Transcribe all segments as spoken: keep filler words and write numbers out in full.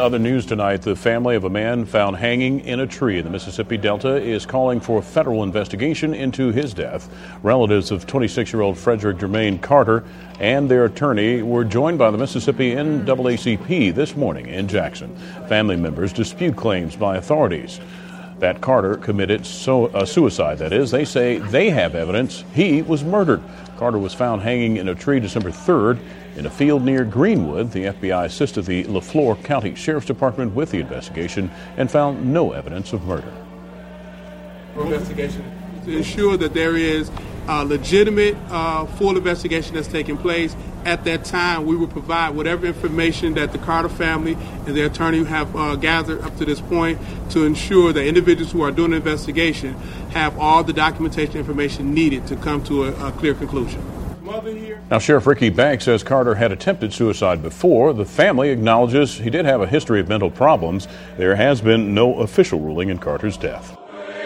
other news tonight, the family of a man found hanging in a tree in the Mississippi Delta is calling for a federal investigation into his death. Relatives of twenty-six-year-old Frederick Jermaine Carter and their attorney were joined by the Mississippi N double A C P this morning in Jackson. Family members dispute claims by authorities that Carter committed so, uh, suicide. That is, they say they have evidence he was murdered. Carter was found hanging in a tree December third in a field near Greenwood. The F B I assisted the LaFleur County Sheriff's Department with the investigation and found no evidence of murder. Investigation to ensure that there is a legitimate, uh, full investigation that's taking place. At that time, we will provide whatever information that the Carter family and their attorney have uh, gathered up to this point to ensure that individuals who are doing the investigation have all the documentation information needed to come to a, a clear conclusion. Now, Sheriff Ricky Banks says Carter had attempted suicide before. The family acknowledges he did have a history of mental problems. There has been no official ruling in Carter's death.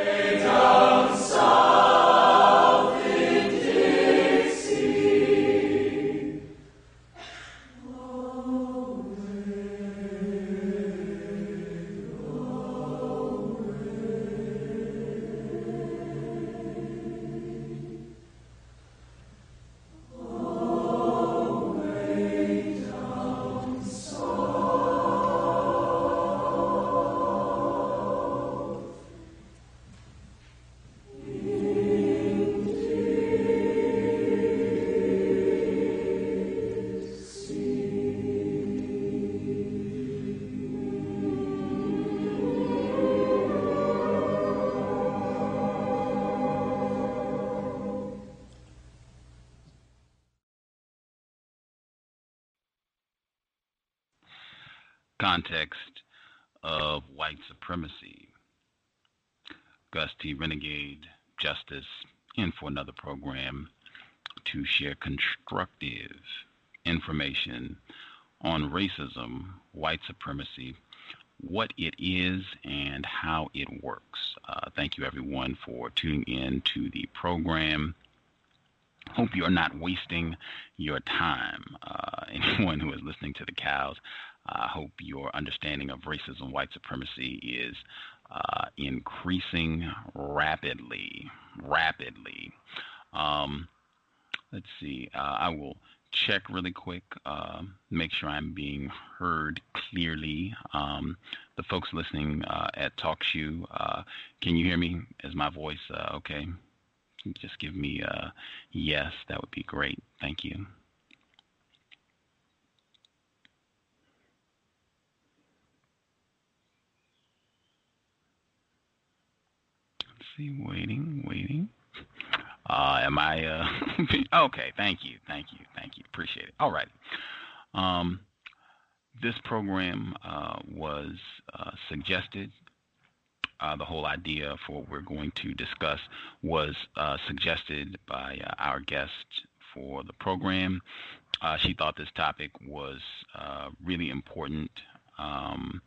Context of white supremacy. Gus T. Renegade Justice in for another program to share constructive information on racism, white supremacy, what it is, and how it works. Uh, thank you, everyone, for tuning in to the program. Hope you are not wasting your time. Uh, anyone who is listening to the cows, I uh, hope your understanding of racism, white supremacy is uh, increasing rapidly, rapidly. Um, let's see. Uh, I will check really quick, uh, make sure I'm being heard clearly. Um, the folks listening uh, at TalkShoe, uh, can you hear me? Is my voice uh, okay? Just give me a yes. That would be great. Thank you. See, waiting, waiting. Uh, am I, uh, okay, thank you, thank you, thank you, appreciate it. All right. Um, this program uh, was uh, suggested, uh, the whole idea for what we're going to discuss was uh, suggested by uh, our guest for the program. Uh, she thought this topic was uh, really important, um,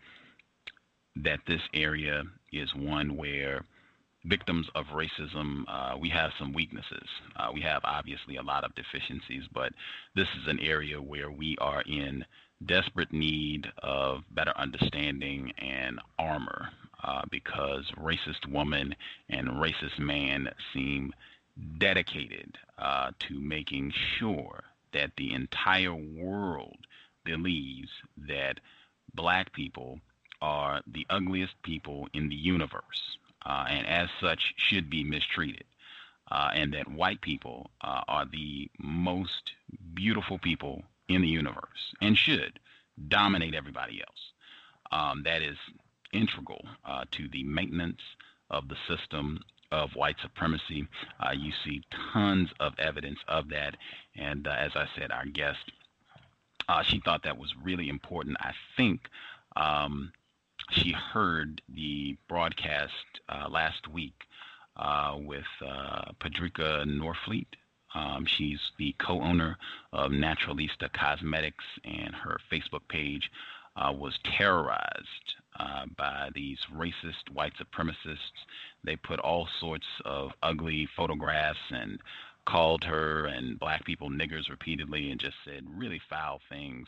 that this area is one where victims of racism, uh, we have some weaknesses. Uh, we have obviously a lot of deficiencies, but this is an area where we are in desperate need of better understanding and armor uh, because racist woman and racist man seem dedicated uh, to making sure that the entire world believes that black people are the ugliest people in the universe. Uh, and as such should be mistreated, uh, and that white people uh, are the most beautiful people in the universe and should dominate everybody else. Um, that is integral uh, to the maintenance of the system of white supremacy. Uh, you see tons of evidence of that, and uh, as I said, our guest, uh, she thought that was really important. I think um, she heard the broadcast uh, last week uh, with uh, Padrika Norfleet. Um, she's the co-owner of Naturalista Cosmetics, and her Facebook page uh, was terrorized uh, by these racist white supremacists. They put all sorts of ugly photographs and called her and black people niggers repeatedly and just said really foul things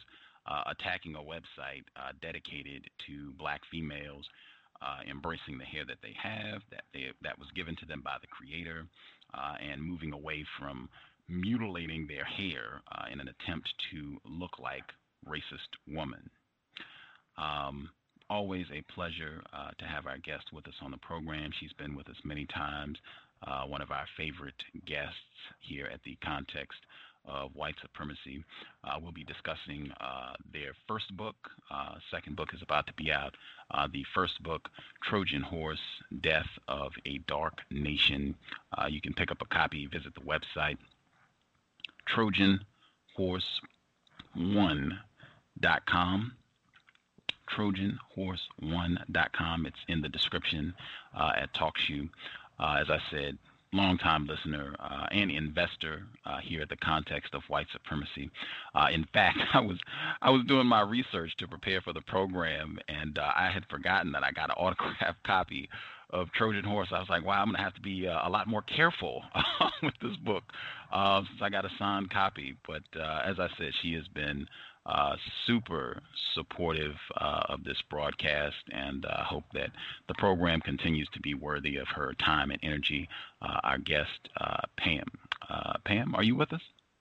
uh, attacking a website uh, dedicated to black females uh, embracing the hair that they have, that they, that was given to them by the Creator, uh, and moving away from mutilating their hair uh, in an attempt to look like racist woman. Um, always a pleasure uh, to have our guest with us on the program. She's been with us many times, uh, one of our favorite guests here at the Context of White Supremacy. Uh, we'll be discussing uh, their first book. Uh, second book is about to be out. Uh, the first book, Trojan Horse, Death of a Dark Nation. Uh, you can pick up a copy, visit the website, trojan horse one dot com. trojan horse one dot com. It's in the description uh, at TalkShoe. Uh, as I said, longtime listener uh, and investor uh, here at the Context of White Supremacy. Uh, in fact, I was I was doing my research to prepare for the program, and uh, I had forgotten that I got an autographed copy of Trojan Horse. I was like, wow, I'm going to have to be uh, a lot more careful with this book uh, since I got a signed copy. But uh, as I said, she has been uh, super supportive uh, of this broadcast, and I uh, hope that the program continues to be worthy of her time and energy. Uh, our guest, uh, Pam. Uh, Pam, are you with us?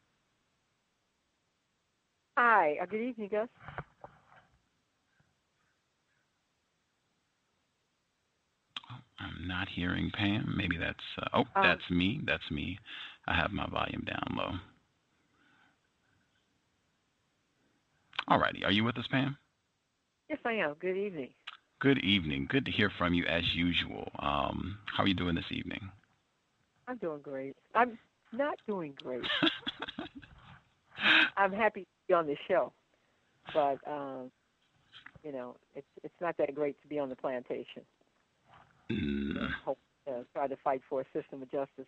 Hi. Uh, good evening, Gus. I'm not hearing Pam. Maybe that's, uh, oh, um, that's me. That's me. I have my volume down low. All righty. Are you with us, Pam? Yes, I am. Good evening. Good evening. Good to hear from you as usual. Um, how are you doing this evening? I'm doing great. I'm not doing great. I'm happy to be on the show, but, um, you know, it's it's not that great to be on the plantation. Mm. Hope, uh, try to fight for a system of justice.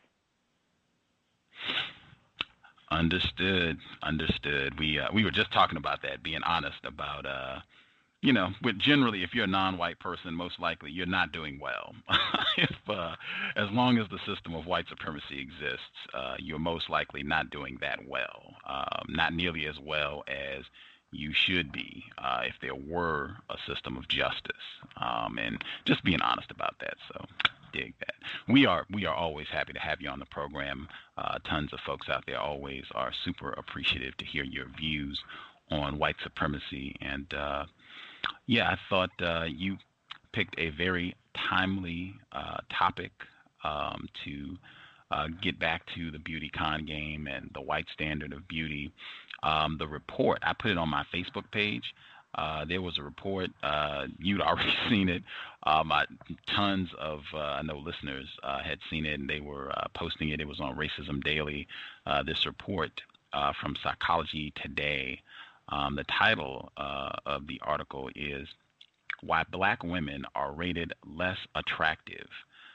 Understood. Understood. We uh, we were just talking about that, being honest about, uh, you know, with generally, if you're a non-white person, most likely you're not doing well. if uh, as long as the system of white supremacy exists, uh, you're most likely not doing that well, um, not nearly as well as you should be uh, if there were a system of justice, um, and just being honest about that. So dig that. We are we are always happy to have you on the program. Uh, tons of folks out there always are super appreciative to hear your views on white supremacy. And uh, yeah, I thought uh, you picked a very timely uh, topic um, to uh, get back to the beauty con game and the white standard of beauty. Um, the report, I put it on my Facebook page. Uh, there was a report, uh, you'd already seen it. Um, I, tons of, uh, I know listeners uh, had seen it, and they were uh, posting it. It was on Racism Daily, uh, this report uh, from Psychology Today. Um, the title uh, of the article is Why Black Women Are Rated Less Attractive.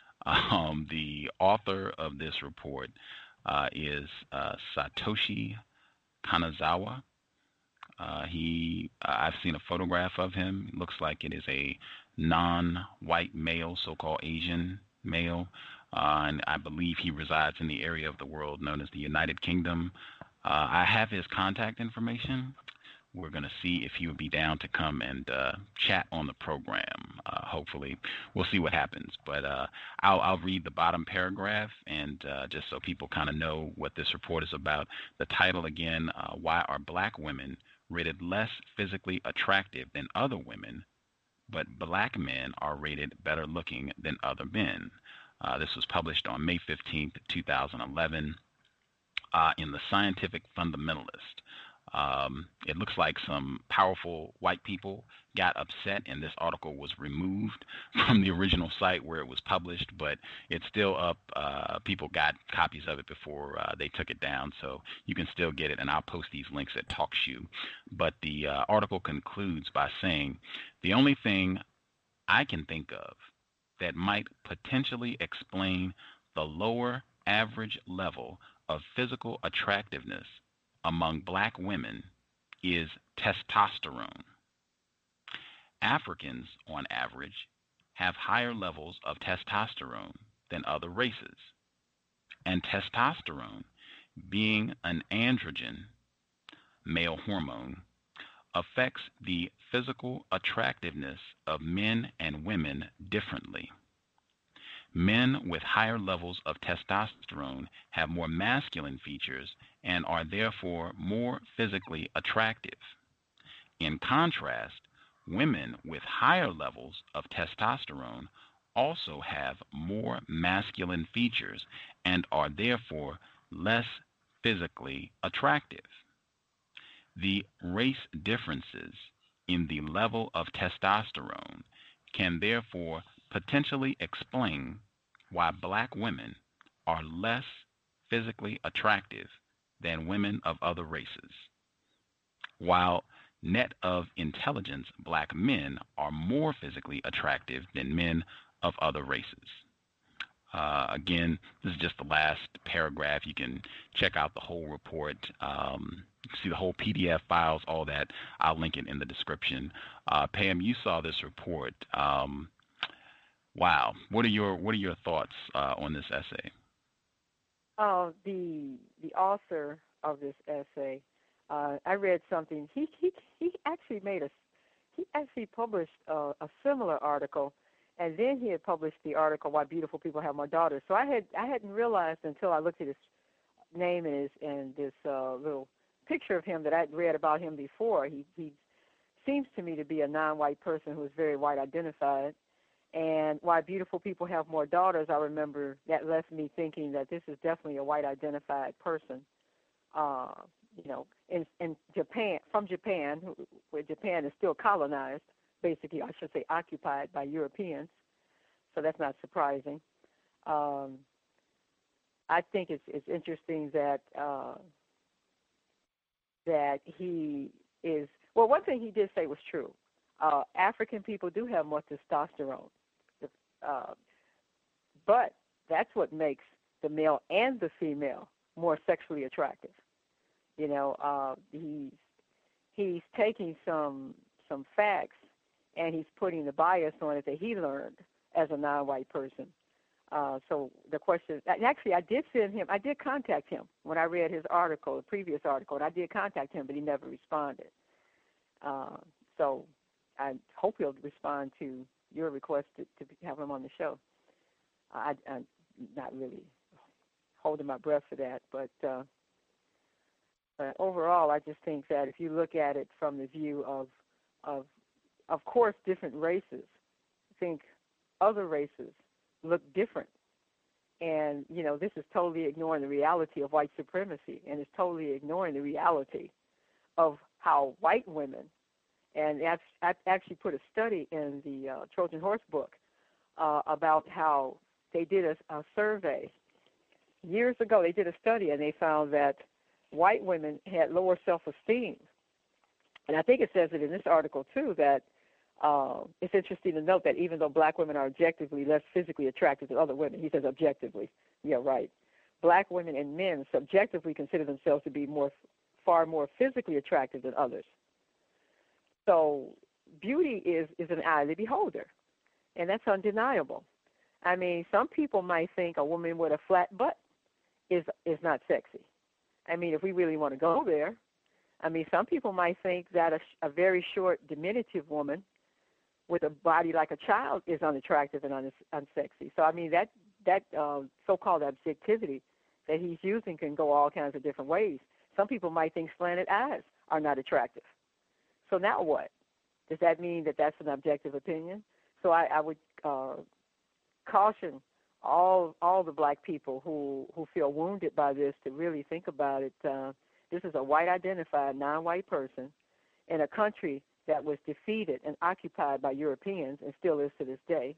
Um, the author of this report uh, is uh, Satoshi Kanazawa. Uh, he, uh, I've seen a photograph of him. It looks like it is a non-white male, so-called Asian male, uh, and I believe he resides in the area of the world known as the United Kingdom. Uh, I have his contact information. We're going to see if he would be down to come and uh, chat on the program. Uh, hopefully, we'll see what happens. But uh, I'll, I'll read the bottom paragraph, and uh, just so people kind of know what this report is about. The title again: uh, Why are Black women rated less physically attractive than other women, but Black men are rated better looking than other men? Uh, this was published on May fifteenth, two thousand eleven, uh, in the Scientific Fundamentalist. Um, it looks like some powerful white people got upset, and this article was removed from the original site where it was published, but it's still up. Uh, people got copies of it before uh, they took it down, so you can still get it, and I'll post these links at TalkShoe. But the uh, article concludes by saying, the only thing I can think of that might potentially explain the lower average level of physical attractiveness among Black women is testosterone. Africans, on average, have higher levels of testosterone than other races. And testosterone, being an androgen, male hormone, affects the physical attractiveness of men and women differently. Men with higher levels of testosterone have more masculine features and are therefore more physically attractive. In contrast, women with higher levels of testosterone also have more masculine features and are therefore less physically attractive. The race differences in the level of testosterone can therefore potentially explain why black women are less physically attractive than women of other races, while net of intelligence, black men are more physically attractive than men of other races. Uh, again, this is just the last paragraph. You can check out the whole report. Um, you can see the whole P D F files, all that. I'll link it in the description. Uh, Pam, you saw this report. Um, wow. What are your What are your thoughts uh, on this essay? Uh, the the author of this essay, uh, I read something. He he he actually made a he actually published uh, a similar article. And then he had published the article "Why Beautiful People Have More Daughters." So I had I hadn't realized until I looked at his name and his and this uh, little picture of him that I'd read about him before. He he seems to me to be a non-white person who is very white identified. And "Why Beautiful People Have More Daughters," I remember that left me thinking that this is definitely a white identified person. Uh, you know, in in Japan, from Japan, where Japan is still colonized. Basically, I should say occupied by Europeans, so that's not surprising. Um, I think it's it's interesting that uh, that he is, well, one thing he did say was true. Uh, African people do have more testosterone, uh, but that's what makes the male and the female more sexually attractive. You know, uh, he's he's taking some some facts, and he's putting the bias on it that he learned as a non-white person. Uh, so the question, and actually I did send him, I did contact him when I read his article, the previous article, and I did contact him, but he never responded. Uh, so I hope he'll respond to your request to, to have him on the show. I, I'm not really holding my breath for that, but, uh, but overall I just think that if you look at it from the view of, of Of course, different races think other races look different. And, you know, this is totally ignoring the reality of white supremacy, and it's totally ignoring the reality of how white women, and I actually put a study in the uh, Trojan Horse book uh, about how they did a, a survey. Years ago, they did a study, and they found that white women had lower self-esteem. And I think it says it in this article, too, that Uh, it's interesting to note that even though black women are objectively less physically attractive than other women, he says objectively, yeah, right, black women and men subjectively consider themselves to be more, far more physically attractive than others. So beauty is, is an eye of the beholder, and that's undeniable. I mean, some people might think a woman with a flat butt is is not sexy. I mean, if we really want to go there, I mean, some people might think that a, a very short, diminutive woman with a body like a child is unattractive and un- unsexy. So, I mean, that, that uh, so-called objectivity that he's using can go all kinds of different ways. Some people might think slanted eyes are not attractive. So now what? Does that mean that that's an objective opinion? So I, I would uh, caution all all the black people who, who feel wounded by this to really think about it. Uh, this is a white-identified, non-white person in a country that was defeated and occupied by Europeans and still is to this day.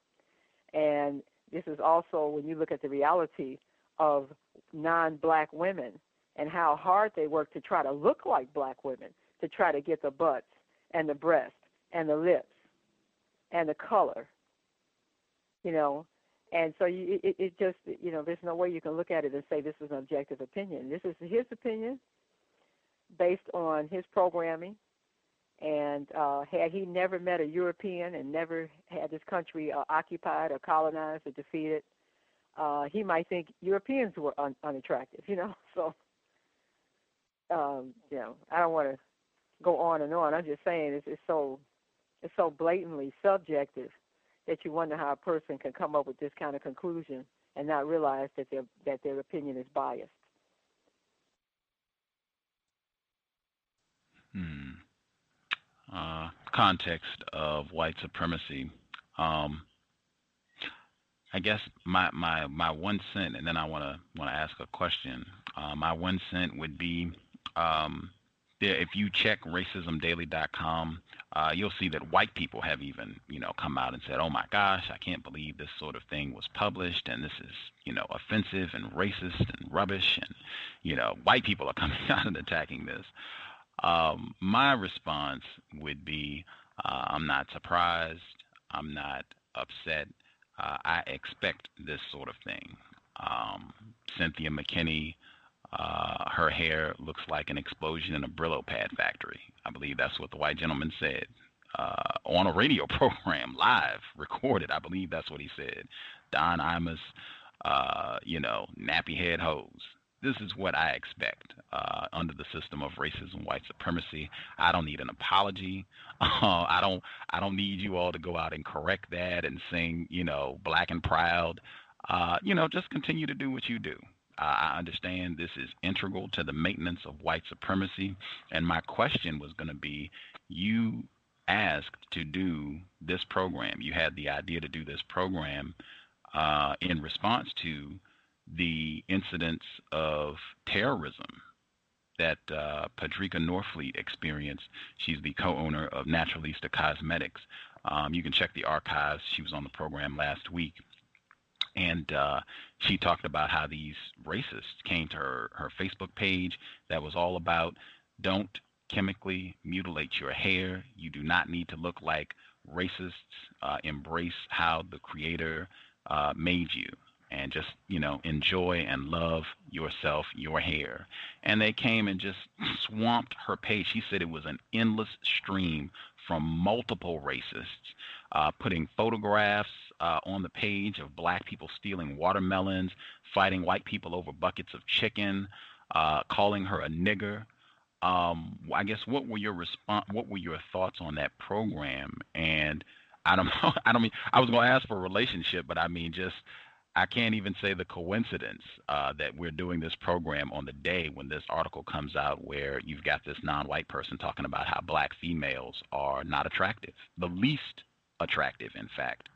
And this is also when you look at the reality of non-black women and how hard they work to try to look like black women, to try to get the butts and the breasts and the lips and the color, you know. And so you, it, it just, you know, there's no way you can look at it and say this is an objective opinion. This is his opinion based on his programming. And uh, had he never met a European and never had this country uh, occupied or colonized or defeated, uh, he might think Europeans were un- unattractive, you know. So, um, you know, I don't want to go on and on. I'm just saying it's, it's so it's so blatantly subjective that you wonder how a person can come up with this kind of conclusion and not realize that their that their opinion is biased. Hmm. Uh, context of white supremacy. Um, I guess my, my, my one cent, and then I want to want to ask a question. Uh, my one cent would be, um, there, if you check racism daily dot com, uh, you'll see that white people have even, you know, come out and said, "Oh my gosh, I can't believe this sort of thing was published, and this is, you know, offensive and racist and rubbish." And, you know, white people are coming out and attacking this. Um, my response would be, uh, I'm not surprised. I'm not upset. Uh, I expect this sort of thing. Um, Cynthia McKinney, uh, her hair looks like an explosion in a Brillo pad factory. I believe that's what the white gentleman said uh, on a radio program, live, recorded. I believe that's what he said. Don Imus, uh, you know, nappy head hose. This is what I expect uh, under the system of racism, white supremacy. I don't need an apology. Uh, I don't. I don't need you all to go out and correct that and sing, you know, black and proud. Uh, you know, just continue to do what you do. Uh, I understand this is integral to the maintenance of white supremacy. And my question was going to be, you asked to do this program. You had the idea to do this program uh, in response to the incidents of terrorism that uh, Padrika Norfleet experienced. She's the co-owner of Naturalista Cosmetics. Um, you can check the archives. She was on the program last week. And uh, she talked about how these racists came to her, her Facebook page that was all about, don't chemically mutilate your hair. You do not need to look like racists. Uh, embrace how the Creator uh, made you. And just, you know, enjoy and love yourself, your hair. And they came and just swamped her page. She said it was an endless stream from multiple racists, uh, putting photographs uh, on the page of black people stealing watermelons, fighting white people over buckets of chicken, uh, calling her a nigger. Um, I guess what were your response? What were your thoughts on that program? And I don't know. I don't mean I was going to ask for a relationship, but I mean just. I can't even say the coincidence uh, that we're doing this program on the day when this article comes out where you've got this non-white person talking about how black females are not attractive, the least attractive, in fact.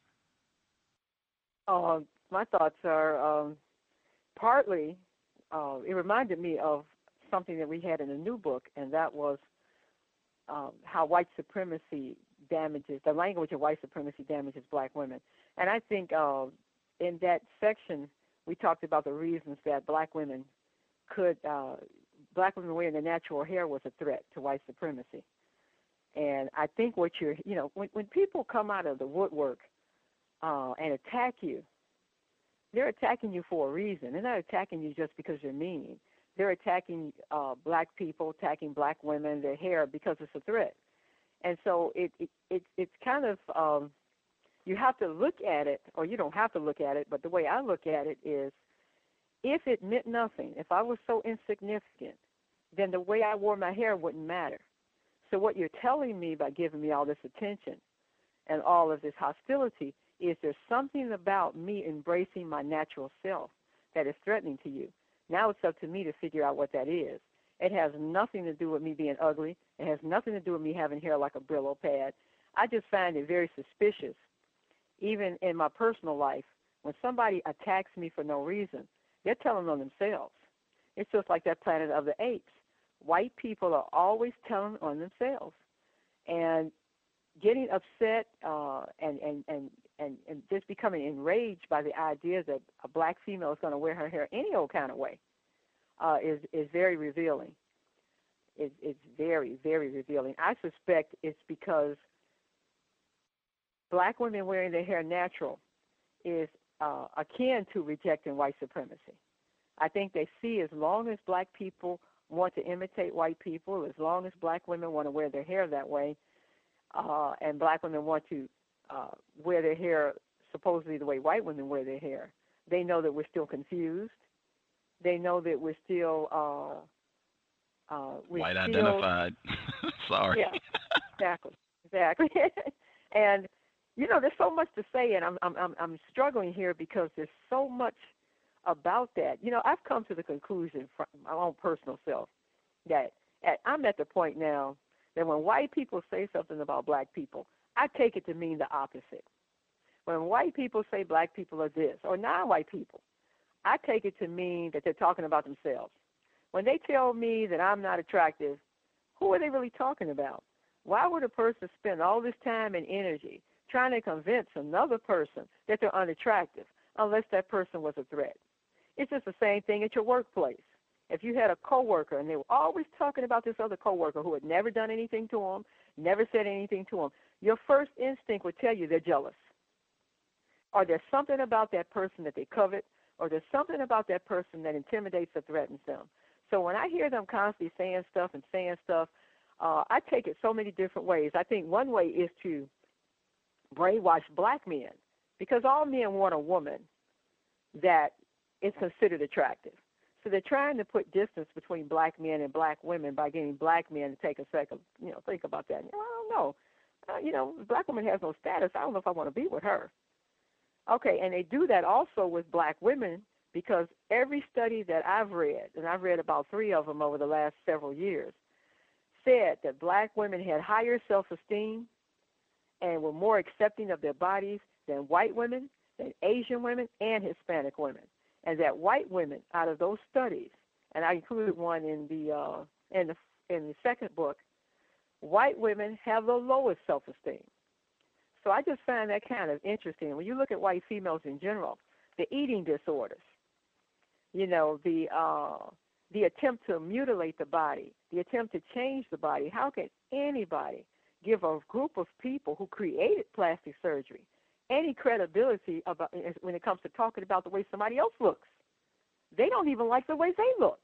Uh, my thoughts are um, partly, uh, it reminded me of something that we had in a new book, and that was um, how white supremacy damages, the language of white supremacy damages black women. And I think uh, in that section, we talked about the reasons that black women could, uh, black women wearing their natural hair was a threat to white supremacy. And I think what you're, you know, when, when people come out of the woodwork uh, and attack you, they're attacking you for a reason. They're not attacking you just because you're mean. They're attacking uh, black people, attacking black women, their hair, because it's a threat. And so it, it, it it's kind of, um, you have to look at it, or you don't have to look at it, but the way I look at it is, if it meant nothing, if I was so insignificant, then the way I wore my hair wouldn't matter. So what you're telling me by giving me all this attention and all of this hostility is there's something about me embracing my natural self that is threatening to you. Now it's up to me to figure out what that is. It has nothing to do with me being ugly. It has nothing to do with me having hair like a Brillo pad. I just find it very suspicious, even in my personal life, when somebody attacks me for no reason. They're telling on themselves. It's just like that Planet of the Apes. White people are always telling on themselves. And getting upset uh, and, and, and, and, and just becoming enraged by the idea that a black female is going to wear her hair any old kind of way uh, is, is very revealing. It's, it's very, very revealing. I suspect it's because black women wearing their hair natural is uh, akin to rejecting white supremacy. I think they see as long as black people want to imitate white people, as long as black women want to wear their hair that way, uh, and black women want to uh, wear their hair supposedly the way white women wear their hair, they know that we're still confused. They know that we're still uh, Uh, we're White still, identified. Sorry. yeah, exactly, exactly. And you know, there's so much to say, and I'm I'm I'm I'm struggling here because there's so much about that. You know, I've come to the conclusion from my own personal self that at, I'm at the point now that when white people say something about black people, I take it to mean the opposite. When white people say black people are this, or non-white people, I take it to mean that they're talking about themselves. When they tell me that I'm not attractive, who are they really talking about? Why would a person spend all this time and energy trying to convince another person that they're unattractive unless that person was a threat? It's just the same thing at your workplace. If you had a coworker and they were always talking about this other coworker who had never done anything to them, never said anything to them, your first instinct would tell you they're jealous. Or there's something about that person that they covet, or there's something about that person that intimidates or threatens them. So when I hear them constantly saying stuff and saying stuff, uh, I take it so many different ways. I think one way is to brainwash black men, because all men want a woman that is considered attractive. So they're trying to put distance between black men and black women by getting black men to take a second, you know, think about that. I don't know. Uh, you know, if a black woman has no status, I don't know if I want to be with her. Okay, and they do that also with black women, because every study that I've read, and I've read about three of them over the last several years, said that black women had higher self-esteem and were more accepting of their bodies than white women, than Asian women, and Hispanic women. And that white women, out of those studies, and I included one in the uh, in the in the second book, white women have the lowest self-esteem. So I just find that kind of interesting. When you look at white females in general, the eating disorders, you know, the uh, the attempt to mutilate the body, the attempt to change the body. How can anybody give a group of people who created plastic surgery any credibility about when it comes to talking about the way somebody else looks? They don't even like the way they look.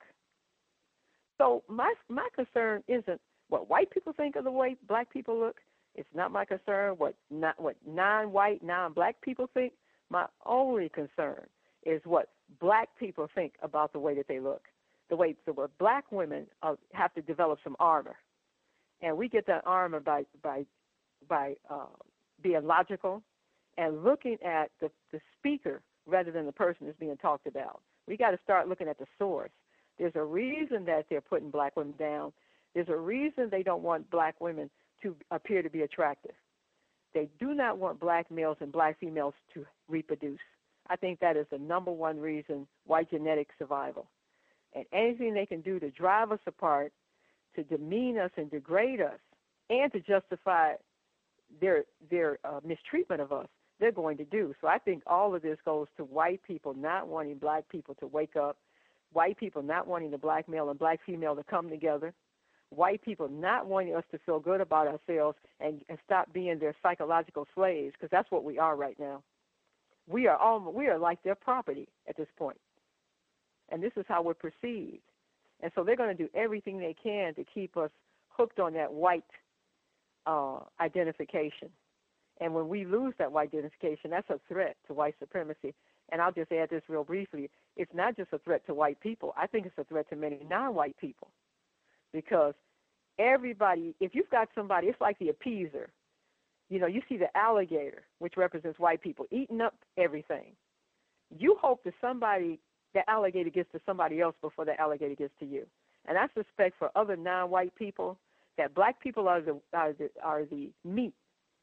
So my my concern isn't what white people think of the way black people look. It's not my concern what not what non-white, non-black people think. My only concern is what black people think about the way that they look. The way the way black women uh, have to develop some armor, and we get that armor by by by uh, being logical and looking at the, the speaker rather than the person that's being talked about. We got to start looking at the source. There's a reason that they're putting black women down. There's a reason they don't want black women to appear to be attractive. They do not want black males and black females to reproduce. I think that is the number one reason why genetic survival. And anything they can do to drive us apart, to demean us and degrade us, and to justify their their uh, mistreatment of us, they're going to do. So I think all of this goes to white people not wanting black people to wake up, white people not wanting the black male and black female to come together, white people not wanting us to feel good about ourselves and, and stop being their psychological slaves, because that's what we are right now. We are all, we are like their property at this point. And this is how we're perceived. And so they're going to do everything they can to keep us hooked on that white uh, identification. And when we lose that white identification, that's a threat to white supremacy. And I'll just add this real briefly. It's not just a threat to white people. I think it's a threat to many non-white people. Because everybody, if you've got somebody, it's like the appeaser. You know, you see the alligator, which represents white people, eating up everything. You hope that somebody, the alligator gets to somebody else before the alligator gets to you. And I suspect for other non-white people that black people are the, are the, are the meat.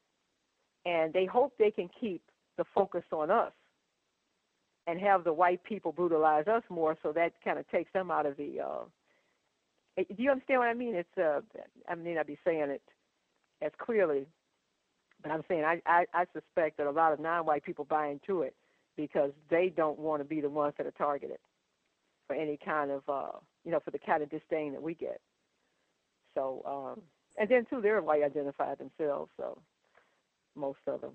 And they hope they can keep the focus on us and have the white people brutalize us more, so that kind of takes them out of the uh, – do you understand what I mean? It's uh, I may not be saying it as clearly, but I'm saying I, I, I suspect that a lot of non-white people buy into it because they don't want to be the ones that are targeted for any kind of, uh, you know, for the kind of disdain that we get. So, um, and then, too, they're white identified themselves, so most of them.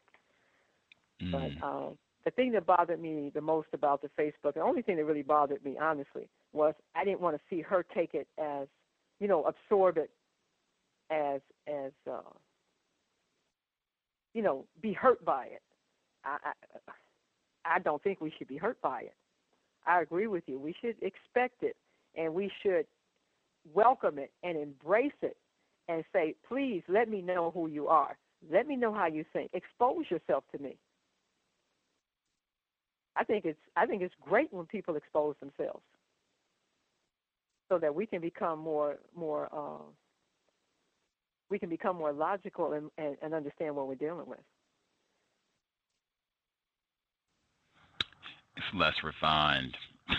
Mm. But um, the thing that bothered me the most about the Facebook, the only thing that really bothered me, honestly, was I didn't want to see her take it as, you know, absorb it as, as uh, you know, be hurt by it. I, I, I don't think we should be hurt by it. I agree with you. We should expect it, and we should welcome it and embrace it and say, please let me know who you are. Let me know how you think. Expose yourself to me. I think it's I think it's great when people expose themselves, so that we can become more more uh, we can become more logical and, and, and understand what we're dealing with. It's less refined.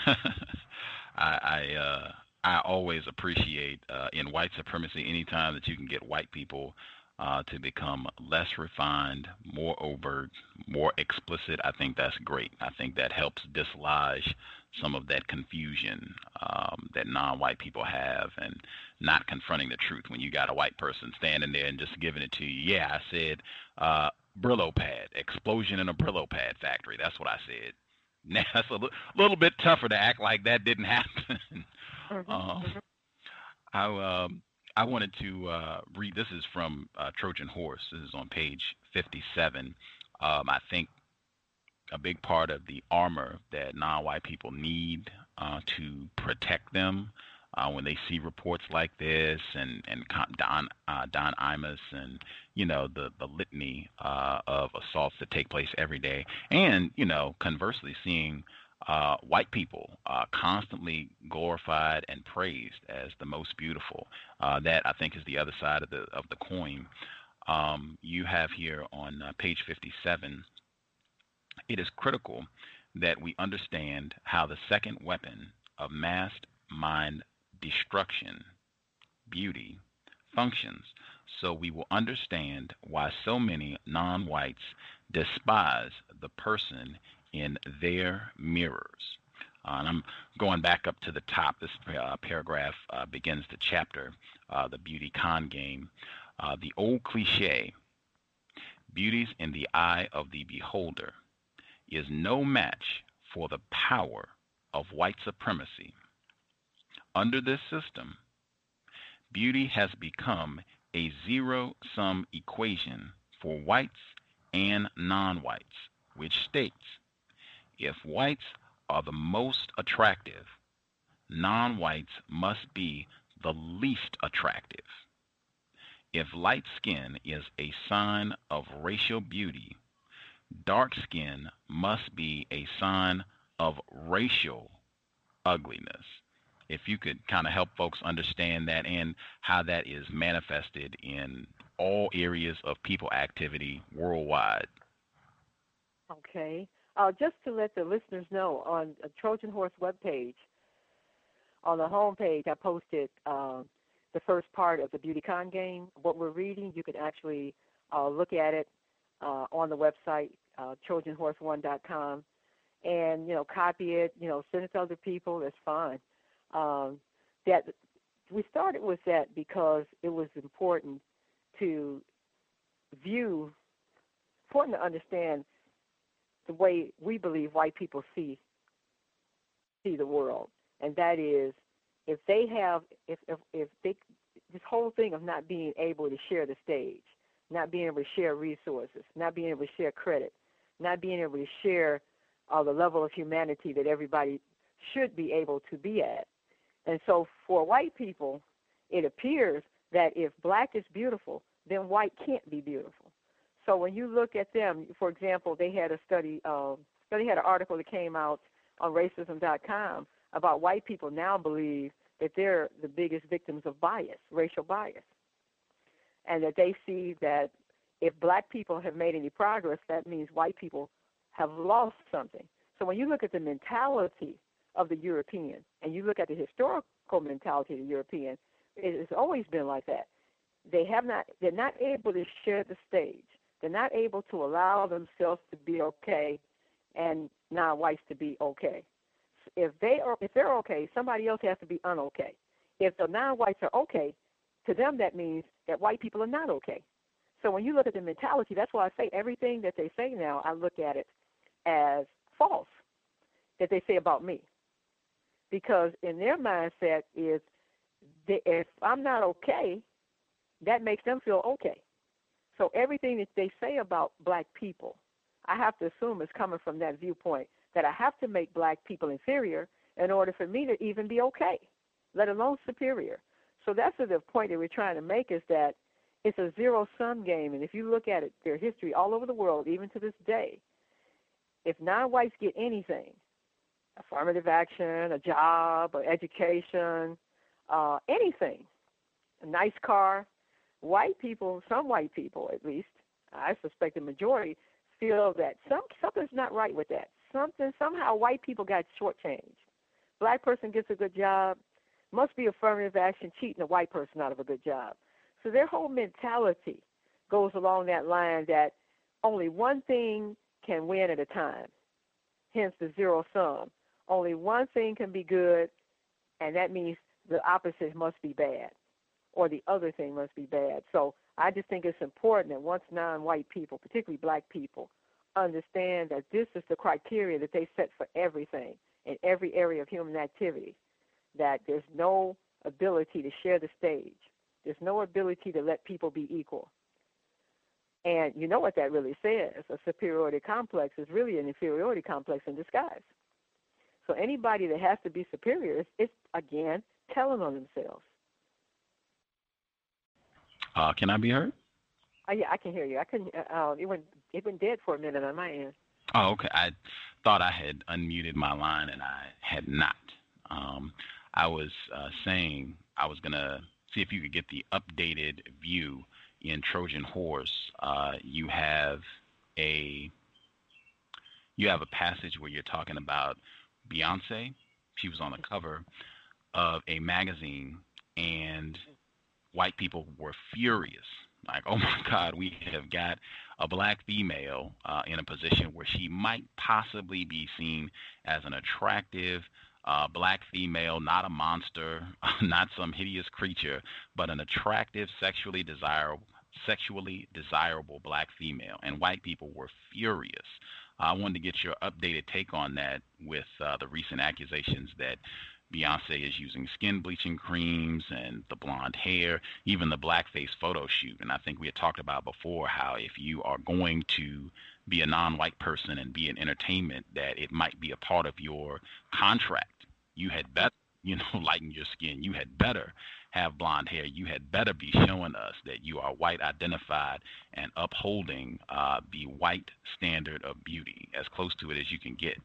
I I, uh, I always appreciate uh, in white supremacy anytime that you can get white people uh, to become less refined, more overt, more explicit. I think that's great. I think that helps dislodge some of that confusion um, that non-white people have and not confronting the truth when you got a white person standing there and just giving it to you. Yeah, I said uh, Brillo pad, explosion in a Brillo pad factory. That's what I said. Now, it's a l- little bit tougher to act like that didn't happen. Mm-hmm. um, Mm-hmm. I, um, I wanted to uh, read, this is from uh, Trojan Horse. This is on page fifty-seven. Um, I think a big part of the armor that non-white people need uh, to protect them uh, when they see reports like this and, and Don, uh, Don Imus and, you know, the, the litany uh, of assaults that take place every day. And, you know, conversely, seeing uh, white people uh, constantly glorified and praised as the most beautiful. Uh, that, I think, is the other side of the, of the coin. Um, you have here on uh, page fifty-seven, it is critical that we understand how the second weapon of mass mind destruction, beauty, functions, so we will understand why so many non-whites despise the person in their mirrors. Uh, and I'm going back up to the top. This uh, paragraph uh, begins the chapter, uh, the beauty con game. Uh, the old cliche, beauty's in the eye of the beholder, is no match for the power of white supremacy. Under this system, beauty has become a zero-sum equation for whites and non-whites, which states if whites are the most attractive, non-whites must be the least attractive. If light skin is a sign of racial beauty, dark skin must be a sign of racial ugliness. If you could kind of help folks understand that and how that is manifested in all areas of people activity worldwide. Okay. Uh, just to let the listeners know, on a Trojan Horse webpage, on the homepage, I posted uh, the first part of the Beauty Con game. What we're reading, you can actually uh, look at it uh, on the website, uh, trojan horse one dot com, and, you know, copy it, you know, send it to other people. That's fine. Um, that we started with that because it was important to view, important to understand the way we believe white people see see the world, and that is, if they have, if if, if they, this whole thing of not being able to share the stage, not being able to share resources, not being able to share credit, not being able to share uh, the level of humanity that everybody should be able to be at. And so for white people, it appears that if black is beautiful, then white can't be beautiful. So when you look at them, for example, they had a study, uh, they had an article that came out on racism dot com about white people now believe that they're the biggest victims of bias, racial bias, and that they see that if black people have made any progress, that means white people have lost something. So when you look at the mentality of the European and you look at the historical mentality of the European, it has always been like that. They have not, they're not able to share the stage. They're not able to allow themselves to be okay and non-whites to be okay. If they are, if they're okay, somebody else has to be unokay. If the non-whites are okay, to them that means that white people are not okay. So when you look at the mentality, that's why I say everything that they say now, I look at it as false, that they say about me. Because in their mindset is, they, if I'm not okay, that makes them feel okay. So everything that they say about black people, I have to assume is coming from that viewpoint, that I have to make black people inferior in order for me to even be okay, let alone superior. So that's the point that we're trying to make, is that it's a zero-sum game. And if you look at it, their history all over the world, even to this day, if non-whites get anything, affirmative action, a job, or education, uh, anything, a nice car, white people, some white people at least, I suspect the majority, feel that some something's not right with that. Something, somehow white people got shortchanged. Black person gets a good job, must be affirmative action, cheating a white person out of a good job. So their whole mentality goes along that line that only one thing can win at a time, hence the zero sum. Only one thing can be good, and that means the opposite must be bad, or the other thing must be bad. So I just think it's important that once non-white people, particularly black people, understand that this is the criteria that they set for everything in every area of human activity, that there's no ability to share the stage. There's no ability to let people be equal. And you know what that really says. A superiority complex is really an inferiority complex in disguise. So anybody that has to be superior is, is again, telling on themselves. Uh, can I be heard? Oh, yeah, I can hear you. I couldn't. Uh, it went. It went dead for a minute on my end. Oh, okay. I thought I had unmuted my line, and I had not. Um, I was uh, saying I was gonna see if you could get the updated view in Trojan Horse. Uh, you have a you have a passage where you're talking about Beyonce. She was on the cover of a magazine, and white people were furious. Like, oh my God, we have got a black female uh, in a position where she might possibly be seen as an attractive uh, black female, not a monster, not some hideous creature, but an attractive, sexually desirable, sexually desirable black female. And white people were furious. I wanted to get your updated take on that with uh, the recent accusations that Beyonce is using skin bleaching creams and the blonde hair, even the blackface photo shoot. And I think we had talked about before how if you are going to be a non-white person and be in entertainment, that it might be a part of your contract. You had better, you know, lighten your skin. You had better have blonde hair. You had better be showing us that you are white identified and upholding uh, the white standard of beauty, as close to it as you can get.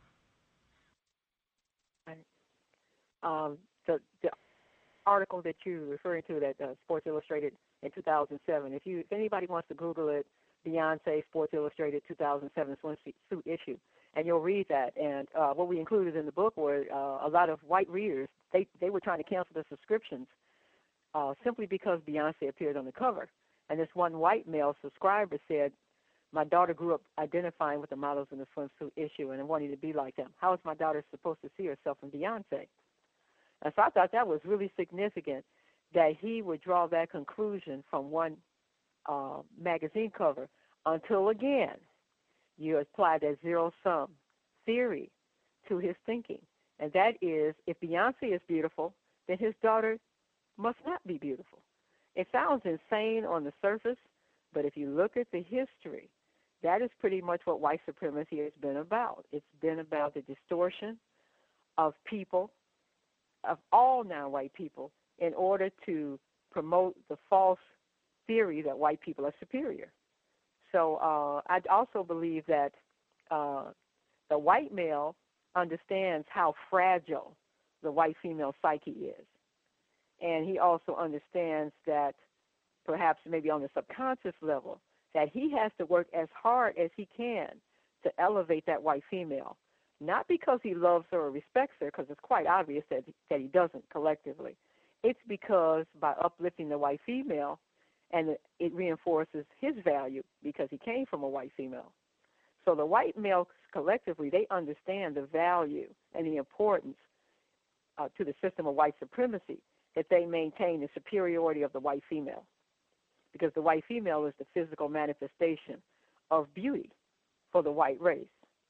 Um, the, the article that you're referring to, that uh, Sports Illustrated in two thousand seven, if you if anybody wants to Google it, Beyonce Sports Illustrated two thousand seven swimsuit issue, and you'll read that. And uh, what we included in the book were uh, a lot of white readers. They they were trying to cancel their subscriptions uh, simply because Beyonce appeared on the cover. And this one white male subscriber said, "My daughter grew up identifying with the models in the swimsuit issue and wanting to be like them. How is my daughter supposed to see herself in Beyonce?" And so I thought that was really significant that he would draw that conclusion from one uh, magazine cover until, again, you apply that zero-sum theory to his thinking. And that is, if Beyonce is beautiful, then his daughter must not be beautiful. It sounds insane on the surface, but if you look at the history, that is pretty much what white supremacy has been about. It's been about the distortion of people, of all non-white people, in order to promote the false theory that white people are superior. So uh, I also believe that uh, the white male understands how fragile the white female psyche is. And he also understands that perhaps maybe on the subconscious level, that he has to work as hard as he can to elevate that white female. Not because he loves her or respects her, because it's quite obvious that, that he doesn't collectively. It's because by uplifting the white female, and it reinforces his value because he came from a white female. So the white males collectively, they understand the value and the importance uh, to the system of white supremacy that they maintain the superiority of the white female, because the white female is the physical manifestation of beauty for the white race.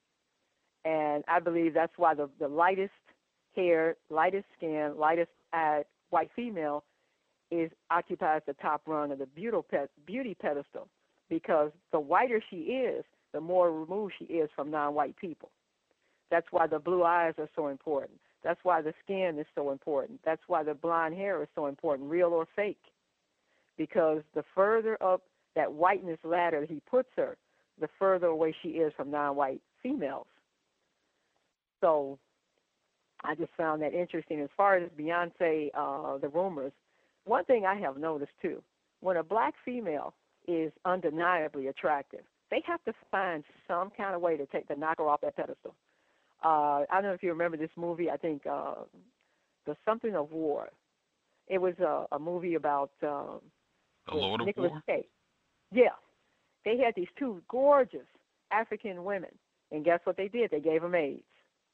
And I believe that's why the, the lightest hair, lightest skin, lightest eyed white female is occupies the top rung of the beauty pedestal, because the whiter she is, the more removed she is from non-white people. That's why the blue eyes are so important. That's why the skin is so important. That's why the blonde hair is so important, real or fake. Because the further up that whiteness ladder he puts her, the further away she is from non-white females. So I just found that interesting. As far as Beyonce, uh, the rumors, one thing I have noticed too, when a black female is undeniably attractive, they have to find some kind of way to take to knock her off that pedestal. Uh, I don't know if you remember this movie. I think uh, the Something of War. It was a, a movie about um, The Lord of Nicolas War. Cage. Yeah, they had these two gorgeous African women, and guess what they did? They gave them AIDS.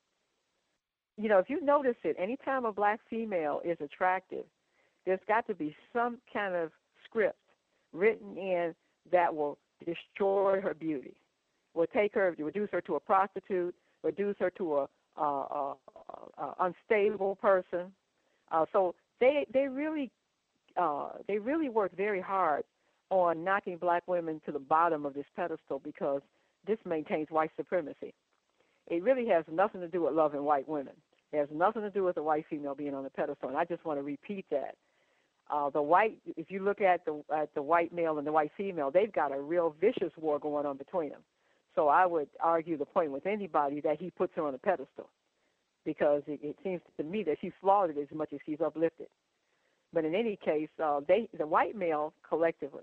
You know, if you notice it, anytime a black female is attractive, there's got to be some kind of script written in that will destroy her beauty, will take her, reduce her to a prostitute, reduce her to a, a, a, a unstable person. Uh, so they they really uh, they really work very hard on knocking black women to the bottom of this pedestal because this maintains white supremacy. It really has nothing to do with loving white women. It has nothing to do with the white female being on the pedestal, and I just want to repeat that. Uh, the white, if you look at the at the white male and the white female, they've got a real vicious war going on between them. So I would argue the point with anybody that he puts her on a pedestal, because it, it seems to me that she's slaughtered as much as she's uplifted. But in any case, uh, they the white male collectively,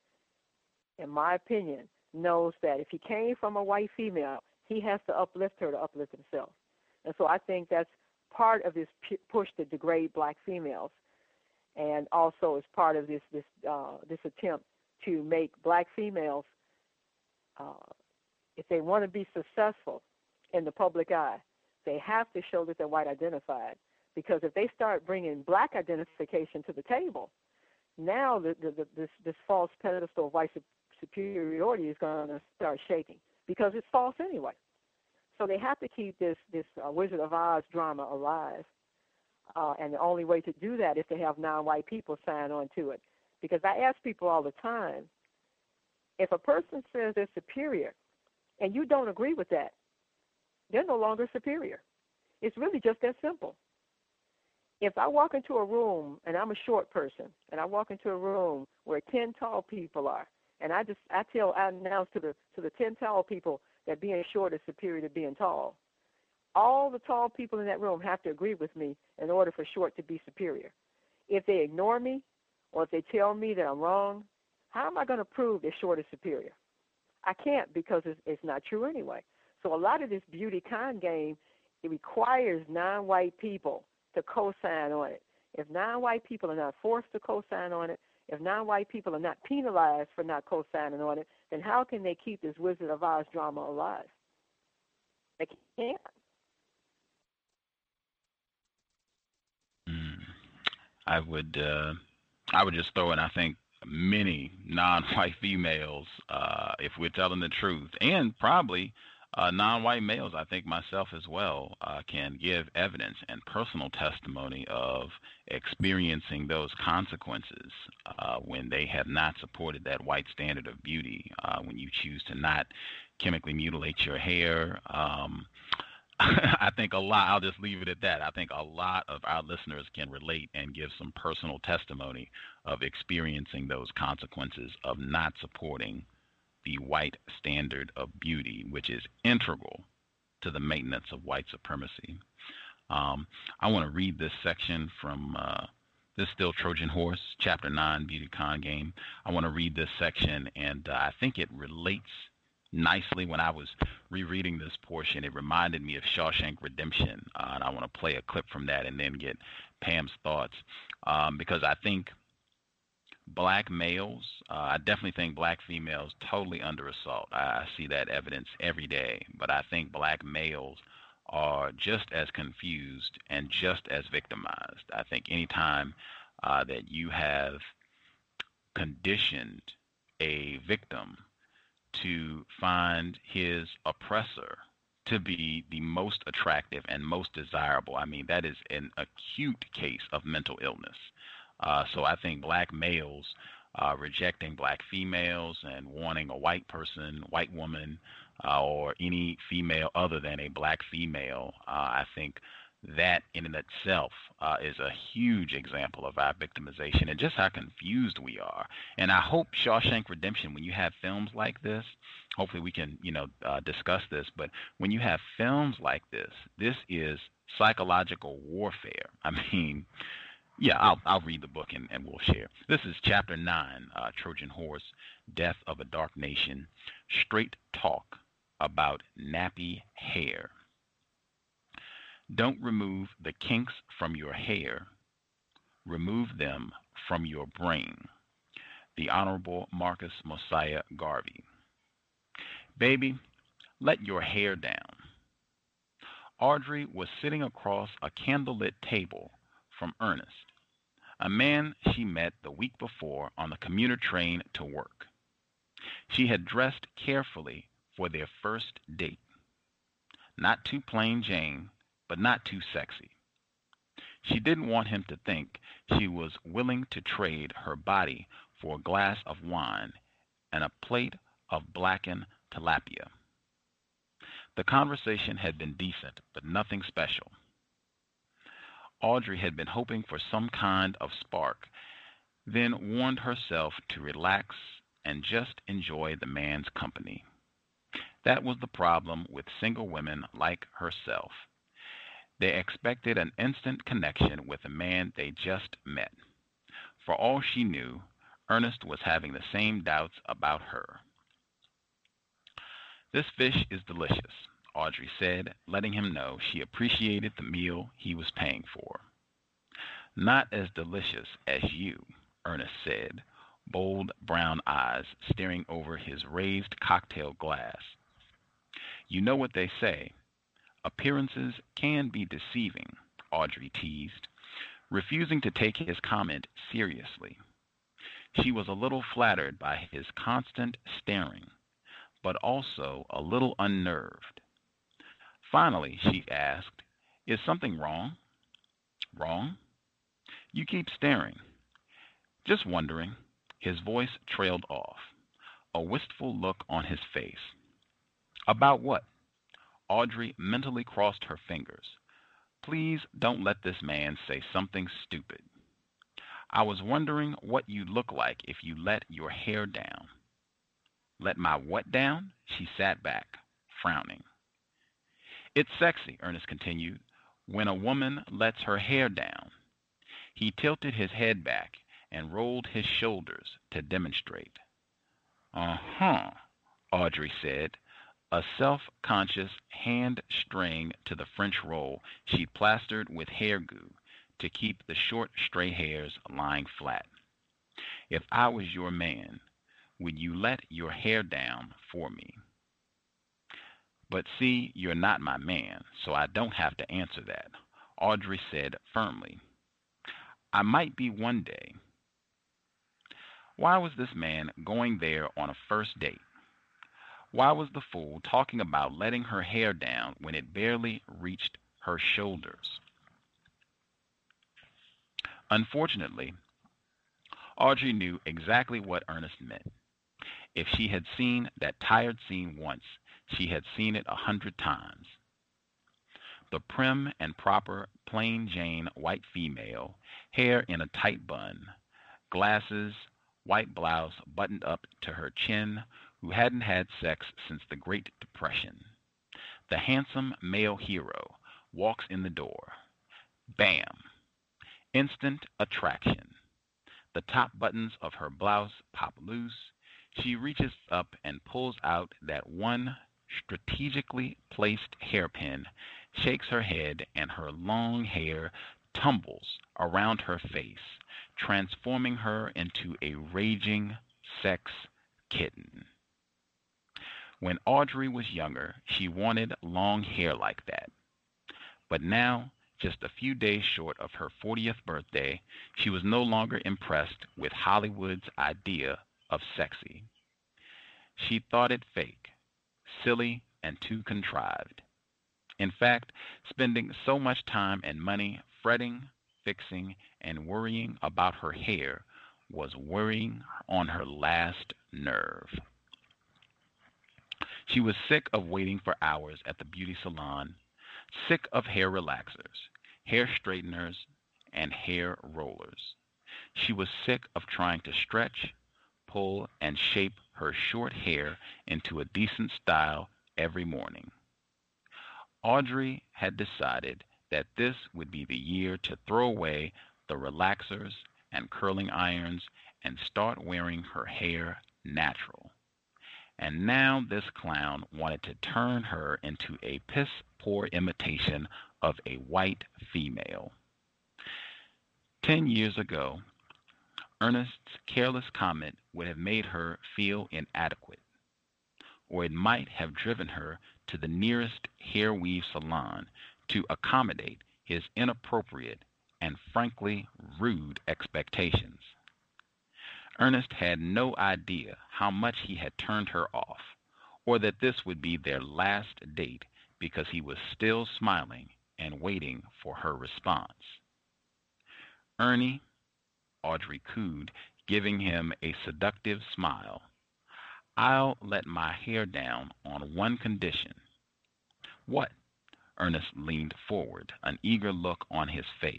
in my opinion, knows that if he came from a white female, he has to uplift her to uplift himself. And so I think that's part of this p- push to degrade black females, and also is part of this this uh, this attempt to make black females, uh, if they want to be successful in the public eye, they have to show that they're white identified. Because if they start bringing black identification to the table, now the, the, the, this this false pedestal of white superiority is going to start shaking, because it's false anyway. So they have to keep this this uh, Wizard of Oz drama alive. Uh, and the only way to do that is to have non-white people sign on to it. Because I ask people all the time, if a person says they're superior and you don't agree with that, they're no longer superior. It's really just that simple. If I walk into a room and I'm a short person, and I walk into a room where ten tall people are, and I just I tell I announce to the to the ten tall people that being short is superior to being tall, all the tall people in that room have to agree with me in order for short to be superior. If they ignore me, or if they tell me that I'm wrong, how am I going to prove that short is superior? I can't, because it's, it's not true anyway. So a lot of this beauty con game, it requires non-white people to co-sign on it. If non-white people are not forced to co-sign on it, if non-white people are not penalized for not co-signing on it, then how can they keep this Wizard of Oz drama alive? They can't. Mm. I would, uh, I would just throw in, I think, many non-white females, uh, if we're telling the truth, and probably uh, non-white males, I think myself as well, uh, can give evidence and personal testimony of experiencing those consequences uh, when they have not supported that white standard of beauty, uh, when you choose to not chemically mutilate your hair. Um, I think a lot, I'll just leave it at that. I think a lot of our listeners can relate and give some personal testimony of experiencing those consequences of not supporting the white standard of beauty, which is integral to the maintenance of white supremacy. Um, I want to read this section from uh, this Still Trojan Horse, Chapter nine, Beauty Con Game. I want to read this section, and uh, I think it relates nicely. When I was rereading this portion, it reminded me of Shawshank Redemption, uh, and I want to play a clip from that and then get Pam's thoughts, um, because I think black males, uh, I definitely think black females totally under assault. I, I see that evidence every day, but I think black males are just as confused and just as victimized. I think anytime uh, that you have conditioned a victim to find his oppressor to be the most attractive and most desirable, I mean, that is an acute case of mental illness. Uh, so I think black males uh, rejecting black females and wanting a white person, white woman, uh, or any female other than a black female, uh, I think That in and itself uh, is a huge example of our victimization and just how confused we are. And I hope Shawshank Redemption, when you have films like this, hopefully we can, you know, uh, discuss this, but when you have films like this, this is psychological warfare. I mean, yeah, I'll, I'll read the book and, and we'll share. This is chapter nine, uh, Trojan Horse, Death of a Dark Nation, straight talk about nappy hair. Don't remove the kinks from your hair. Remove them from your brain. The Honorable Marcus Mosiah Garvey. Baby, let your hair down. Audrey was sitting across a candlelit table from Ernest, a man she met the week before on the commuter train to work. She had dressed carefully for their first date. Not too plain Jane, but not too sexy. She didn't want him to think she was willing to trade her body for a glass of wine and a plate of blackened tilapia. The conversation had been decent, but nothing special. Audrey had been hoping for some kind of spark, then warned herself to relax and just enjoy the man's company. That was the problem with single women like herself. They expected an instant connection with a man they just met. For all she knew, Ernest was having the same doubts about her. This fish is delicious, Audrey said, letting him know she appreciated the meal he was paying for. Not as delicious as you, Ernest said, bold brown eyes staring over his raised cocktail glass. You know what they say. Appearances can be deceiving, Audrey teased, refusing to take his comment seriously. She was a little flattered by his constant staring, but also a little unnerved. Finally, she asked, Is something wrong? Wrong? You keep staring. Just wondering. His voice trailed off, a wistful look on his face. About what? Audrey mentally crossed her fingers. Please don't let this man say something stupid. I was wondering what you'd look like if you let your hair down. Let my what down? She sat back, frowning. It's sexy, Ernest continued, when a woman lets her hair down. He tilted his head back and rolled his shoulders to demonstrate. Uh-huh, Audrey said, a self-conscious hand string to the French roll she'd plastered with hair goo to keep the short, stray hairs lying flat. If I was your man, would you let your hair down for me? But see, you're not my man, so I don't have to answer that, Audrey said firmly. I might be one day. Why was this man going there on a first date? Why was the fool talking about letting her hair down when it barely reached her shoulders? Unfortunately, Audrey knew exactly what Ernest meant. If she had seen that tired scene once, she had seen it a hundred times. The prim and proper plain Jane white female, hair in a tight bun, glasses, white blouse buttoned up to her chin, who hadn't had sex since the Great Depression. The handsome male hero walks in the door. Bam! Instant attraction. The top buttons of her blouse pop loose. She reaches up and pulls out that one strategically placed hairpin, shakes her head, and her long hair tumbles around her face, transforming her into a raging sex kitten. When Audrey was younger, she wanted long hair like that. But now, just a few days short of her fortieth birthday, she was no longer impressed with Hollywood's idea of sexy. She thought it fake, silly, and too contrived. In fact, spending so much time and money fretting, fixing, and worrying about her hair was worrying on her last nerve. She was sick of waiting for hours at the beauty salon, sick of hair relaxers. hair straighteners, and hair rollers. She was sick of trying to stretch, pull, and shape her short hair into a decent style every morning. Audrey had decided that this would be the year to throw away the relaxers and curling irons and start wearing her hair natural. And now this clown wanted to turn her into a piss-poor imitation of a white female. Ten years ago, Ernest's careless comment would have made her feel inadequate, or it might have driven her to the nearest hair weave salon to accommodate his inappropriate and frankly rude expectations. Ernest had no idea how much he had turned her off, or that this would be their last date, because he was still smiling and waiting for her response. Ernie, Audrey cooed, giving him a seductive smile. I'll let my hair down on one condition. What? Ernest leaned forward, an eager look on his face.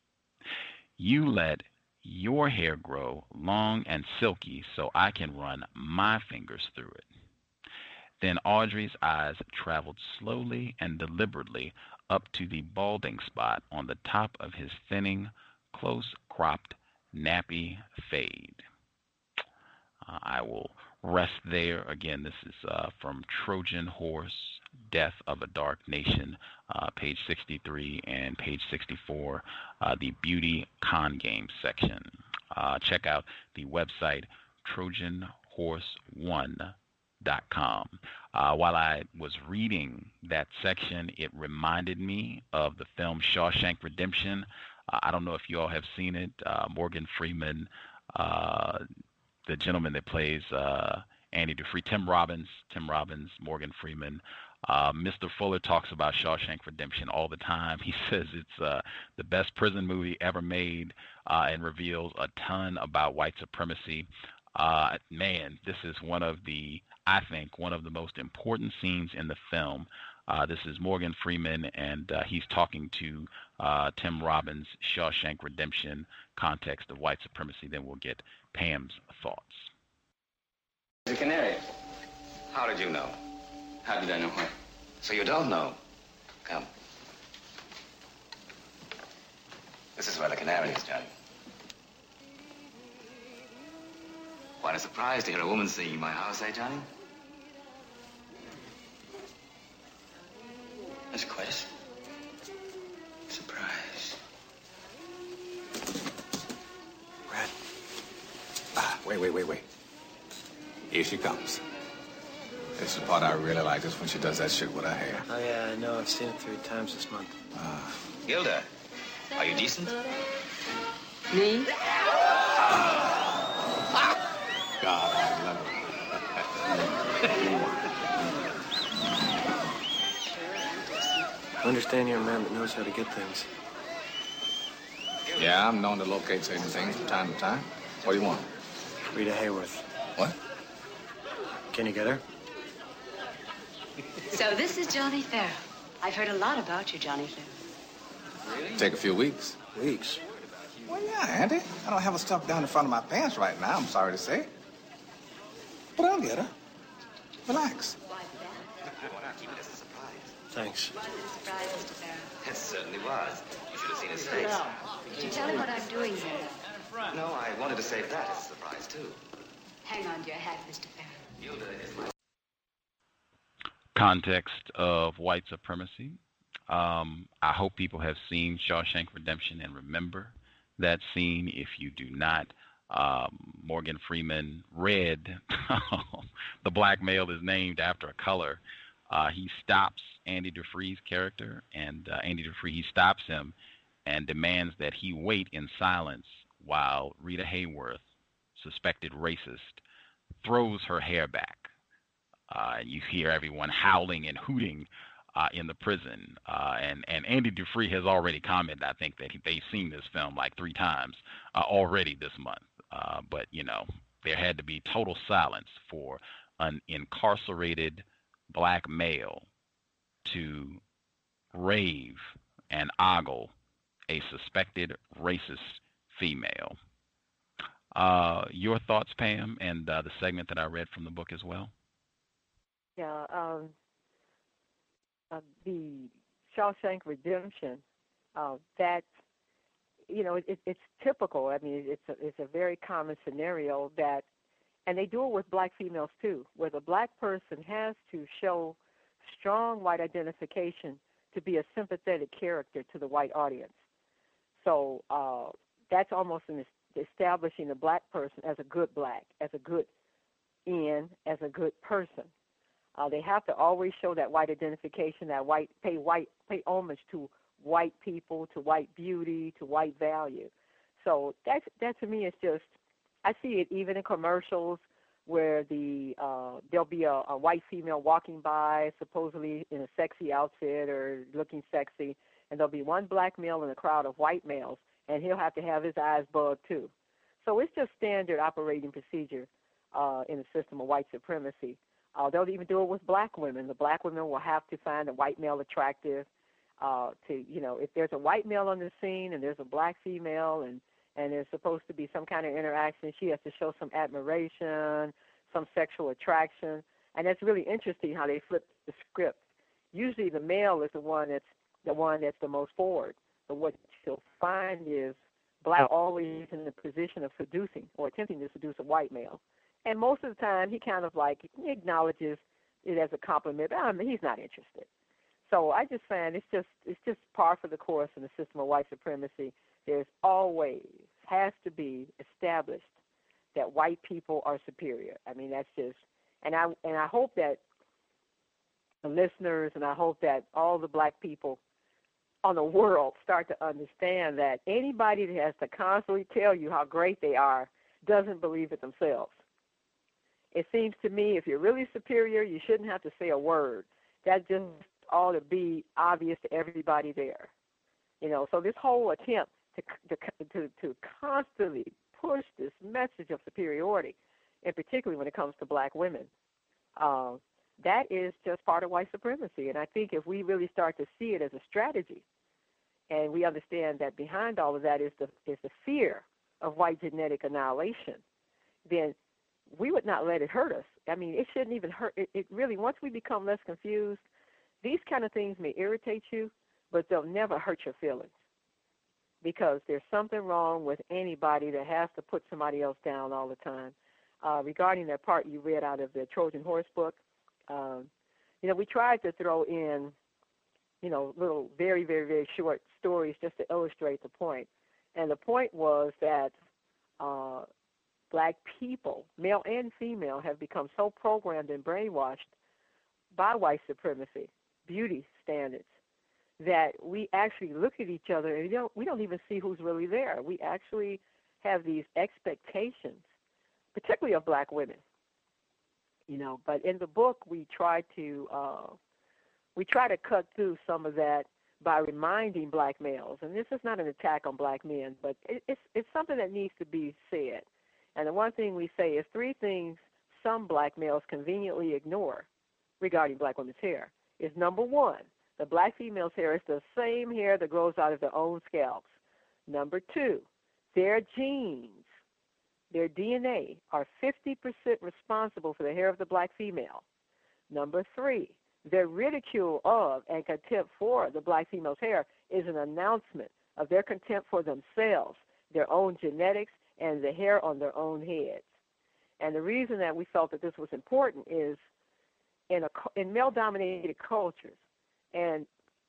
You let your hair grow long and silky so I can run my fingers through it. Then Audrey's eyes traveled slowly and deliberately up to the balding spot on the top of his thinning, close-cropped, nappy fade. Uh, I will rest there. Again, this is uh, from Trojan Horse, Death of a Dark Nation, uh, page sixty-three and page sixty-four, uh, the Beauty Con Game section. Uh, check out the website trojan horse one dot com. Uh, while I was reading that section, it reminded me of the film Shawshank Redemption. Uh, I don't know if you all have seen it. Uh, Morgan Freeman, uh, the gentleman that plays uh, Andy Dufresne, Tim Robbins, Tim Robbins, Morgan Freeman. Uh, Mister Fuller talks about Shawshank Redemption all the time. He says it's uh, the best prison movie ever made uh, and reveals a ton about white supremacy. Uh, man, this is one of the, I think, one of the most important scenes in the film. Uh, this is Morgan Freeman, and uh, he's talking to uh, Tim Robbins' Shawshank Redemption context of white supremacy. Then we'll get Pam's thoughts. The canary. How did you know? How did I know what? So you don't know. Come. This is where the canary is, Johnny. Quite a surprise to hear a woman singing in my house, eh, Johnny? That's quite a su- surprise. Red. Ah, wait, wait, wait, wait. Here she comes. This is the part I really like, is when she does that shit with her hair. Oh, yeah, I know. I've seen it three times this month. Uh, Gilda, are you decent? Me? God, I love I understand you're a man that knows how to get things. it. Yeah, I'm known to locate certain things from time to time. What do you want? Rita Hayworth. What? Can you get her? So this is Johnny Farrell. I've heard a lot about you, Johnny Farrell. Take a few weeks. Weeks. Well, yeah, Andy. I don't have her stuff down in front of my pants right now, I'm sorry to say. But I'll get her. Relax. Why not keep it as a surprise? Thanks. Was it a surprise, Mister Farrell? It certainly was. You should have seen his face. Did you tell him what I'm doing here? No, I wanted to save that as a surprise, too. Hang on to your hat, Mister Farrell. Gilda is my... Context of white supremacy. Um, I hope people have seen Shawshank Redemption and remember that scene. If you do not, um, Morgan Freeman, Red, the black male is named after a color. Uh, he stops Andy Dufresne's character, and uh, Andy Dufresne, he stops him and demands that he wait in silence while Rita Hayworth, suspected racist, throws her hair back. Uh, you hear everyone howling and hooting uh, in the prison. Uh, and, and Andy Dufresne has already commented, I think, that he, they've seen this film like three times uh, already this month. Uh, but, you know, there had to be total silence for an incarcerated black male to rave and ogle a suspected racist female. Uh, your thoughts, Pam, and uh, the segment that I read from the book as well? Yeah, um, uh, the Shawshank Redemption, uh, that, you know, it, it's typical. I mean, it's a, it's a very common scenario that, and they do it with black females too, where the black person has to show strong white identification to be a sympathetic character to the white audience. So uh, that's almost an establishing the black person as a good black, as a good in, as a good person. Uh, they have to always show that white identification, that white pay white pay homage to white people, to white beauty, to white value. So that that to me is just, I see it even in commercials where the uh, there'll be a, a white female walking by, supposedly in a sexy outfit or looking sexy, and there'll be one black male in a crowd of white males, and he'll have to have his eyes bugged too. So it's just standard operating procedure uh, in the system of white supremacy. Uh, they'll even do it with black women. The black women will have to find a white male attractive. Uh, to you know, if there's a white male on the scene and there's a black female, and and there's supposed to be some kind of interaction, she has to show some admiration, some sexual attraction, and it's really interesting how they flip the script. Usually, the male is the one that's the one that's the most forward. But what you'll find is black always in the position of seducing or attempting to seduce a white male. And most of the time, he kind of like acknowledges it as a compliment. But I mean, he's not interested. So I just find it's just it's just par for the course in the system of white supremacy. There's always has to be established that white people are superior. I mean, that's just, and I and I hope that the listeners and I hope that all the black people on the world start to understand that anybody that has to constantly tell you how great they are doesn't believe it themselves. It seems to me if you're really superior, you shouldn't have to say a word. That just ought to be obvious to everybody there. You know, so this whole attempt to to to constantly push this message of superiority, and particularly when it comes to black women, uh, that is just part of white supremacy. And I think if we really start to see it as a strategy, and we understand that behind all of that is the is the fear of white genetic annihilation, then we would not let it hurt us. I mean, it shouldn't even hurt. It, it really, once we become less confused, these kind of things may irritate you, but they'll never hurt your feelings, because there's something wrong with anybody that has to put somebody else down all the time. Uh, regarding that part you read out of the Trojan Horse book, um, you know, we tried to throw in, you know, little very, very, very short stories just to illustrate the point. And the point was that uh, black people, male and female, have become so programmed and brainwashed by white supremacy, beauty standards, that we actually look at each other and we don't, we don't even see who's really there. We actually have these expectations, particularly of black women, you know. But in the book, we try to uh, we try to cut through some of that by reminding black males, and this is not an attack on black men, but it, it's it's something that needs to be said. And the one thing we say is three things some black males conveniently ignore regarding black women's hair is, number one, the black female's hair is the same hair that grows out of their own scalps. Number two, their genes, their D N A, are fifty percent responsible for the hair of the black female. Number three, their ridicule of and contempt for the black female's hair is an announcement of their contempt for themselves, their own genetics, and the hair on their own heads. And the reason that we felt that this was important is in, a, in male-dominated cultures, and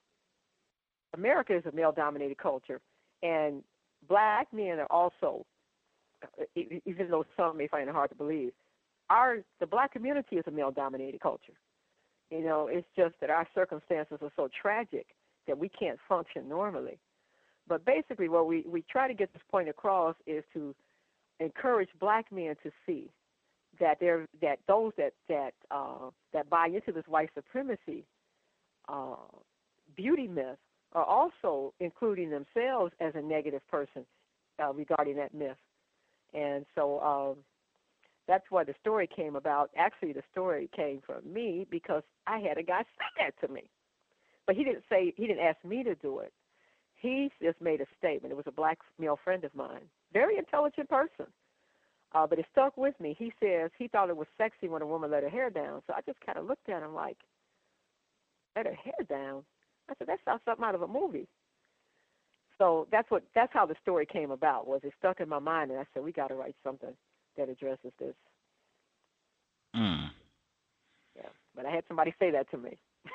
America is a male-dominated culture, and black men are also, even though some may find it hard to believe, our the black community is a male-dominated culture. You know, it's just that our circumstances are so tragic that we can't function normally. But basically what we, we try to get this point across is to encourage black men to see that there that those that that uh, that buy into this white supremacy uh, beauty myth are also including themselves as a negative person uh, regarding that myth. And so um, that's why the story came about. Actually, the story came from me because I had a guy say that to me. But he didn't say, he didn't ask me to do it. he just made a statement. It was a black male friend of mine, very intelligent person, uh, but it stuck with me. He says he thought it was sexy when a woman let her hair down. So I just kind of looked at him like, let her hair down? I said, that sounds something out of a movie. So that's what that's how the story came about. Was it stuck in my mind, and I said, we got to write something that addresses this. Mm. Yeah, but I had somebody say that to me.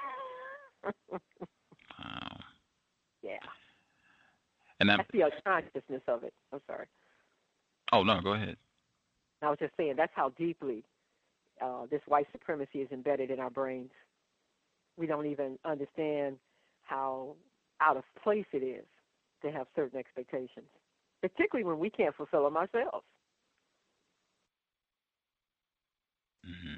Wow. Yeah. And that, that's the unconsciousness of it. I'm sorry. Oh, no, go ahead. I was just saying that's how deeply uh, this white supremacy is embedded in our brains. We don't even understand how out of place it is to have certain expectations, particularly when we can't fulfill them ourselves. Mm-hmm.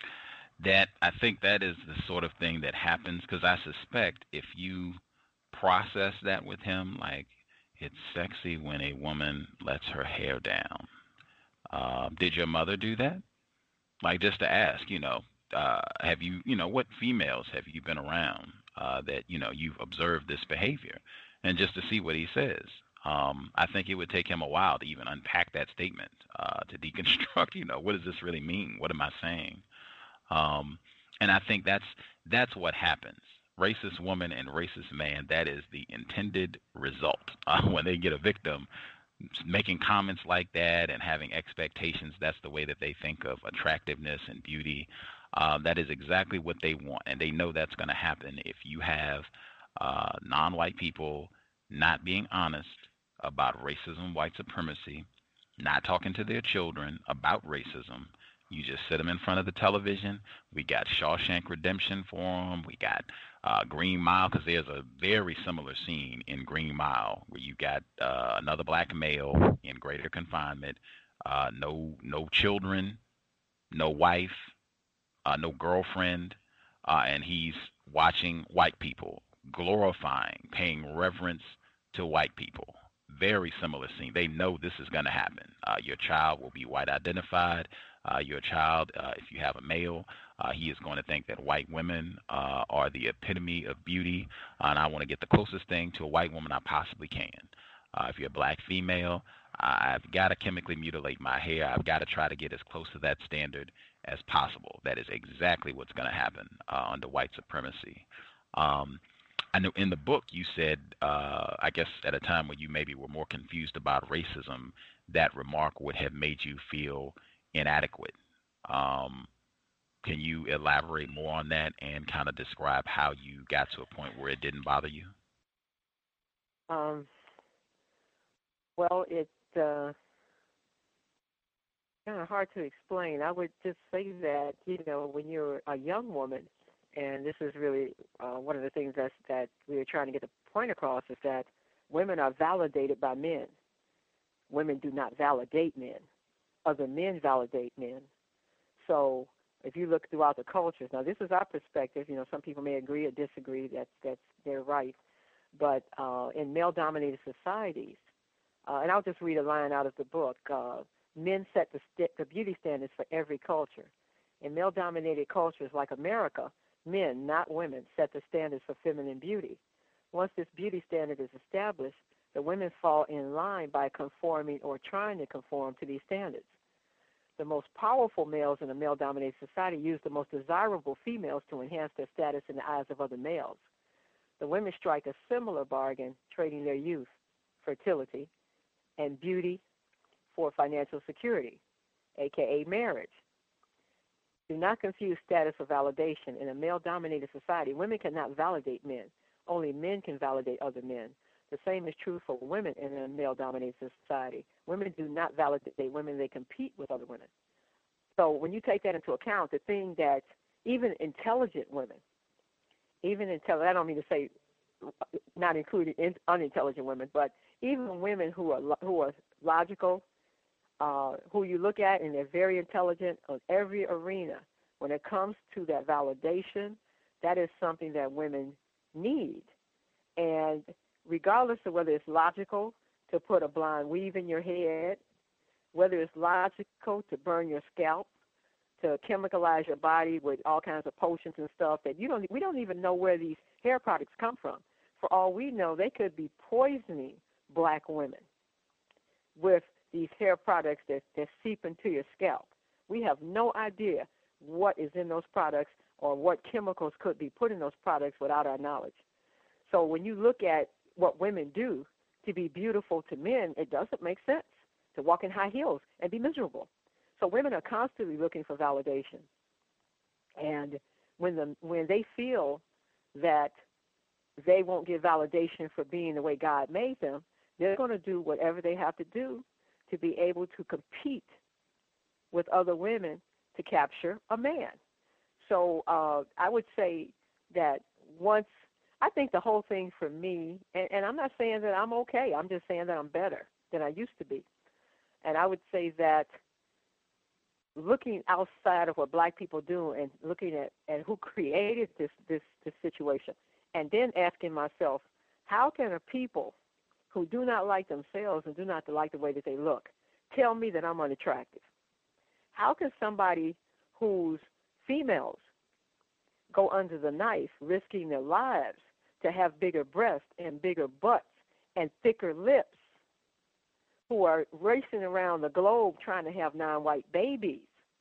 That I think that is the sort of thing that happens, because I suspect if you process that with him, like, it's sexy when a woman lets her hair down. Uh, did your mother do that? Like, just to ask, you know, uh, have you, you know, what females have you been around uh, that, you know, you've observed this behavior? And just to see what he says. Um, I think it would take him a while to even unpack that statement, uh, to deconstruct, you know, what does this really mean? What am I saying? Um, and I think that's that's what happens. Racist woman and racist man, that is the intended result. Uh, when they get a victim, making comments like that and having expectations, that's the way that they think of attractiveness and beauty. Uh, that is exactly what they want, and they know that's going to happen if you have uh, non-white people not being honest about racism, white supremacy, not talking to their children about racism. You just sit them in front of the television. We got Shawshank Redemption for them. We got uh, Green Mile, because there's a very similar scene in Green Mile where you got uh, another black male in greater confinement, uh, no no children, no wife, uh, no girlfriend, uh, and he's watching white people, glorifying, paying reverence to white people. Very similar scene. They know this is going to happen. Uh, your child will be white identified. Uh, your child, uh, if you have a male, uh, he is going to think that white women uh, are the epitome of beauty, uh, and I want to get the closest thing to a white woman I possibly can. Uh, if you're a black female, I've got to chemically mutilate my hair. I've got to try to get as close to that standard as possible. That is exactly what's going to happen uh, under white supremacy. Um, I know in the book you said, uh, I guess at a time when you maybe were more confused about racism, that remark would have made you feel inadequate. Um, can you elaborate more on that and kind of describe how you got to a point where it didn't bother you? Um, well, it's uh, kind of hard to explain. I would just say that, you know, when you're a young woman, and this is really uh, one of the things that's, that we were trying to get the point across, is that women are validated by men. Women do not validate men. Other men validate men. So if you look throughout the cultures, now this is our perspective. You know, some people may agree or disagree. That's that's their right. But uh, in male-dominated societies, uh, and I'll just read a line out of the book. Uh, men set the, st- the beauty standards for every culture. In male-dominated cultures like America, men, not women, set the standards for feminine beauty. Once this beauty standard is established, the women fall in line by conforming or trying to conform to these standards. The most powerful males in a male-dominated society use the most desirable females to enhance their status in the eyes of other males. The women strike a similar bargain, trading their youth, fertility, and beauty for financial security, a k a marriage. Do not confuse status or validation. In a male-dominated society, women cannot validate men. Only men can validate other men. The same is true for women in a male-dominated society. Women do not validate women. They compete with other women. So when you take that into account, the thing that even intelligent women, even intelligent, I don't mean to say not including in, unintelligent women, but even women who are who are logical, uh, who you look at and they're very intelligent on every arena, when it comes to that validation, that is something that women need. And regardless of whether it's logical to put a blonde weave in your head, whether it's logical to burn your scalp, to chemicalize your body with all kinds of potions and stuff that you don't, we don't even know where these hair products come from. for all we know, they could be poisoning black women with these hair products that, that seep into your scalp. We have no idea what is in those products or what chemicals could be put in those products without our knowledge. So when you look at what women do to be beautiful to men, it doesn't make sense to walk in high heels and be miserable. So women are constantly looking for validation. And when the when they feel that they won't get validation for being the way God made them, they're going to do whatever they have to do to be able to compete with other women to capture a man. So uh, I would say that once, I think the whole thing for me, and, and I'm not saying that I'm okay, I'm just saying that I'm better than I used to be. And I would say that looking outside of what black people do and looking at, at who created this, this, this situation, and then asking myself, how can a people who do not like themselves and do not like the way that they look tell me that I'm unattractive? How can somebody whose females go under the knife, risking their lives to have bigger breasts and bigger butts and thicker lips, who are racing around the globe trying to have non-white babies,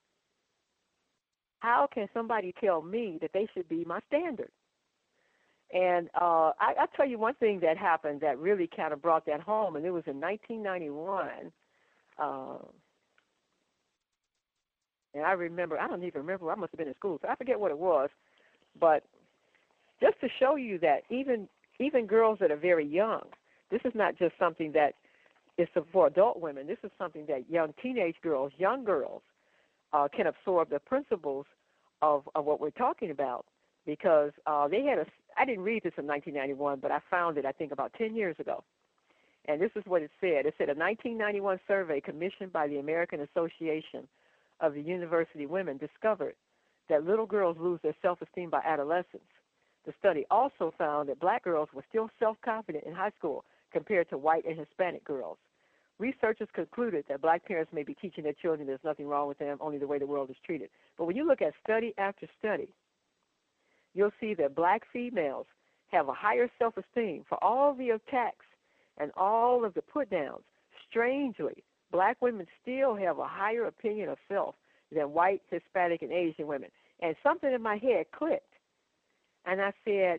how can somebody tell me that they should be my standard? And uh, I, I'll tell you one thing that happened that really kind of brought that home, and it was in nineteen ninety-one. Uh, and I remember, I don't even remember, I must have been in school, so I forget what it was. But just to show you that even even girls that are very young, this is not just something that is for adult women. This is something that young teenage girls, young girls, uh, can absorb the principles of, of what we're talking about. Because uh, they had a, I didn't read this in nineteen ninety-one, but I found it, I think, about ten years ago. And this is what it said. It said a nineteen ninety-one survey commissioned by the American Association of the University Women discovered that little girls lose their self-esteem by adolescence. The study also found that black girls were still self-confident in high school compared to white and Hispanic girls. Researchers concluded that black parents may be teaching their children there's nothing wrong with them, only the way the world is treated. But when you look at study after study, you'll see that black females have a higher self-esteem for all the attacks and all of the put-downs. Strangely, black women still have a higher opinion of self than white, Hispanic, and Asian women. And something in my head clicked, and I said,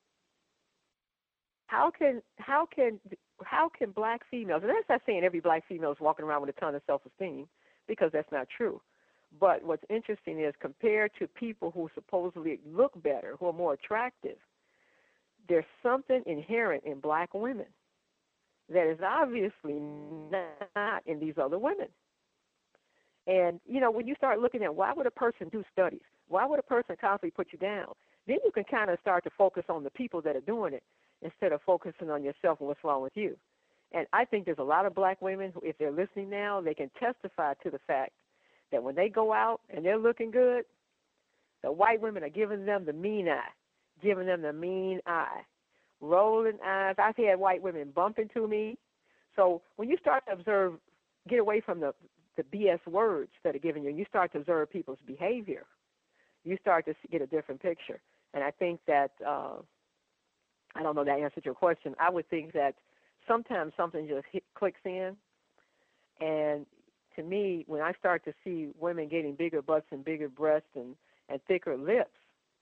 how can how can how can black females, and that's not saying every black female is walking around with a ton of self-esteem, because that's not true. But what's interesting is compared to people who supposedly look better, who are more attractive, there's something inherent in black women that is obviously not in these other women. And, you know, when you start looking at why would a person do studies, why would a person constantly put you down, then you can kind of start to focus on the people that are doing it instead of focusing on yourself and what's wrong with you. And I think there's a lot of black women who, if they're listening now, they can testify to the fact that when they go out and they're looking good, the white women are giving them the mean eye, giving them the mean eye, rolling eyes. I've had white women bump into me. So when you start to observe, get away from the, the B S words that are given you, and you start to observe people's behavior, you start to get a different picture. And I think that, uh, I don't know that answered your question. I would think that sometimes something just hit, clicks in, and to me, when I start to see women getting bigger butts and bigger breasts and, and thicker lips,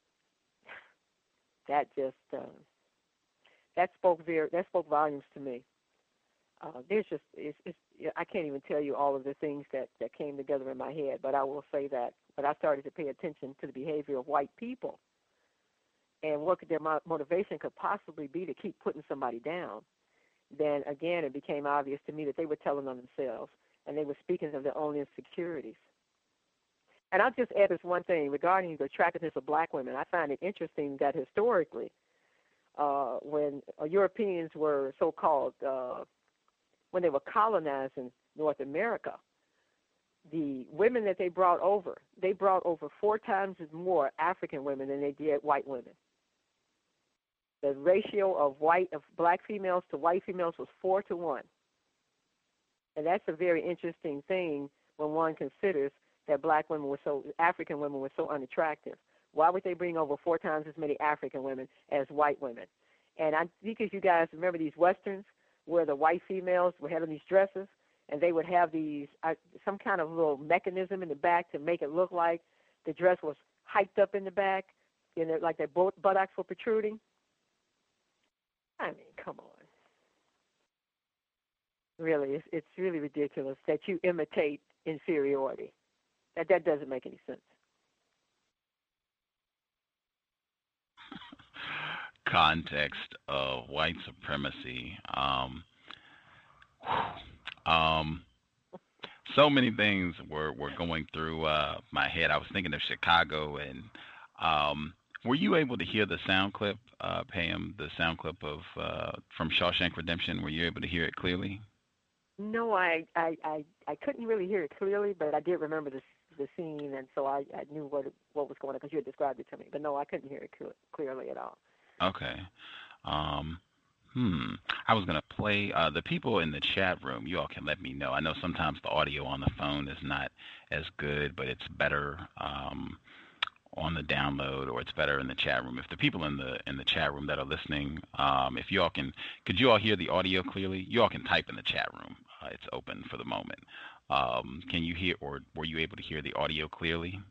that just uh, that spoke very that spoke volumes to me. Uh, there's just it's, it's, I can't even tell you all of the things that, that came together in my head, but I will say that. But I started to pay attention to the behavior of white people and what their motivation could possibly be to keep putting somebody down. Then again, it became obvious to me that they were telling on themselves, and they were speaking of their own insecurities. And I'll just add this one thing regarding the attractiveness of black women. I find it interesting that historically, uh, when uh, Europeans were so-called, uh, when they were colonizing North America, the women that they brought over, they brought over four times as more African women than they did white women. The ratio of white of black females to white females was four to one. And that's a very interesting thing when one considers that black women were so, African women were so unattractive. Why would they bring over four times as many African women as white women? And I think if you guys remember these westerns where the white females were having these dresses, and they would have these uh, some kind of little mechanism in the back to make it look like the dress was hiked up in the back, you know, like their buttocks were protruding. I mean, come on. Really, it's, it's really ridiculous that you imitate inferiority. That that doesn't make any sense. Context of white supremacy. Um, um, so many things were, were going through uh, my head. I was thinking of Chicago, and um, were you able to hear the sound clip, uh, Pam, the sound clip of uh, from Shawshank Redemption? Were you able to hear it clearly? No, I, I, I, I couldn't really hear it clearly, but I did remember the the scene, and so I, I knew what what was going on because you had described it to me. But no, I couldn't hear it cl- clearly at all. Okay. Um, hmm. I was going to play uh, the people in the chat room. You all can let me know. I know sometimes the audio on the phone is not as good, but it's better um, on the download, or it's better in the chat room. If the people in the in the chat room that are listening, um, if you all can, could you all hear the audio clearly? You all can type in the chat room. Uh, it's open for the moment. Um, can you hear, or were you able to hear the audio clearly?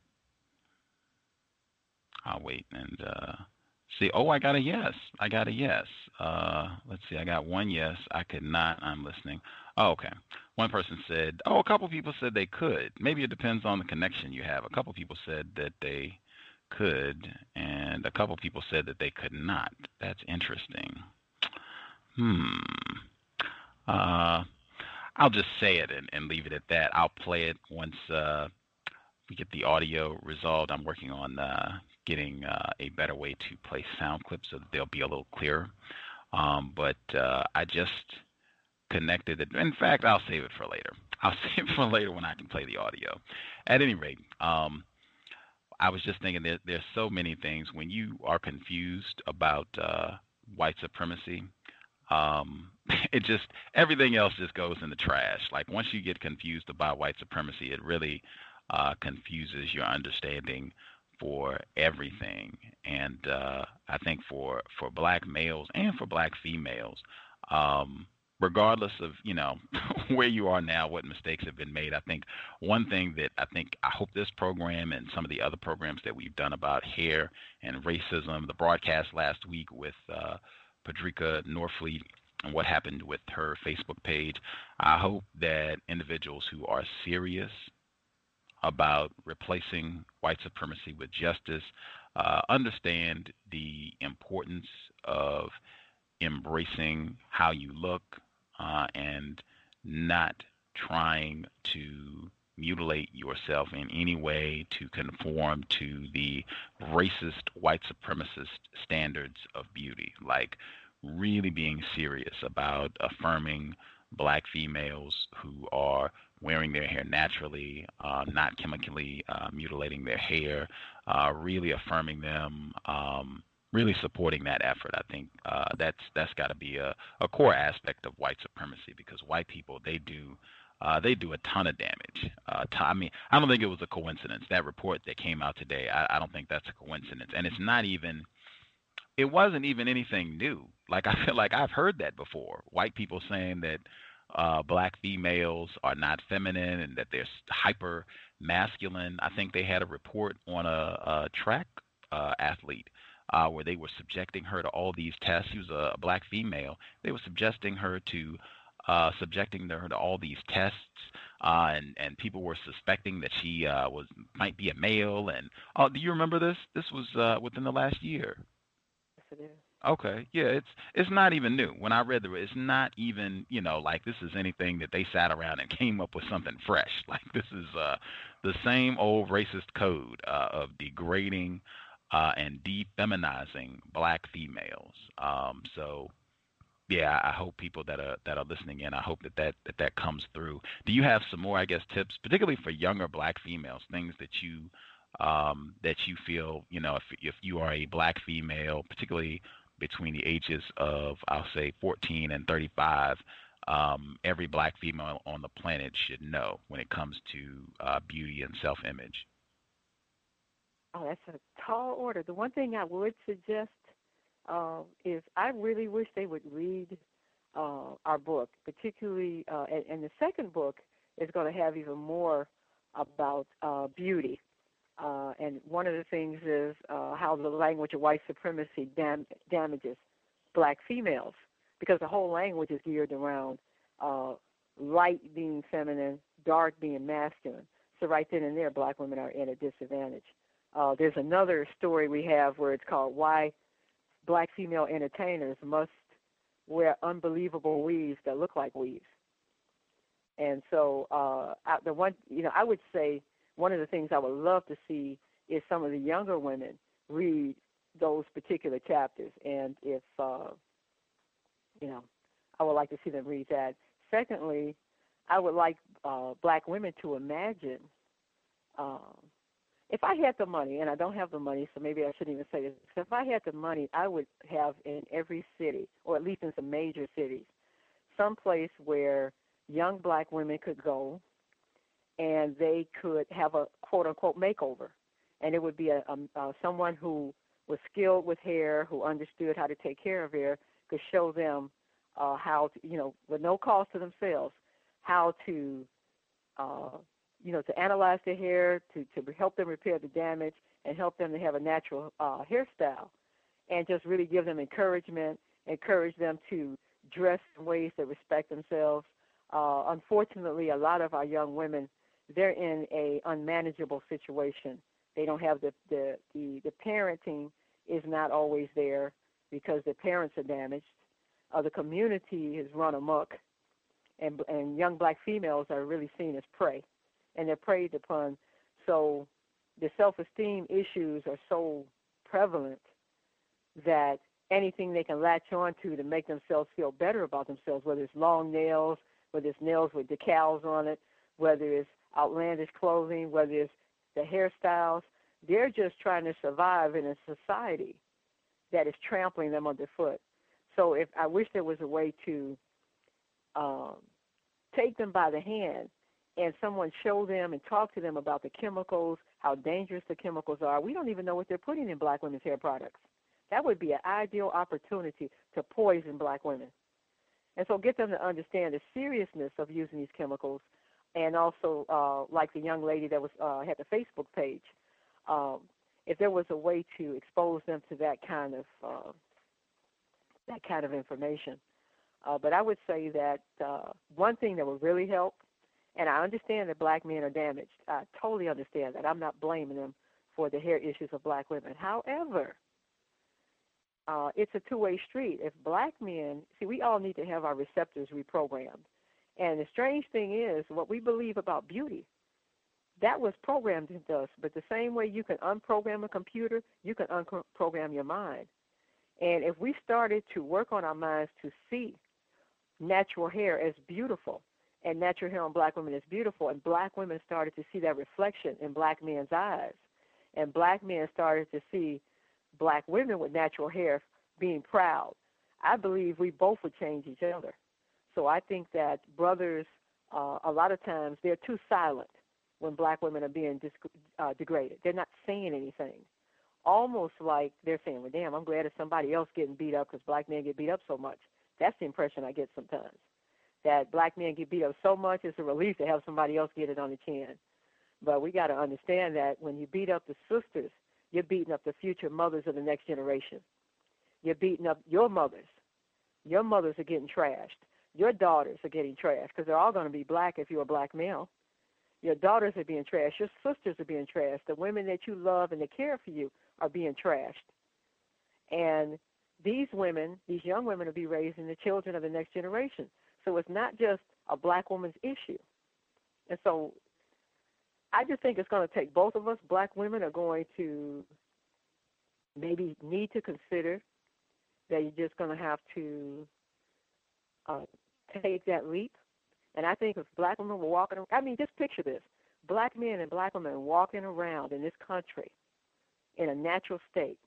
I'll wait and uh, see. Oh, I got a yes. I got a yes. Uh, let's see. I got one yes. I could not. I'm listening. Oh, okay. One person said, oh, a couple people said they could. Maybe it depends on the connection you have. A couple people said that they could, and a couple people said that they could not. That's interesting. Hmm. Uh, I'll just say it and, and leave it at that. I'll play it once uh, we get the audio resolved. I'm working on uh, getting uh, a better way to play sound clips so that they'll be a little clearer. Um, but uh, I just connected it. In fact, I'll save it for later. I'll save it for later when I can play the audio. At any rate, um, I was just thinking that there's so many things when you are confused about uh, white supremacy. Um, it just, everything else just goes in the trash. Like once you get confused about white supremacy, it really uh, confuses your understanding for everything. And uh, I think for, for black males and for black females, um, regardless of, you know, where you are now, what mistakes have been made, I think one thing that I think I hope this program and some of the other programs that we've done about hair and racism, the broadcast last week with uh, Padrika Norfleet and what happened with her Facebook page, I hope that individuals who are serious about replacing white supremacy with justice uh, understand the importance of embracing how you look uh, and not trying to mutilate yourself in any way to conform to the racist white supremacist standards of beauty. Like really being serious about affirming black females who are wearing their hair naturally, uh, not chemically uh, mutilating their hair, uh, really affirming them, um, really supporting that effort. I think uh, that's that's got to be a, a core aspect of white supremacy, because white people, they do uh, they do a ton of damage. Uh, t- I mean, I don't think it was a coincidence. That report that came out today, I, I don't think that's a coincidence. And it's not even, it wasn't even anything new. Like I feel like I've heard that before. White people saying that uh, black females are not feminine and that they're hyper masculine. I think they had a report on a, a track uh, athlete uh, where they were subjecting her to all these tests. She was a, a black female. They were subjecting her to uh, subjecting her to all these tests, uh, and and people were suspecting that she uh, was might be a male. And oh, do you remember this? This was uh, within the last year. Yes, it is. Okay, yeah, it's it's not even new. When I read the, it's not even, you know, like this is anything that they sat around and came up with something fresh. Like this is uh, the same old racist code uh, of degrading uh, and defeminizing black females. Um, so, yeah, I hope people that are that are listening in, I hope that that, that that comes through. Do you have some more, I guess, tips, particularly for younger black females, things that you um, that you feel, you know, if if you are a black female, particularly between the ages of, I'll say, fourteen and thirty-five, um, every black female on the planet should know when it comes to uh, beauty and self-image? Oh, that's a tall order. The one thing I would suggest uh, is I really wish they would read uh, our book, particularly, uh, and, and the second book is going to have even more about uh, beauty. Uh, and one of the things is uh, how the language of white supremacy dam- damages black females, because the whole language is geared around uh, light being feminine, dark being masculine. So right then and there, black women are in a disadvantage. Uh, there's another story we have where it's called Why Black Female Entertainers Must Wear Unbelievable Weaves That Look Like Weaves. And so uh, I, the one, you know, I would say one of the things I would love to see is some of the younger women read those particular chapters. And if, uh, you know, I would like to see them read that. Secondly, I would like uh, black women to imagine um, if I had the money, and I don't have the money, so maybe I shouldn't even say this. So if I had the money, I would have in every city, or at least in some major cities, some place where young black women could go and they could have a quote-unquote makeover. And it would be a, a, uh, someone who was skilled with hair, who understood how to take care of hair, could show them uh, how to, you know, with no cost to themselves, how to, uh, you know, to analyze their hair, to, to help them repair the damage, and help them to have a natural uh, hairstyle, and just really give them encouragement, encourage them to dress in ways that respect themselves. Uh, unfortunately, a lot of our young women, they're in a unmanageable situation. They don't have the, the, the, the parenting is not always there because the parents are damaged. Uh, the community is run amok, and, and young black females are really seen as prey, and they're preyed upon. So the self-esteem issues are so prevalent that anything they can latch on to to make themselves feel better about themselves, whether it's long nails, whether it's nails with decals on it, whether it's outlandish clothing, whether it's the hairstyles, they're just trying to survive in a society that is trampling them underfoot. So if I wish there was a way to um, take them by the hand and someone show them and talk to them about the chemicals, how dangerous the chemicals are. We don't even know what they're putting in black women's hair products. That would be an ideal opportunity to poison black women. And so get them to understand the seriousness of using these chemicals, and also uh, like the young lady that was uh, had the Facebook page, um, if there was a way to expose them to that kind of uh, that kind of information. Uh, but I would say that uh, one thing that would really help, and I understand that black men are damaged. I totally understand that. I'm not blaming them for the hair issues of black women. However, uh, it's a two-way street. If black men, see, we all need to have our receptors reprogrammed. And the strange thing is, what we believe about beauty, that was programmed into us. But the same way you can unprogram a computer, you can unprogram your mind. And if we started to work on our minds to see natural hair as beautiful, and natural hair on black women is beautiful, and black women started to see that reflection in black men's eyes, and black men started to see black women with natural hair being proud, I believe we both would change each other. So I think that brothers, uh, a lot of times, they're too silent when black women are being dis- uh, degraded. They're not saying anything. Almost like they're saying, well, damn, I'm glad it's somebody else getting beat up because black men get beat up so much. That's the impression I get sometimes, that black men get beat up so much, it's a relief to have somebody else get it on the chin. But we got to understand that when you beat up the sisters, you're beating up the future mothers of the next generation. You're beating up your mothers. Your mothers are getting trashed. Your daughters are getting trashed because they're all going to be black if you're a black male. Your daughters are being trashed. Your sisters are being trashed. The women that you love and that care for you are being trashed. And these women, these young women, will be raising the children of the next generation. So it's not just a black woman's issue. And so I just think it's going to take both of us. Black women are going to maybe need to consider that you're just going to have to uh, take that leap. And I think if black women were walking around, I mean, just picture this. Black men and black women walking around in this country in a natural state.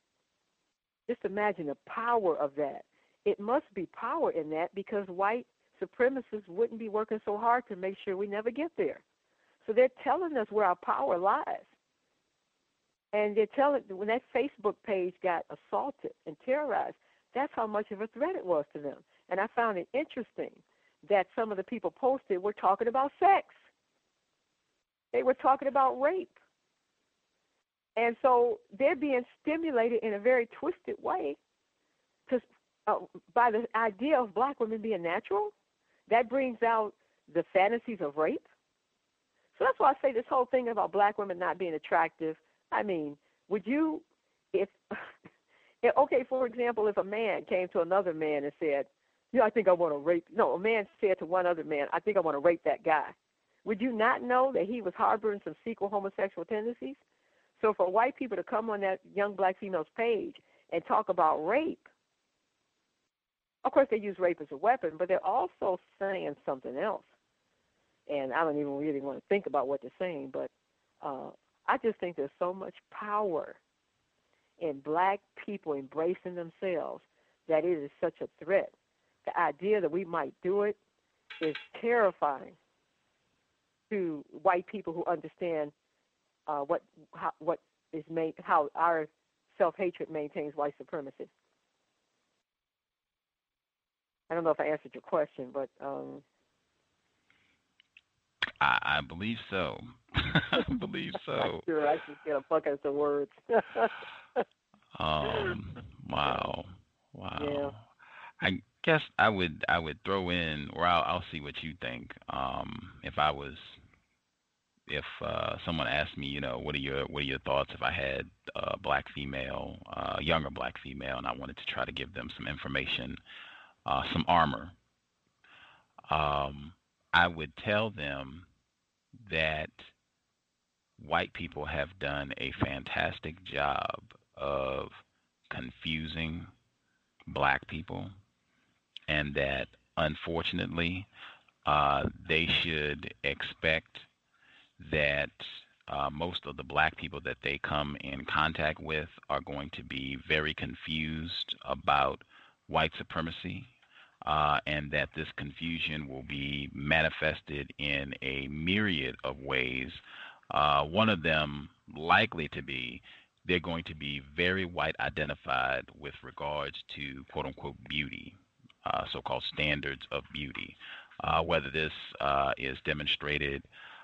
Just imagine the power of that. It must be power in that because white supremacists wouldn't be working so hard to make sure we never get there. So they're telling us where our power lies. And they're telling, when that Facebook page got assaulted and terrorized, that's how much of a threat it was to them. And I found it interesting that some of the people posted were talking about sex. They were talking about rape. And so they're being stimulated in a very twisted way to, uh, by the idea of black women being natural. That brings out the fantasies of rape. So that's why I say this whole thing about black women not being attractive. I mean, would you, if, if okay, for example, if a man came to another man and said, yeah, I think I want to rape, no, a man said to one other man, I think I want to rape that guy. Would you not know that he was harboring some secret homosexual tendencies? So for white people to come on that young black female's page and talk about rape, of course they use rape as a weapon, but they're also saying something else. And I don't even really want to think about what they're saying, but uh, I just think there's so much power in black people embracing themselves that it is such a threat. The idea that we might do it is terrifying to white people who understand uh, what how, what is made, how our self-hatred maintains white supremacy. I don't know if I answered your question, but um, I, I believe so. I believe so. Sure, I just get a bucket of some words. um, wow, wow. Yeah. I guess I would I would throw in, or I'll, I'll see what you think. Um, if I was, if uh, someone asked me, you know, what are your what are your thoughts if I had a black female, uh, younger black female, and I wanted to try to give them some information, uh, some armor. Um, I would tell them that white people have done a fantastic job of confusing black people, and that unfortunately uh, they should expect that uh, most of the black people that they come in contact with are going to be very confused about white supremacy, uh, and that this confusion will be manifested in a myriad of ways. Uh, one of them likely to be they're going to be very white identified with regards to quote-unquote beauty, uh, so-called standards of beauty, uh, whether this uh, is demonstrated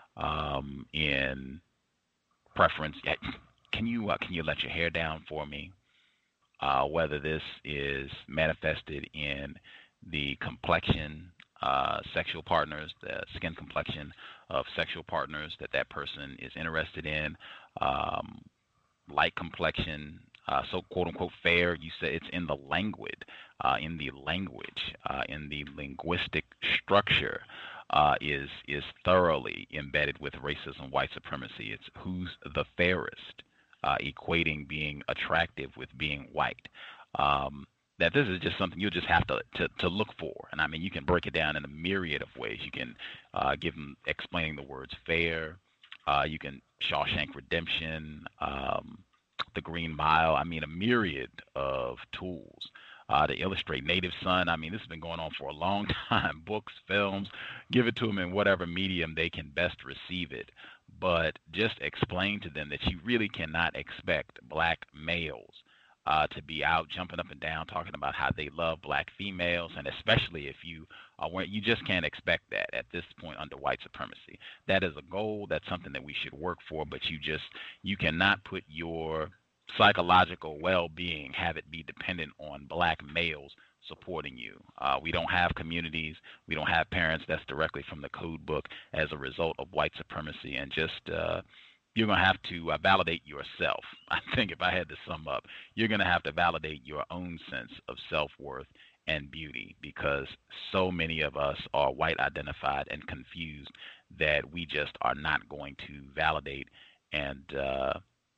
um, in preference. Can you uh, can you let your hair down for me? Uh, whether this is manifested in the complexion, uh, sexual partners, the skin complexion of sexual partners that that person is interested in, um, light complexion, uh, so quote-unquote fair. You said it's in the language, uh, in the language, uh, in the linguistic structure. Uh, is is thoroughly embedded with racism, white supremacy. It's who's the fairest, uh, equating being attractive with being white. Um, that this is just something you'll just have to, to, to look for. And I mean, you can break it down in a myriad of ways. You can uh, give them explaining the words fair. Uh, you can Shawshank Redemption, um, The Green Mile. I mean, a myriad of tools uh, to illustrate Native Son. I mean, this has been going on for a long time. Books, films, give it to them in whatever medium they can best receive it. But just explain to them that you really cannot expect black males uh, to be out jumping up and down talking about how they love black females, and especially if you are wearing, you just can't expect that at this point under white supremacy. That is a goal. That's something that we should work for, but you just, you cannot put your psychological well-being, have it be dependent on black males supporting you. Uh, we don't have communities. We don't have parents. That's directly from the code book as a result of white supremacy. And just uh, you're going to have to uh, validate yourself. I think if I had to sum up, you're going to have to validate your own sense of self-worth and beauty, because so many of us are white identified and confused that we just are not going to validate and uh,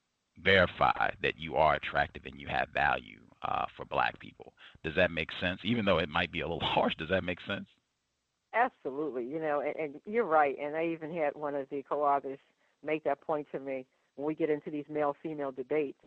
verify that you are attractive and you have value uh, for black people. Does that make sense? Even though it might be a little harsh, does that make sense? Absolutely. You know, and, and you're right. And I even had one of the co-authors make that point to me when we get into these male-female debates.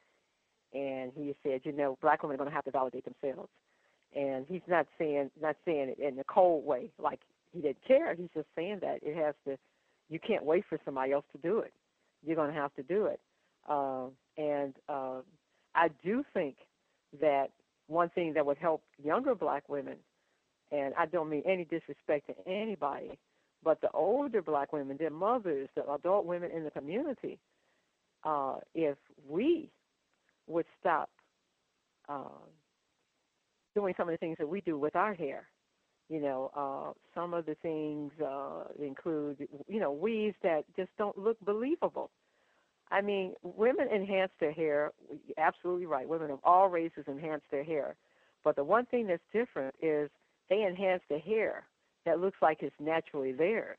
And he said, you know, black women are going to have to validate themselves. And he's not saying not saying it in a cold way, like he didn't care. He's just saying that it has to, you can't wait for somebody else to do it. You're going to have to do it. Uh, and uh, I do think that one thing that would help younger black women, and I don't mean any disrespect to anybody, but the older black women, their mothers, the adult women in the community, uh, if we would stop uh, doing some of the things that we do with our hair. You know, uh, some of the things uh, include, you know, weaves that just don't look believable. I mean, women enhance their hair. You're absolutely right. Women of all races enhance their hair. But the one thing that's different is they enhance the hair that looks like it's naturally theirs.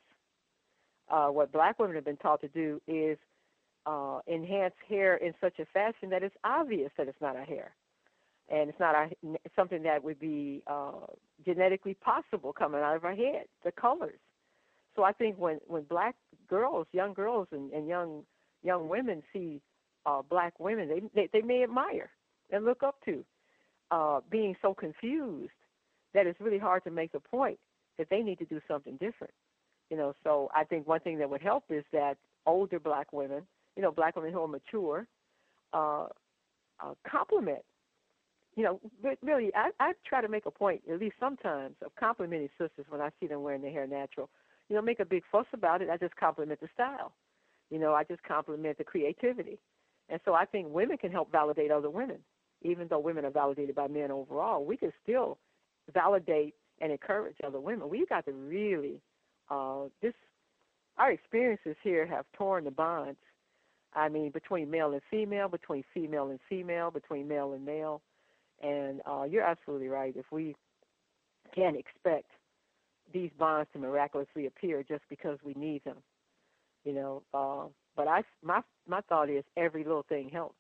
Uh, what black women have been taught to do is uh, enhance hair in such a fashion that it's obvious that it's not our hair. And it's not our, something that would be uh, genetically possible coming out of our head, the colors. So I think when, when black girls, young girls and, and young young women see uh, black women, they, they they may admire and look up to, uh, being so confused that it's really hard to make the point that they need to do something different. You know, so I think one thing that would help is that older black women, you know, black women who are mature, uh, uh, compliment. You know, really, I, I try to make a point, at least sometimes, of complimenting sisters when I see them wearing their hair natural. You know, make a big fuss about it. I just compliment the style. You know, I just compliment the creativity. And so I think women can help validate other women. Even though women are validated by men overall, we can still validate and encourage other women. We've got to really, uh, this, our experiences here have torn the bonds. I mean, between male and female, between female and female, between male and male. And uh, you're absolutely right. If we can't expect these bonds to miraculously appear just because we need them, you know. Uh, but I, my my thought is every little thing helps.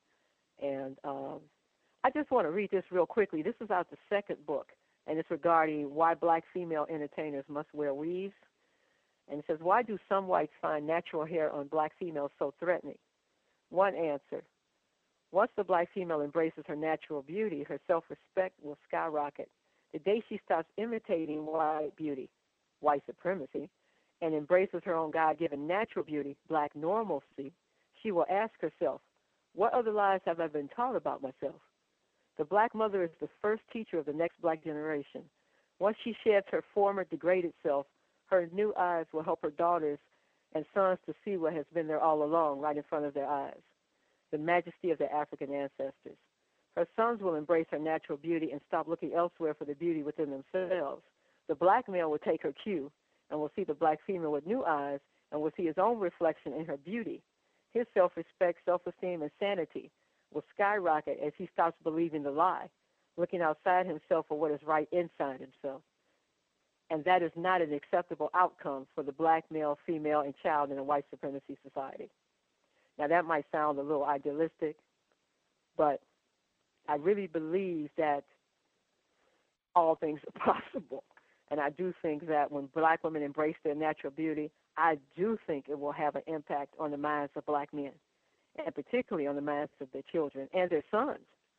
And um, I just want to read this real quickly. This is out the second book, and it's regarding why black female entertainers must wear weaves. And it says, why do some whites find natural hair on black females so threatening? One answer. Once the black female embraces her natural beauty, her self-respect will skyrocket. The day she stops imitating white beauty, white supremacy, and embraces her own God-given natural beauty, black normalcy, she will ask herself, what other lies have I been taught about myself? The black mother is the first teacher of the next black generation. Once she sheds her former degraded self, her new eyes will help her daughters and sons to see what has been there all along, right in front of their eyes, the majesty of their African ancestors. Her sons will embrace her natural beauty and stop looking elsewhere for the beauty within themselves. The black male will take her cue and will see the black female with new eyes and will see his own reflection in her beauty. His self-respect, self-esteem, and sanity will skyrocket as he stops believing the lie, looking outside himself for what is right inside himself. And that is not an acceptable outcome for the black male, female, and child in a white supremacy society. Now, that might sound a little idealistic, but I really believe that all things are possible. And I do think that when black women embrace their natural beauty, I do think it will have an impact on the minds of black men, and particularly on the minds of their children and their sons.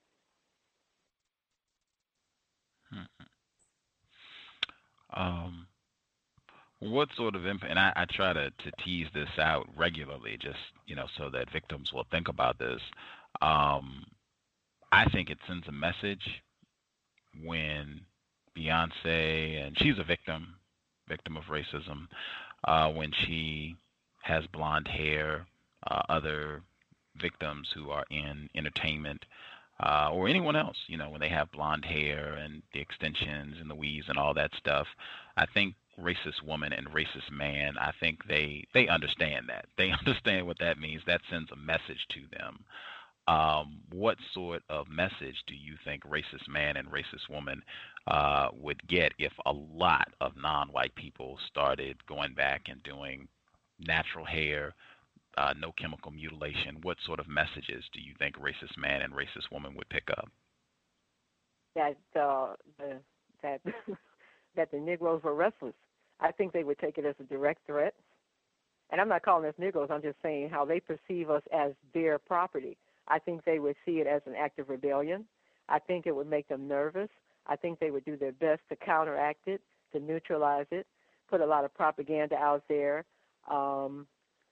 Hmm. Um, what sort of impact, and I, I try to, to tease this out regularly just, you know, so that victims will think about this. Um, I think it sends a message when Beyonce, and she's a victim, victim of racism, uh, when she has blonde hair, uh, other victims who are in entertainment, uh, or anyone else, you know, when they have blonde hair and the extensions and the weaves and all that stuff. I think racist woman and racist man, I think they, they understand that. They understand what that means. That sends a message to them. Um, what sort of message do you think racist man and racist woman uh, would get if a lot of non-white people started going back and doing natural hair, uh, no chemical mutilation? What sort of messages do you think racist man and racist woman would pick up? That uh, the, that that the Negroes were restless. I think they would take it as a direct threat. And I'm not calling us Negroes. I'm just saying how they perceive us as their property. I think they would see it as an act of rebellion. I think it would make them nervous. I think they would do their best to counteract it, to neutralize it, put a lot of propaganda out there, um,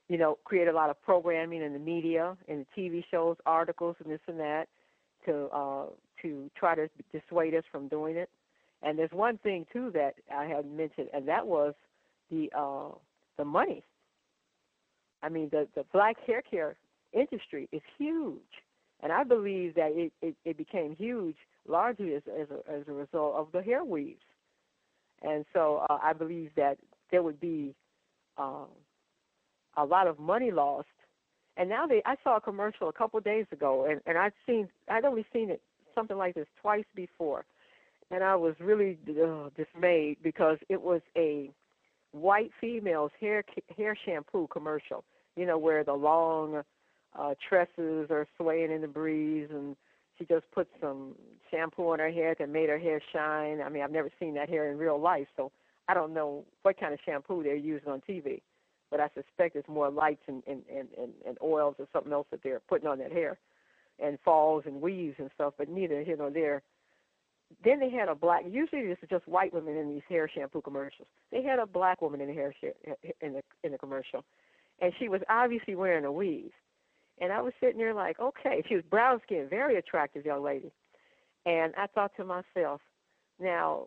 you know, create a lot of programming in the media, in the T V shows, articles, and this and that, to uh, to try to dissuade us from doing it. And there's one thing too that I had mentioned, and that was the uh, the money. I mean, the the black hair care industry is huge, and I believe that it, it, it became huge largely as as a, as a result of the hair weaves. And so uh, I believe that there would be uh, a lot of money lost. And now they, I saw a commercial a couple of days ago, and, and I'd seen, I'd only seen it something like this twice before, and I was really uh, dismayed because it was a white female's hair hair shampoo commercial. You know, where the long uh, tresses are swaying in the breeze, and she just put some shampoo on her hair that made her hair shine. I mean, I've never seen that hair in real life, so I don't know what kind of shampoo they're using on T V. But I suspect it's more lights and, and, and, and, and oils or something else that they're putting on that hair, and falls and weaves and stuff, but neither here nor there. Then they had a black, usually this is just white women in these hair shampoo commercials. They had a black woman in the hair in the, in the commercial, and she was obviously wearing a weave. And I was sitting there like, okay, she was brown skinned, very attractive young lady. And I thought to myself, now,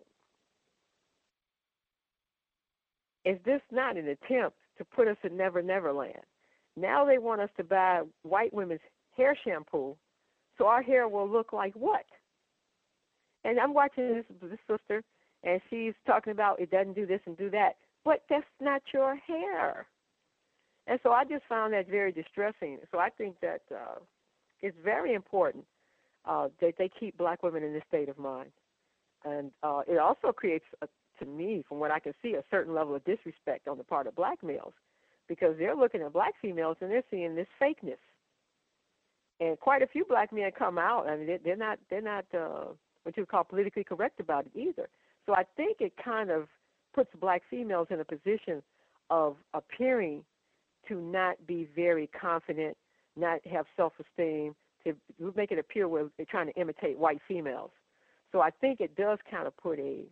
is this not an attempt to put us in Never Never Land? Now they want us to buy white women's hair shampoo, so our hair will look like what? And I'm watching this, this sister, and she's talking about it doesn't do this and do that, but that's not your hair. And so I just found that very distressing. So I think that uh, it's very important uh, that they keep black women in this state of mind. And uh, it also creates, a, to me, from what I can see, a certain level of disrespect on the part of black males, because they're looking at black females and they're seeing this fakeness. And quite a few black men come out. I mean, they're, they're not, they're not uh, what you call politically correct about it either. So I think it kind of puts black females in a position of appearing to not be very confident, not have self-esteem, to make it appear where they're trying to imitate white females. So I think it does kind of put a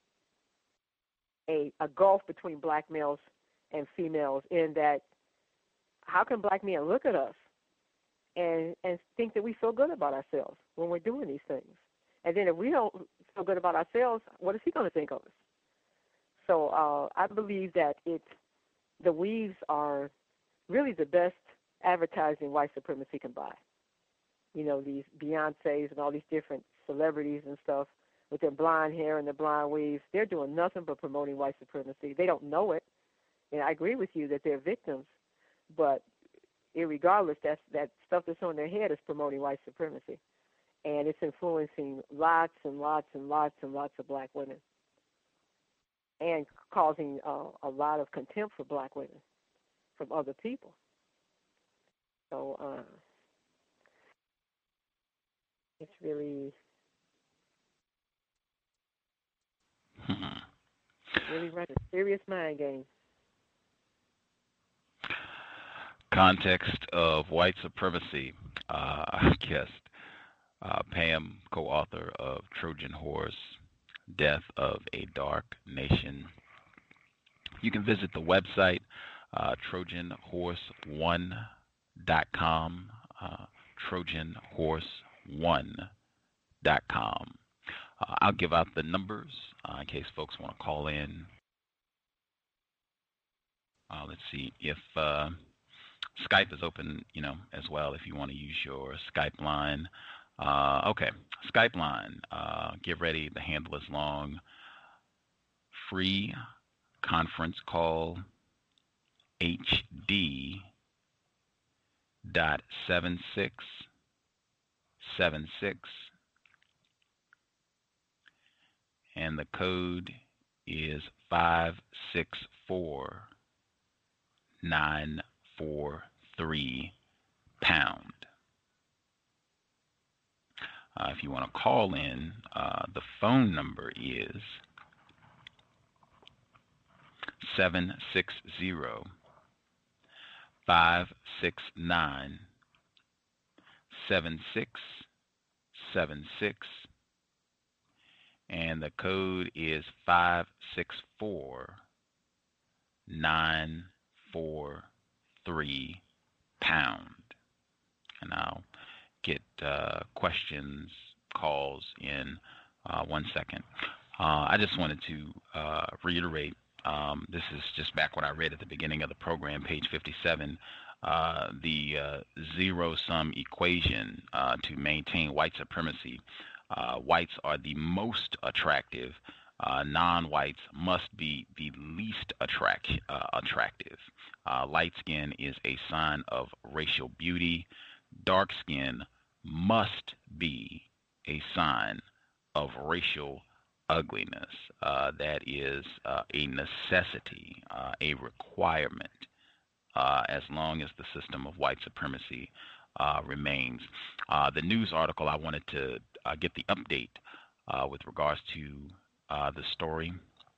a, a gulf between black males and females, in that how can black men look at us and and think that we feel good about ourselves when we're doing these things? And then if we don't feel good about ourselves, what is he going to think of us? So uh, I believe that it's, the weaves are really the best advertising white supremacy can buy. You know, these Beyoncés and all these different celebrities and stuff with their blonde hair and their blonde weaves, they're doing nothing but promoting white supremacy. They don't know it. And I agree with you that they're victims, but irregardless, that's, that stuff that's on their head is promoting white supremacy. And it's influencing lots and lots and lots and lots of black women, and causing uh, a lot of contempt for black women from other people. So uh, it's really, really running a serious mind game. Context of white supremacy. Uh, I guess uh, Pam, co-author of Trojan Horse, Death of a Dark Nation. You can visit the website, uh, trojan horse one dot com, uh, trojan horse one dot com. Uh, I'll give out the numbers uh, in case folks want to call in. Uh, let's see if uh, Skype is open, you know, as well, if you want to use your Skype line. Uh, okay, Skype line. Uh, get ready. The handle is long. Free conference call H D dot seven six seven six, and the code is five six four nine four three pound. Uh, if you want to call in, uh, the phone number is seven six zero, five six nine, seven six seven six, and the code is five six four nine four three pound. And I'll get uh, questions, calls in uh, one second. Uh, I just wanted to uh, reiterate, um, this is just back what I read at the beginning of the program, page fifty-seven, uh, the uh, zero-sum equation uh, to maintain white supremacy. Uh, whites are the most attractive. Uh, non-whites must be the least attract, uh, attractive. Uh, light skin is a sign of racial beauty. Dark skin must be a sign of racial ugliness. Uh, that is uh, a necessity, uh, a requirement, uh, as long as the system of white supremacy uh, remains. Uh, the news article, I wanted to uh, get the update uh, with regards to uh, the story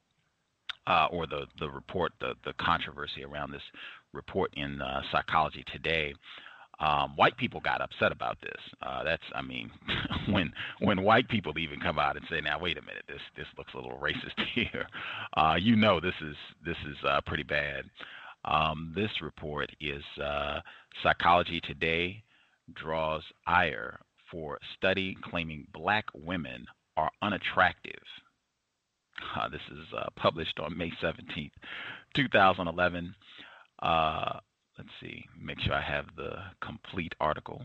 uh, or the, the report, the, the controversy around this report in uh, Psychology Today. Um, white people got upset about this. Uh, that's, I mean, when when white people even come out and say, "Now, wait a minute, this this looks a little racist here," uh, you know, this is this is uh, pretty bad. Um, this report is uh, Psychology Today draws ire for study claiming black women are unattractive. Uh, this is uh, published on May seventeenth, two thousand eleven. Uh, Let's see, make sure I have the complete article.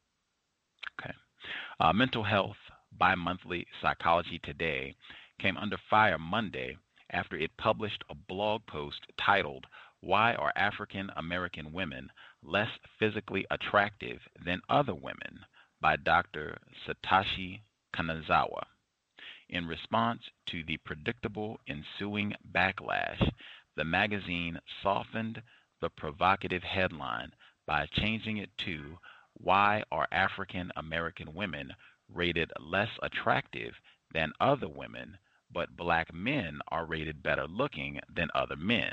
Okay. Uh, Mental Health Bi-Monthly Psychology Today came under fire Monday after it published a blog post titled, "Why Are African American Women Less Physically Attractive Than Other Women?" by Doctor Satoshi Kanazawa. In response to the predictable ensuing backlash, the magazine softened the provocative headline by changing it to "Why Are African American Women Rated Less Attractive Than Other Women, but Black Men Are Rated Better Looking Than Other Men?"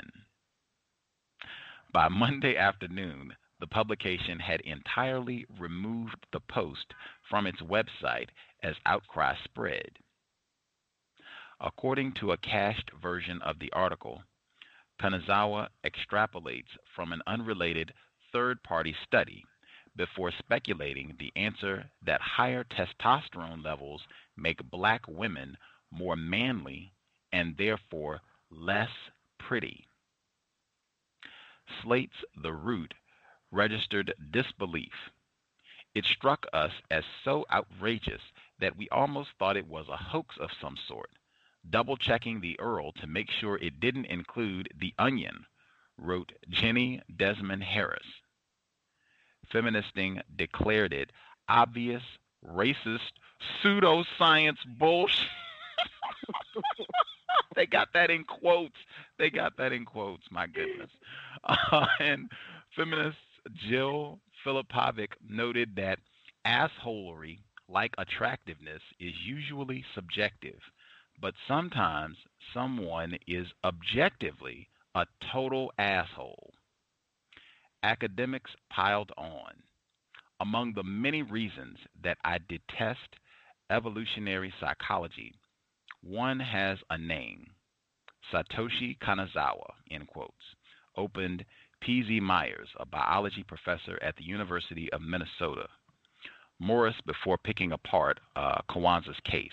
By Monday afternoon, the publication had entirely removed the post from its website as outcry spread. According to a cached version of the article, Kanazawa extrapolates from an unrelated third-party study before speculating the answer that higher testosterone levels make black women more manly and therefore less pretty. Slate's The Root registered disbelief. It struck us as so outrageous that we almost thought it was a hoax of some sort. Double-checking the U R L to make sure it didn't include The Onion, wrote Jenny Desmond Harris. Feministing declared it obvious, racist, pseudoscience bullshit. They got that in quotes. They got that in quotes, my goodness. Uh, and feminist Jill Filipovic noted that assholery, like attractiveness, is usually subjective, but sometimes someone is objectively a total asshole. Academics piled on. Among the many reasons that I detest evolutionary psychology, one has a name. Satoshi Kanazawa, in quotes, opened P Z Myers, a biology professor at the University of Minnesota. Morris before picking apart uh, Kwanzaa's case.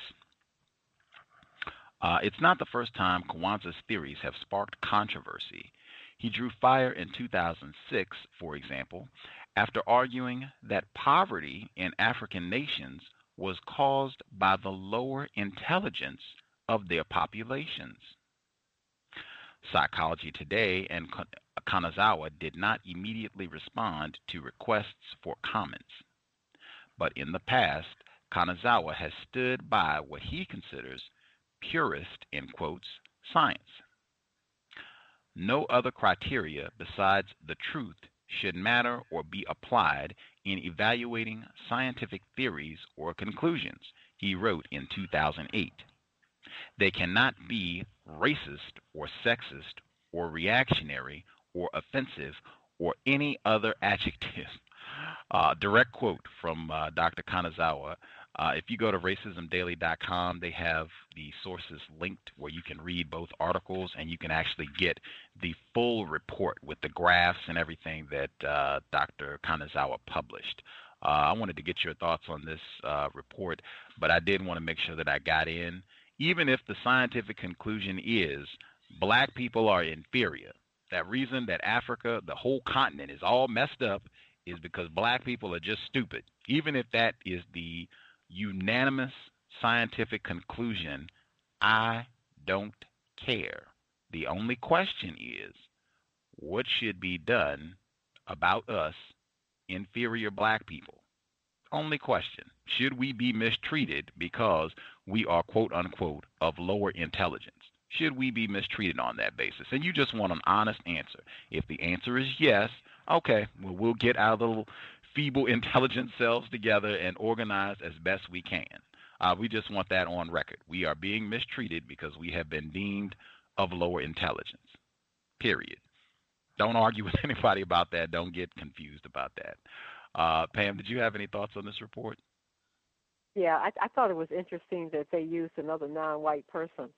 Uh, it's not the first time Kwanzaa's theories have sparked controversy. He drew fire in two thousand six, for example, after arguing that poverty in African nations was caused by the lower intelligence of their populations. Psychology Today and Kanazawa did not immediately respond to requests for comments. But in the past, Kanazawa has stood by what he considers purist, in quotes, science. No other criteria besides the truth should matter or be applied in evaluating scientific theories or conclusions, he wrote in two thousand eight. They cannot be racist or sexist or reactionary or offensive or any other adjective. Uh, direct quote from uh, Doctor Kanazawa Uh, if you go to racism daily dot com, they have the sources linked where you can read both articles and you can actually get the full report with the graphs and everything that uh, Doctor Kanazawa published. Uh, I wanted to get your thoughts on this uh, report, but I did want to make sure that I got in. Even if the scientific conclusion is black people are inferior, that reason that Africa, the whole continent, is all messed up is because black people are just stupid. Even if that is the unanimous scientific conclusion, I don't care. The only question is, what should be done about us inferior black people? Only question. Should we be mistreated because we are, quote unquote, of lower intelligence? Should we be mistreated on that basis? And you just want an honest answer. If the answer is yes, okay, well, we'll get our little feeble intelligence cells together and organize as best we can. Uh, we just want that on record. We are being mistreated because we have been deemed of lower intelligence, period. Don't argue with anybody about that. Don't get confused about that. Uh, Pam, did you have any thoughts on this report? Yeah, I, I thought it was interesting that they used another non-white person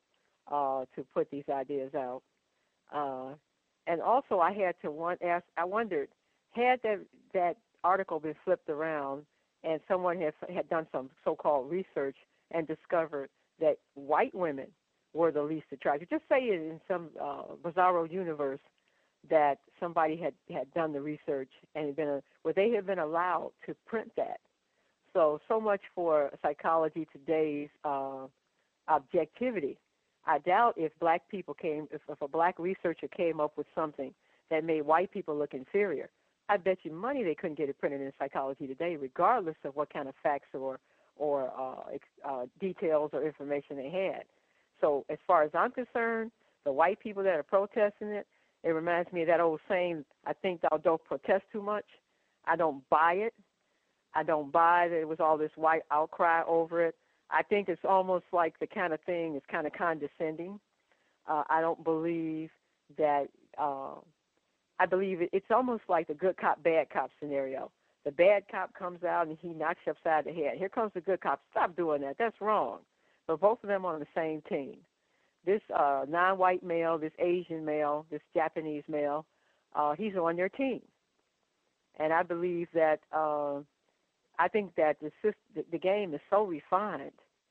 uh, to put these ideas out. Uh, and also, I had to one ask. I wondered, had that that article been flipped around, and someone had had done some so-called research and discovered that white women were the least attractive. Just say it in some uh, bizarro universe that somebody had, had done the research and had been a, where they had been allowed to print that. So, so much for Psychology Today's uh, objectivity. I doubt if black people came, if, if a black researcher came up with something that made white people look inferior, I bet you money they couldn't get it printed in Psychology Today, regardless of what kind of facts or or uh, uh, details or information they had. So, as far as I'm concerned, the white people that are protesting it, it reminds me of that old saying, I think thou don't protest too much. I don't buy it. I don't buy that it was all this white outcry over it. I think it's almost like the kind of thing is kind of condescending. Uh, I don't believe that, uh, I believe it, it's almost like the good cop, bad cop scenario. The bad cop comes out and he knocks you upside the head. Here comes the good cop. Stop doing that. That's wrong. But both of them are on the same team. This uh, non-white male, this Asian male, this Japanese male, uh, he's on their team. And I believe that, uh, I think that the, system, the game is so refined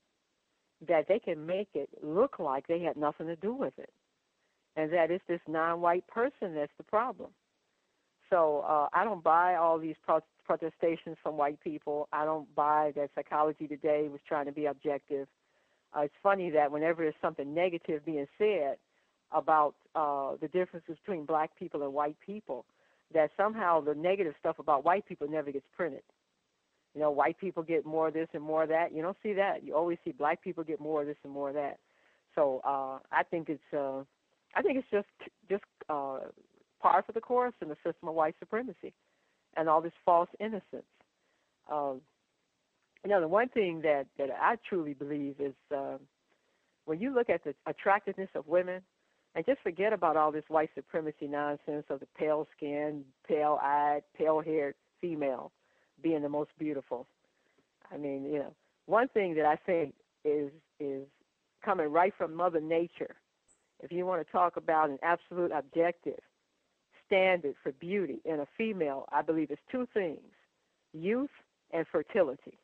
that they can make it look like they had nothing to do with it, and that it's this non-white person that's the problem. So uh, I don't buy all these pro- protestations from white people. I don't buy that Psychology Today was trying to be objective. Uh, it's funny that whenever there's something negative being said about uh, the differences between black people and white people, that somehow the negative stuff about white people never gets printed. You know, white people get more of this and more of that. You don't see that. You always see black people get more of this and more of that. So uh, I think it's uh, I think it's just just uh, par for the course in the system of white supremacy and all this false innocence. Um, You know, the one thing that, that I truly believe is uh, when you look at the attractiveness of women, and just forget about all this white supremacy nonsense of the pale-skinned, pale-eyed, pale-haired female being the most beautiful. I mean, you know, one thing that I think is is coming right from Mother Nature. If you want to talk about an absolute objective standard for beauty in a female, I believe it's two things, youth and fertility.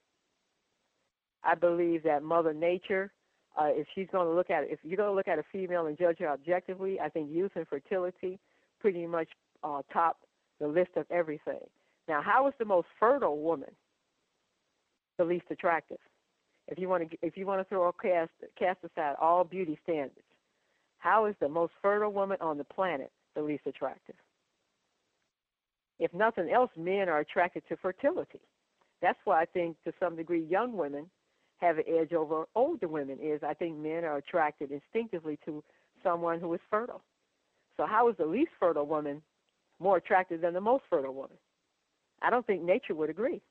I believe that Mother Nature, uh, if she's going to look at it, if you're going to look at a female and judge her objectively, I think youth and fertility pretty much uh, top the list of everything. Now, how is the most fertile woman the least attractive? If you want to, if you want to throw a cast cast aside all beauty standards, how is the most fertile woman on the planet the least attractive? If nothing else, men are attracted to fertility. That's why I think, to some degree, young women have an edge over older women. Is I think men are attracted instinctively to someone who is fertile. So how is the least fertile woman more attractive than the most fertile woman? I don't think nature would agree.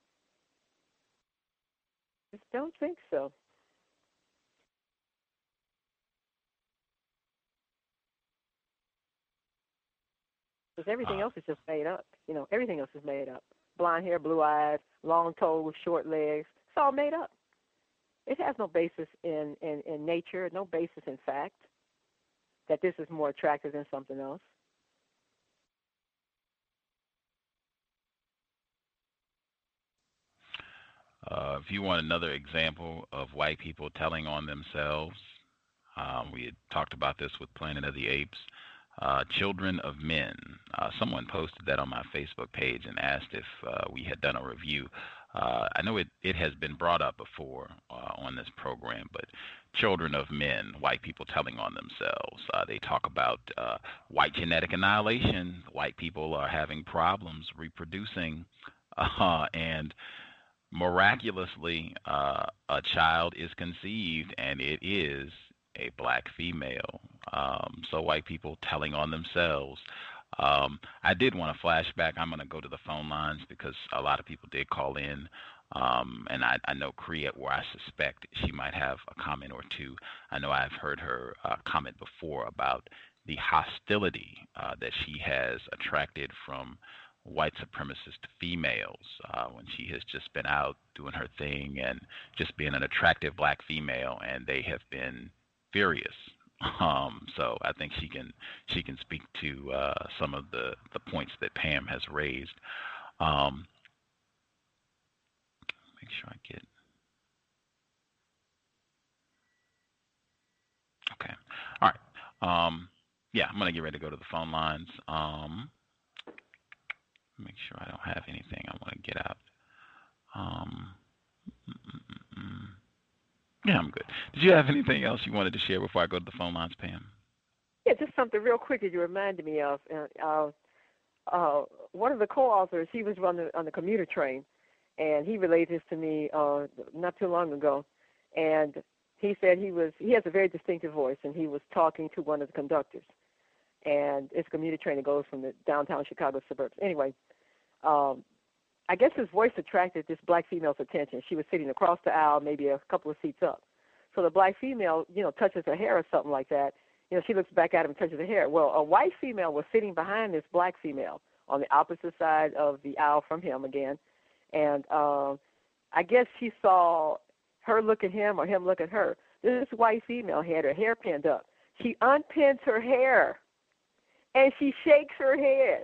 Just don't think so. Because everything else is just made up. You know, everything else is made up. Blonde hair, blue eyes, long toes, short legs, all made up. It has no basis in, in, in nature, no basis in fact that this is more attractive than something else. Uh, if you want another example of white people telling on themselves, um, we had talked about this with Planet of the Apes. Uh, Children of Men. Uh, someone posted that on my Facebook page and asked if uh, we had done a review. Uh, I know it, it has been brought up before uh, on this program, but Children of Men, white people telling on themselves. Uh, they talk about uh, white genetic annihilation. White people are having problems reproducing, uh, and miraculously, uh, a child is conceived, and it is a black female. Um, so white people telling on themselves. Um, I did want to flashback. I'm going to go to the phone lines because a lot of people did call in. Um, and I, I know Kriya, where I suspect she might have a comment or two. I know I've heard her uh, comment before about the hostility uh, that she has attracted from white supremacist females uh, when she has just been out doing her thing and just being an attractive black female, and they have been furious. Um, so I think she can she can speak to uh, some of the, the points that Pam has raised. Um, make sure I get okay. All right. Um, yeah, I'm gonna get ready to go to the phone lines. Um, make sure I don't have anything I want to get out. Um, mm-mm-mm. Yeah, I'm good. Did you have anything else you wanted to share before I go to the phone lines, Pam? Yeah, just something real quick that you reminded me of. Uh, uh, one of the co-authors, he was on the on the commuter train, and he relayed this to me uh, not too long ago. And he said he was he has a very distinctive voice, and he was talking to one of the conductors. And it's a commuter train that goes from the downtown Chicago suburbs. Anyway, um, I guess his voice attracted this black female's attention. She was sitting across the aisle, maybe a couple of seats up. So the black female, you know, touches her hair or something like that. You know, she looks back at him and touches her hair. Well, a white female was sitting behind this black female on the opposite side of the aisle from him again. And um, I guess she saw her look at him or him look at her. This white female had her hair pinned up. She unpins her hair, and she shakes her head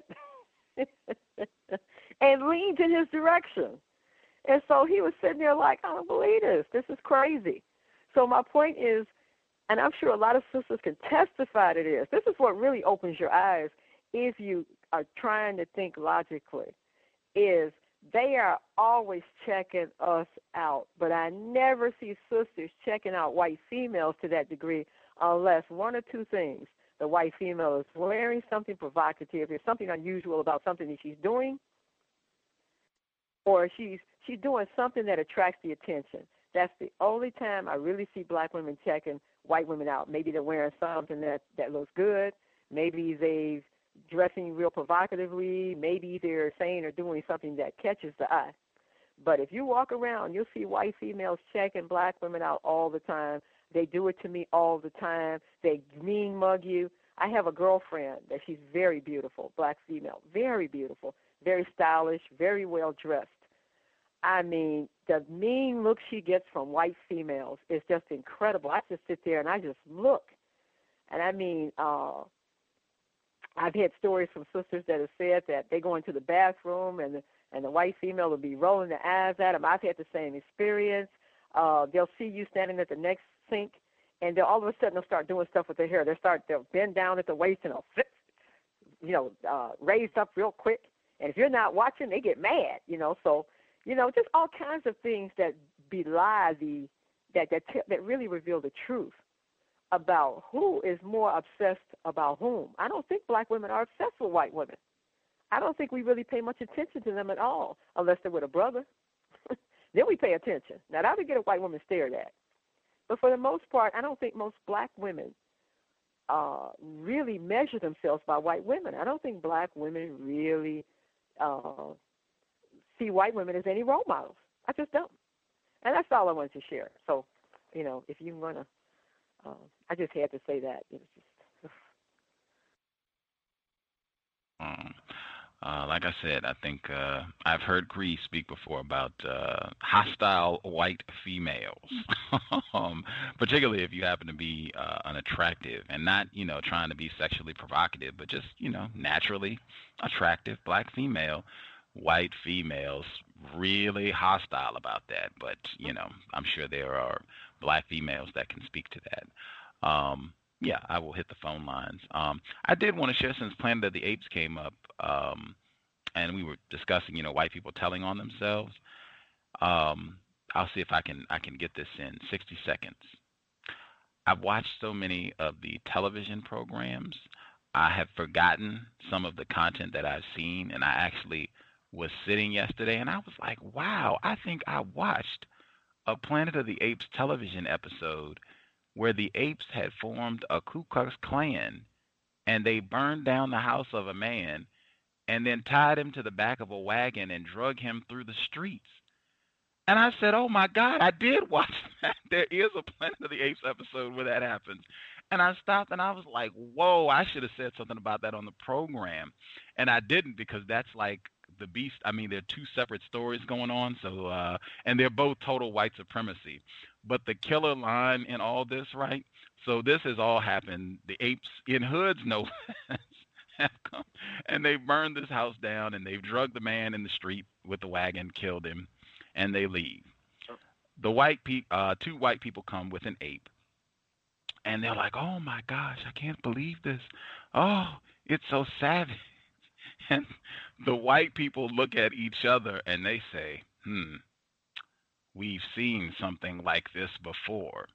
and leans in his direction. And so he was sitting there like, I don't believe this. This is crazy. So my point is, and I'm sure a lot of sisters can testify to this, this is what really opens your eyes if you are trying to think logically, is they are always checking us out. But I never see sisters checking out white females to that degree unless one or two things. The white female is wearing something provocative, there's something unusual about something that she's doing, or she's she's doing something that attracts the attention. That's the only time I really see black women checking white women out. Maybe they're wearing something that, that looks good. Maybe they're dressing real provocatively. Maybe they're saying or doing something that catches the eye. But if you walk around, you'll see white females checking black women out all the time. They do it to me all the time. They mean mug you. I have a girlfriend that she's very beautiful, black female, very beautiful, very stylish, very well dressed. I mean, the mean look she gets from white females is just incredible. I just sit there and I just look. And I mean, uh, I've had stories from sisters that have said that they go into the bathroom and the, and the white female will be rolling their eyes at them. I've had the same experience. Uh, they'll see you standing at the next sink, and they'll all of a sudden they'll start doing stuff with their hair. They'll start, they'll bend down at the waist and they'll flip, you know, uh, raised up real quick. And if you're not watching, they get mad, you know. So, you know, just all kinds of things that belie the, that, that, t- that really reveal the truth about who is more obsessed about whom. I don't think black women are obsessed with white women. I don't think we really pay much attention to them at all, unless they're with a brother. Then we pay attention. Now, that would get a white woman stared at. But for the most part, I don't think most black women uh, really measure themselves by white women. I don't think black women really uh, see white women as any role models. I just don't. And that's all I wanted to share. So, you know, if you want to, uh, I just had to say that. It was just. um, Uh, like I said, I think uh, I've heard Grease speak before about uh, hostile white females, um, particularly if you happen to be uh, unattractive and not, you know, trying to be sexually provocative, but just, you know, naturally attractive black female. White females really hostile about that, but you know, I'm sure there are black females that can speak to that. Um, yeah, I will hit the phone lines. Um, I did want to share since Planet of the Apes came up, um, and we were discussing, you know, white people telling on themselves. Um, I'll see if I can I can get this in sixty seconds. I've watched so many of the television programs, I have forgotten some of the content that I've seen, and I actually was sitting yesterday and I was like, wow, I think I watched a Planet of the Apes television episode where the apes had formed a Ku Klux Klan and they burned down the house of a man and then tied him to the back of a wagon and drug him through the streets. And I said, oh my God, I did watch that. There is a Planet of the Apes episode where that happens. And I stopped and I was like, whoa, I should have said something about that on the program. And I didn't because that's like the beast. I mean, there are two separate stories going on. So, uh, and they're both total white supremacy. But the killer line in all this, right? So this has all happened. The apes in hoods, no less, have come and they've burned this house down and they've drugged the man in the street with the wagon, killed him, and they leave. The white pe- uh, two white people come with an ape. And they're like, oh, my gosh, I can't believe this. Oh, it's so savage. And the white people look at each other and they say, hmm, we've seen something like this before.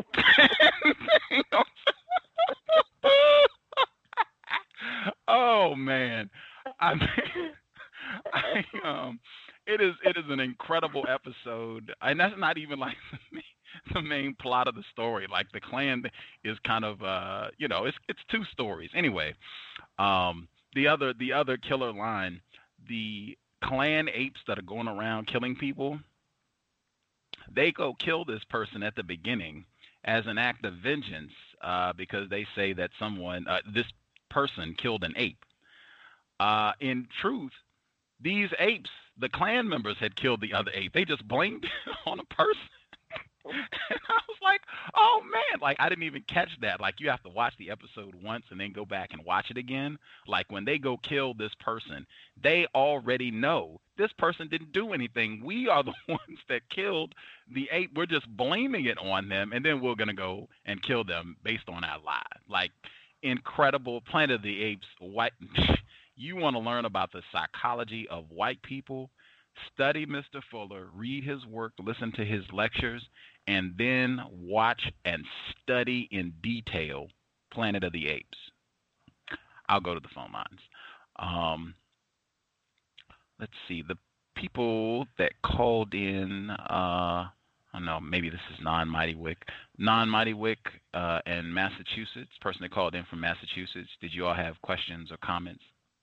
Oh, man. I mean, I, um, it is it is an incredible episode. And that's not even like the main plot of the story. Like the Klan is kind of uh you know it's it's two stories anyway. Um, the other the other killer line, the Klan apes that are going around killing people, they go kill this person at the beginning as an act of vengeance uh, because they say that someone uh, this person killed an ape. Uh, in truth, these apes, the Klan members had killed the other ape. They just blamed it on a person. And I was like, oh, man, like, I didn't even catch that. Like, you have to watch the episode once and then go back and watch it again. Like, when they go kill this person, they already know this person didn't do anything. We are the ones that killed the ape. We're just blaming it on them, and then we're going to go and kill them based on our lie. Like, incredible. Planet of the Apes. White. You want to learn about the psychology of white people? Study Mister Fuller, read his work, listen to his lectures, and then watch and study in detail Planet of the Apes. I'll go to the phone lines. Um, let's see. The people that called in, uh, I don't know, maybe this is Non-Mighty Wick. Non-Mighty Wick uh, in Massachusetts, person that called in from Massachusetts. Did you all have questions or comments?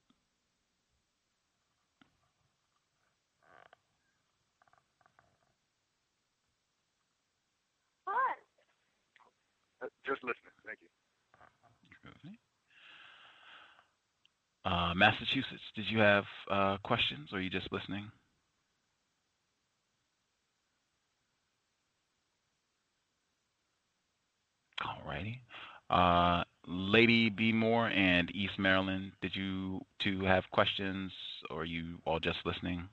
Just listening. Thank you. Uh, Massachusetts, did you have uh, questions or are you just listening? All righty. Uh, Lady B. Moore and East Maryland, did you two have questions or are you all just listening?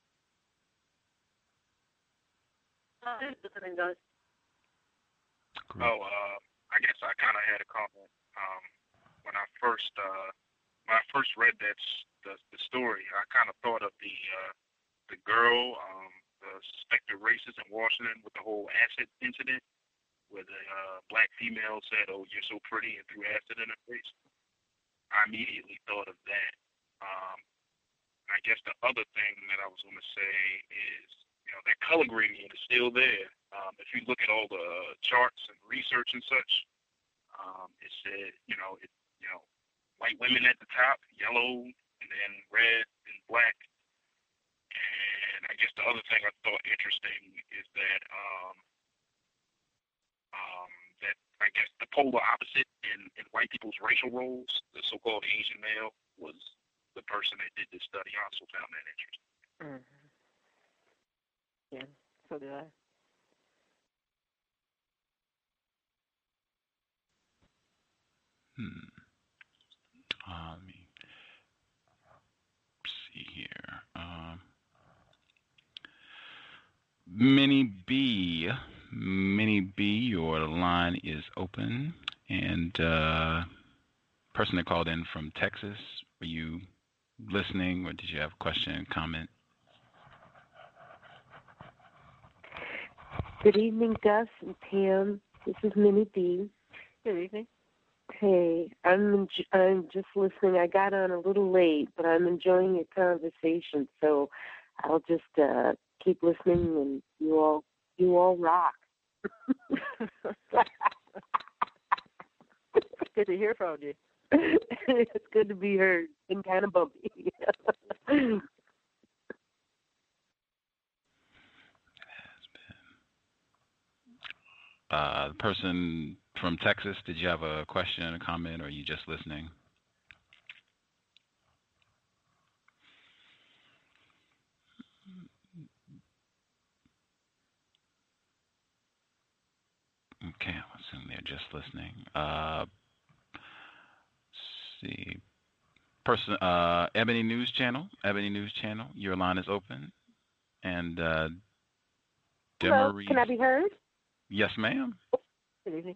Uh, listening, guys. Oh, uh, I guess I kind of had a comment um, when I first uh, when I first read that the, the story. I kind of thought of the uh, the girl, um, the suspected racist in Washington with the whole acid incident, where the uh, black female said, "Oh, you're so pretty," and threw acid in her face. I immediately thought of that. Um, I guess the other thing that I was going to say is, you know, that color gradient is still there. Um, if you look at all the charts and research and such, um, it said, you know, it, you know, white women at the top, yellow, and then red and black. And I guess the other thing I thought interesting is that, um, um, that I guess the polar opposite in, in white people's racial roles, the so-called Asian male, was the person that did this study also found that interesting. Mm-hmm. Yeah, so did I. Hmm. Uh, let me see here. Um, Minnie B, Minnie B, your line is open, and uh, person that called in from Texas, were you listening, or did you have a question, comment? Good evening, Gus and Pam. This is Minnie B. Good evening. Hey, I'm enj- I'm just listening. I got on a little late, but I'm enjoying your conversation, so I'll just uh, keep listening, and you all you all rock. Good to hear from you. It's good to be heard and kind of bumpy. Uh, the person from Texas, did you have a question, a comment, or are you just listening? Okay, I'm assuming they're just listening. Uh, let's see. Person, uh, Ebony News Channel, Ebony News Channel, your line is open. And uh, Hello, Demarie, can I be heard? yes, ma'am. Good evening.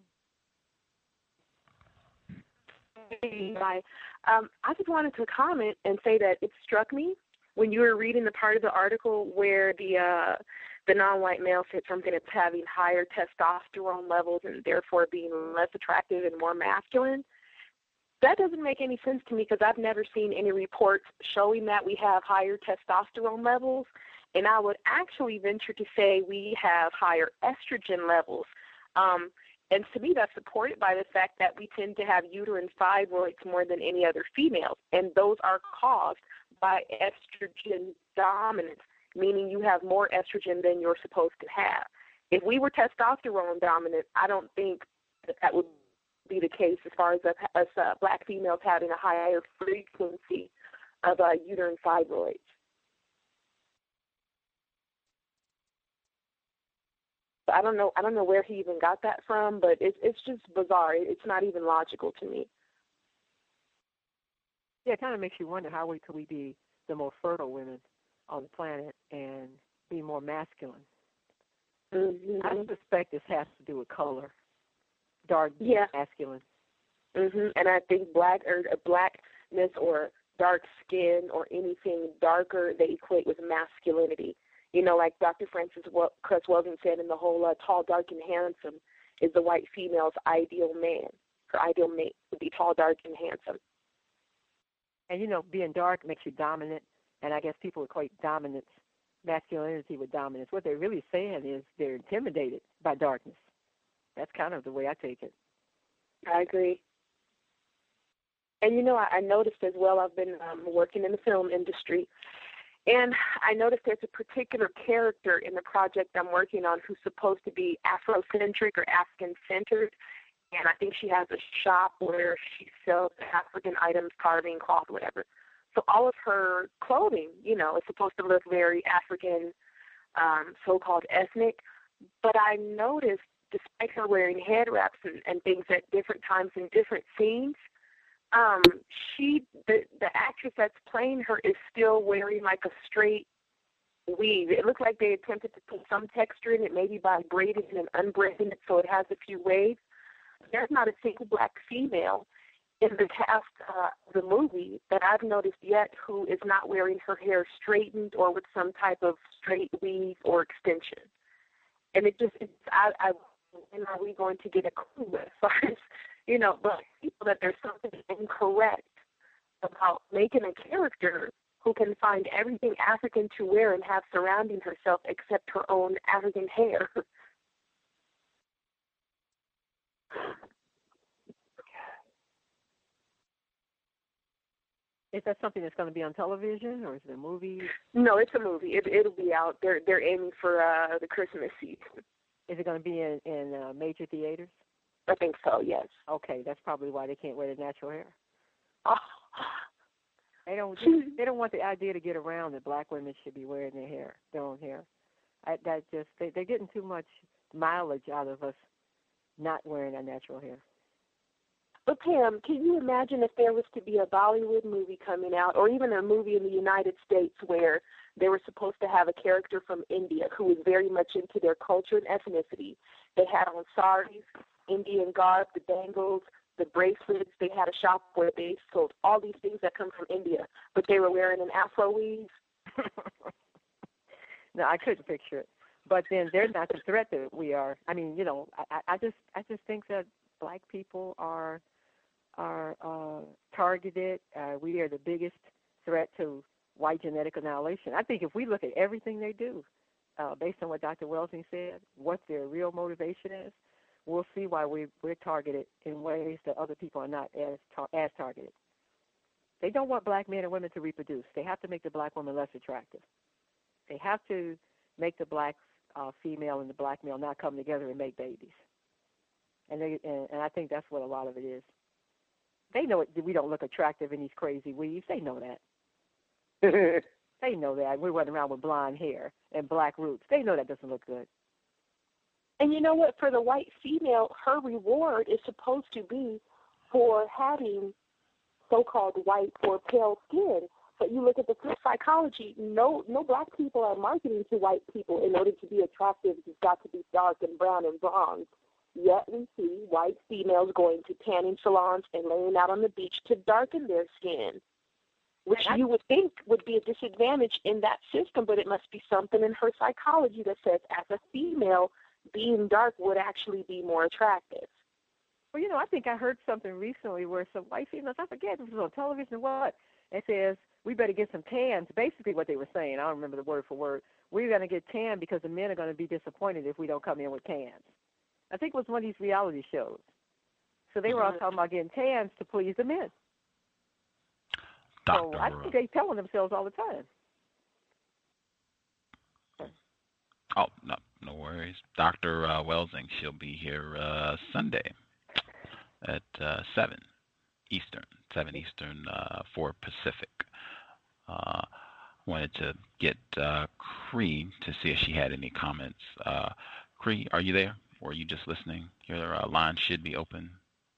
Hi. Um, I just wanted to comment and say that it struck me when you were reading the part of the article where the uh, the non-white male said something as having higher testosterone levels and therefore being less attractive and more masculine. That doesn't make any sense to me because I've never seen any reports showing that we have higher testosterone levels. And I would actually venture to say we have higher estrogen levels. Um, and to me, that's supported by the fact that we tend to have uterine fibroids more than any other females. And those are caused by estrogen dominance, meaning you have more estrogen than you're supposed to have. If we were testosterone dominant, I don't think that that would be the case as far as us uh, black females having a higher frequency of uh, uterine fibroids. I don't know. I don't know where he even got that from, but it's it's just bizarre. It's not even logical to me. Yeah, it kind of makes you wonder how we could we be the most fertile women on the planet and be more masculine. Mm-hmm. I suspect this has to do with color, dark, yeah, masculine. Mhm. And I think black or uh, blackness or dark skin or anything darker they equate with masculinity. You know, like Doctor Francis Cress Welsing said in the whole uh, tall, dark, and handsome is the white female's ideal man. Her ideal mate would be tall, dark, and handsome. And, you know, being dark makes you dominant, and I guess people equate dominance, masculinity with dominance. What they're really saying is they're intimidated by darkness. That's kind of the way I take it. I agree. And, you know, I, I noticed as well, I've been um, working in the film industry, and I noticed there's a particular character in the project I'm working on who's supposed to be Afrocentric or African-centered, and I think she has a shop where she sells African items, carving, cloth, whatever. So all of her clothing, you know, is supposed to look very African, um, so-called ethnic, but I noticed despite her wearing head wraps and, and things at different times in different scenes, Um, she, the, the actress that's playing her is still wearing like a straight weave. It looked like they attempted to put some texture in it, maybe by braiding and unbraiding it so it has a few waves. There's not a single black female in the cast uh, of the movie that I've noticed yet who is not wearing her hair straightened or with some type of straight weave or extension. And it just, it's, I, I, when are we going to get a clue as far as, you know, but people that there's something incorrect about making a character who can find everything African to wear and have surrounding herself except her own African hair. Is that something that's going to be on television, or is it a movie? No, it's a movie. It, it'll be out. They're they're aiming for uh, the Christmas season. Is it going to be in, in uh, major theaters? I think so, yes. Okay, that's probably why they can't wear the natural hair. Oh. They don't. They don't want the idea to get around that black women should be wearing their hair, their own hair. I, that just they, they're getting too much mileage out of us not wearing our natural hair. But Pam, can you imagine if there was to be a Bollywood movie coming out, or even a movie in the United States where they were supposed to have a character from India who was very much into their culture and ethnicity? They had on saris, Indian garb, the bangles, the bracelets. They had a shop where they sold all these things that come from India, but they were wearing an Afro weave. No, I couldn't picture it. But then they're not the threat that we are. I mean, you know, I, I just I just think that black people are are uh, targeted. Uh, we are the biggest threat to white genetic annihilation. I think if we look at everything they do, uh, based on what Doctor Welsing said, what their real motivation is, we'll see why we, we're targeted in ways that other people are not as tar- as targeted. They don't want black men and women to reproduce. They have to make the black woman less attractive. They have to make the black uh, female and the black male not come together and make babies. And, they, and, and I think that's what a lot of it is. They know it, we don't look attractive in these crazy weaves. They know that. They know that. We're running around with blonde hair and black roots. They know that doesn't look good. And you know what? For the white female, her reward is supposed to be for having so-called white or pale skin. But you look at the flip psychology, no no black people are marketing to white people in order to be attractive. You've got to be dark and brown and bronze. Yet we see white females going to tanning salons and laying out on the beach to darken their skin, which you would think would be a disadvantage in that system, but it must be something in her psychology that says as a female, being dark would actually be more attractive. Well, you know, I think I heard something recently where some white females, I forget if it was on television or what, it says, we better get some tans, basically what they were saying. I don't remember the word for word. We're going to get tan because the men are going to be disappointed if we don't come in with tans. I think it was one of these reality shows. So they were all talking about getting tans to please the men. Doctor So I think they're telling themselves all the time. Oh, no, no worries. Doctor Uh, Welsing, she'll be here uh, Sunday at uh, seven Eastern, seven Eastern, uh, four Pacific. Uh, wanted to get uh, Cree to see if she had any comments. Uh, Cree, are you there? Or are you just listening? Your uh, line should be open.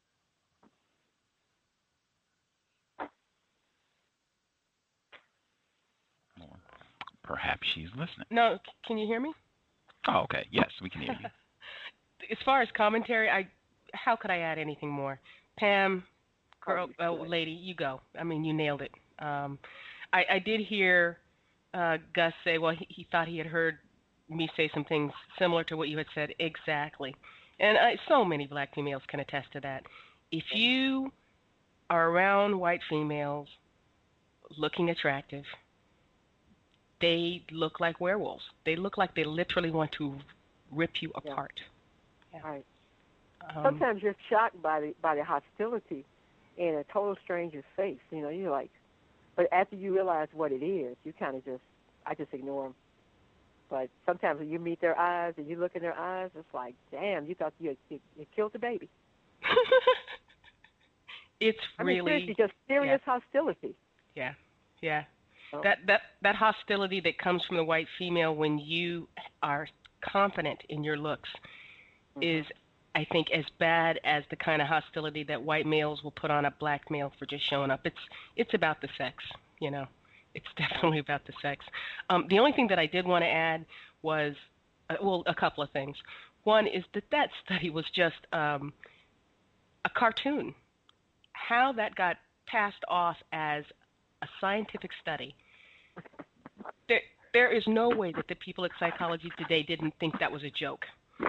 Or perhaps she's listening. No, can you hear me? Oh, okay. Yes, we can hear you. As far as commentary, I how could I add anything more? Pam, girl, oh, lady, you go. I mean, you nailed it. Um, I, I did hear uh, Gus say, well, he, he thought he had heard me say some things similar to what you had said. Exactly. And I, so many black females can attest to that. If you are around white females looking attractive, they look like werewolves. They look like they literally want to rip you apart. Yeah. Right. Um, Sometimes you're shocked by the by the hostility in a total stranger's face. You know, you're like, but after you realize what it is, you kind of just, I just ignore them. But sometimes when you meet their eyes and you look in their eyes, it's like, damn, you thought you, you, you killed the baby. It's I mean, really seriously, just serious yeah. hostility. Yeah, yeah. Oh. That that that hostility that comes from the white female when you are confident in your looks mm-hmm. is, I think, as bad as the kind of hostility that white males will put on a black male for just showing up. It's it's about the sex, you know. It's definitely about the sex. Um, the only thing that I did want to add was, uh, well, a couple of things. One is that that study was just um, a cartoon. How that got passed off as a scientific study, there, there is no way that the people at Psychology Today didn't think that was a joke.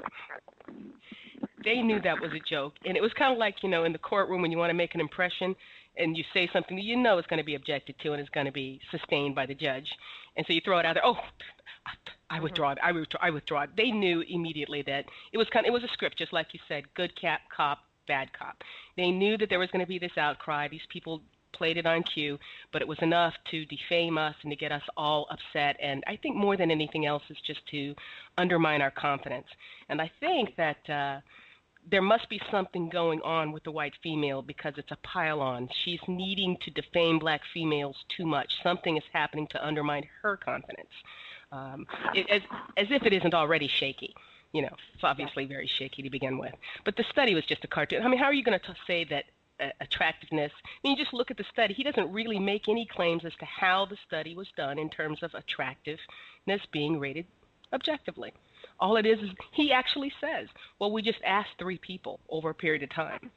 They knew that was a joke. And it was kind of like, you know, in the courtroom when you want to make an impression and you say something that you know is going to be objected to and is going to be sustained by the judge. And so you throw it out there, oh, I withdraw it, I withdraw, I withdraw it. They knew immediately that it was kind of, it was a script, just like you said, good cap, cop, bad cop. They knew that there was going to be this outcry. These people played it on cue, but it was enough to defame us and to get us all upset. And I think more than anything else is just to undermine our confidence. And I think that uh, there must be something going on with the white female because it's a pile-on. She's needing to defame black females too much. Something is happening to undermine her confidence, um, it, as, as if it isn't already shaky. You know, it's obviously very shaky to begin with. But the study was just a cartoon. I mean, how are you going to say that uh, attractiveness? I mean, you just look at the study. He doesn't really make any claims as to how the study was done in terms of attractiveness being rated objectively. All it is is he actually says, well, we just asked three people over a period of time.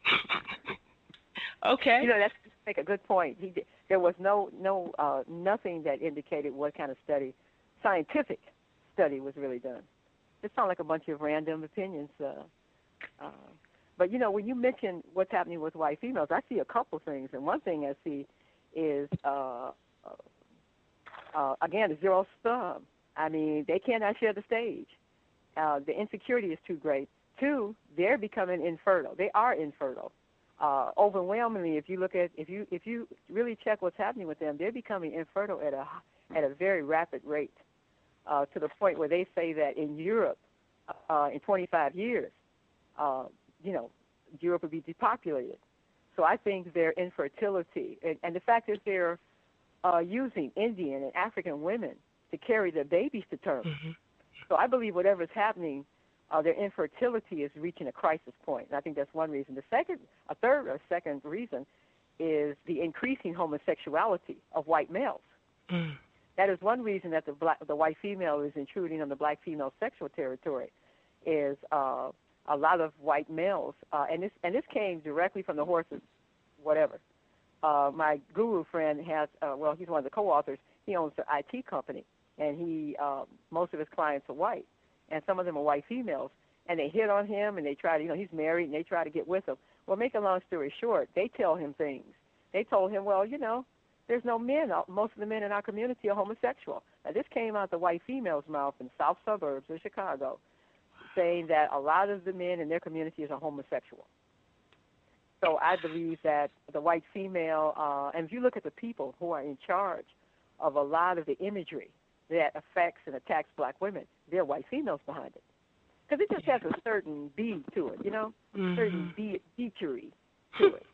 Okay. You know, that's make a good point. He did, there was no no uh, nothing that indicated what kind of study, scientific study, was really done. It sounded like a bunch of random opinions. Uh, uh, but you know, when you mention what's happening with white females, I see a couple things, and one thing I see is uh, uh, uh, again the zero sum. I mean, they cannot share the stage. Uh, the insecurity is too great. Two, they're becoming infertile. They are infertile. Uh, overwhelmingly, if you look at, if you if you really check what's happening with them, they're becoming infertile at a at a very rapid rate, uh, to the point where they say that in Europe, uh, in twenty-five years, uh, you know, Europe would be depopulated. So I think their infertility, and, and the fact that they're uh, using Indian and African women to carry their babies to term. Mm-hmm. So I believe whatever is happening, uh, their infertility is reaching a crisis point. And I think that's one reason. The second, a third or second reason is the increasing homosexuality of white males. Mm. That is one reason that the black, the white female is intruding on the black female sexual territory, is uh, a lot of white males, uh, and this and this came directly from the horse's whatever. Uh, my guru friend has, uh, well, he's one of the co-authors. He owns an I T company. And he, uh, most of his clients are white, and some of them are white females, and they hit on him, and they try to, you know, he's married, and they try to get with him. Well, make a long story short, they tell him things. They told him, well, you know, there's no men. Most of the men in our community are homosexual. Now, this came out the white female's mouth in south suburbs of Chicago, saying that a lot of the men in their communities are homosexual. So I believe that the white female, uh, and if you look at the people who are in charge of a lot of the imagery that affects and attacks black women, they're white females behind it. Because it just has a certain bead to it, you know, mm-hmm. certain be- beachery to it.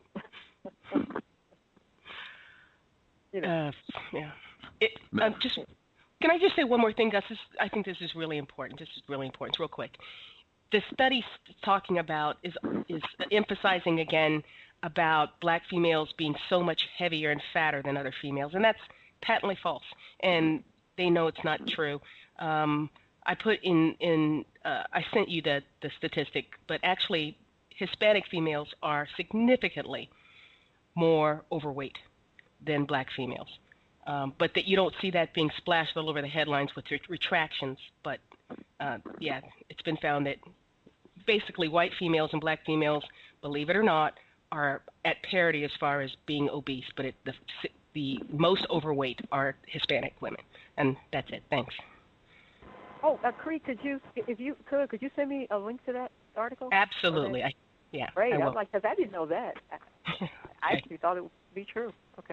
you know. Uh, yeah. It, um, just can I just say one more thing, Gus? This, I think this is really important. This is really important. It's real quick. The study talking about is is emphasizing again about black females being so much heavier and fatter than other females, and that's patently false. And they know it's not true. Um, I put in, in uh, I sent you the, the statistic, but actually Hispanic females are significantly more overweight than black females. Um, but that you don't see that being splashed all over the headlines with ret- retractions. But uh, yeah, it's been found that basically white females and black females, believe it or not, are at parity as far as being obese, but it, the the most overweight are Hispanic women. And that's it. Thanks. Oh, uh, Cree, could you, if you could, could you send me a link to that article? Absolutely. I, yeah. Great. I, I was like, because I didn't know that. I, I actually thought it would be true. Okay.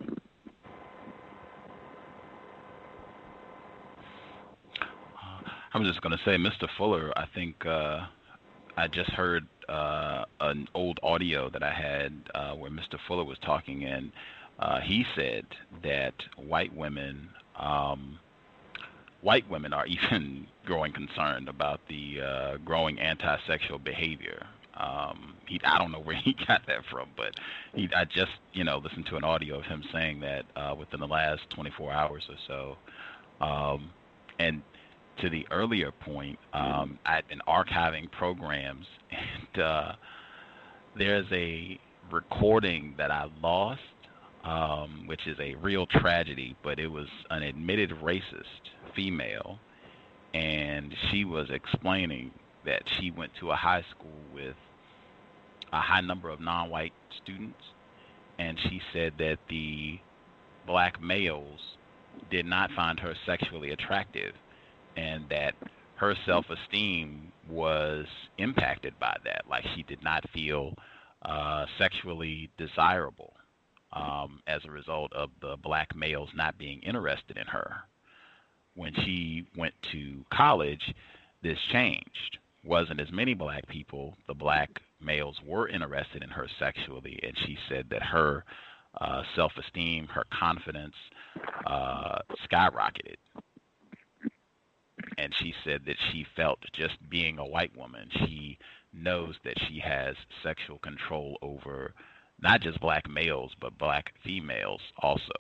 I'm just going to say, Mister Fuller, I think uh, I just heard uh, an old audio that I had uh, where Mister Fuller was talking, and uh, he said that white women, um, white women are even growing concerned about the uh, growing anti-sexual behavior. Um, he, I don't know where he got that from, but he, I just, you know, listened to an audio of him saying that uh, within the last twenty-four hours or so. Um, and to the earlier point, um, I've been archiving programs, and uh, there's a recording that I lost, um, which is a real tragedy, but it was an admitted racist female, and she was explaining that she went to a high school with a high number of non-white students, and she said that the black males did not find her sexually attractive, and that her self-esteem was impacted by that. Like, she did not feel uh, sexually desirable um, as a result of the black males not being interested in her. When she went to college, this changed. wasn't as many black people, the black males were interested in her sexually, and she said that her uh, self-esteem, her confidence uh, skyrocketed. And she said that she felt just being a white woman, she knows that she has sexual control over not just black males, but black females also.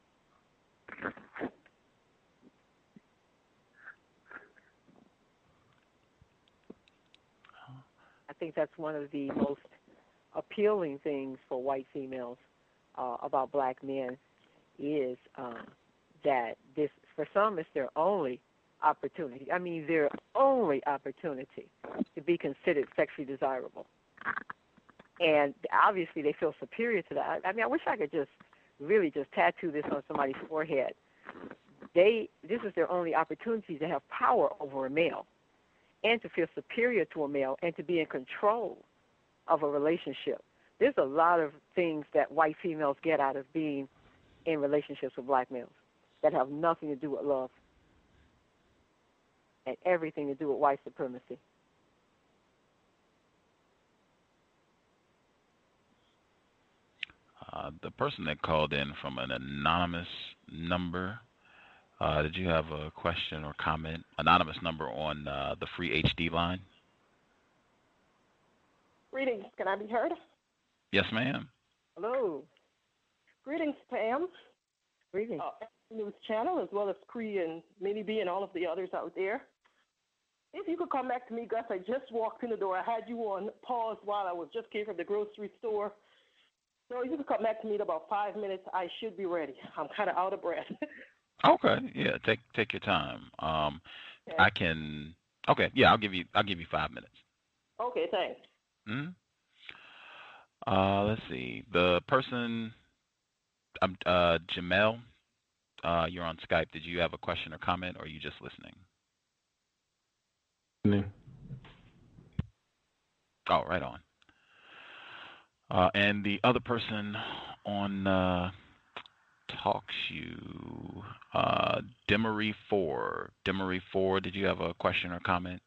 I think that's one of the most appealing things for white females uh, about black men is um, that this, for some, it's their only opportunity. I mean, their only opportunity to be considered sexually desirable. And obviously they feel superior to that. I mean, I wish I could just really just tattoo this on somebody's forehead. They, this is their only opportunity to have power over a male and to feel superior to a male and to be in control of a relationship. There's a lot of things that white females get out of being in relationships with black males that have nothing to do with love and everything to do with white supremacy. Uh, the person that called in from an anonymous number, uh, did you have a question or comment? Anonymous number on uh, the free H D line? Greetings. Can I be heard? Yes, ma'am. Hello. Greetings, Pam. Greetings. Uh, News Channel, as well as Cree and Minnie B and all of the others out there. If you could come back to me, Gus, I just walked in the door. I had you on pause while I was just came from the grocery store. So if you could come back to me in about five minutes, I should be ready. I'm kind of out of breath. Okay. Yeah. Take take your time. Um, Okay. I can. Okay. Yeah. I'll give you. I'll give you five minutes. Okay, thanks. Hmm. Uh, let's see. The person, um, uh, Jamel, uh, you're on Skype. Did you have a question or comment, or are you just listening? Listening. Oh, right on. Uh, and the other person on uh, TalkShoe, uh, Demery Four. Demery Four, did you have a question or comment?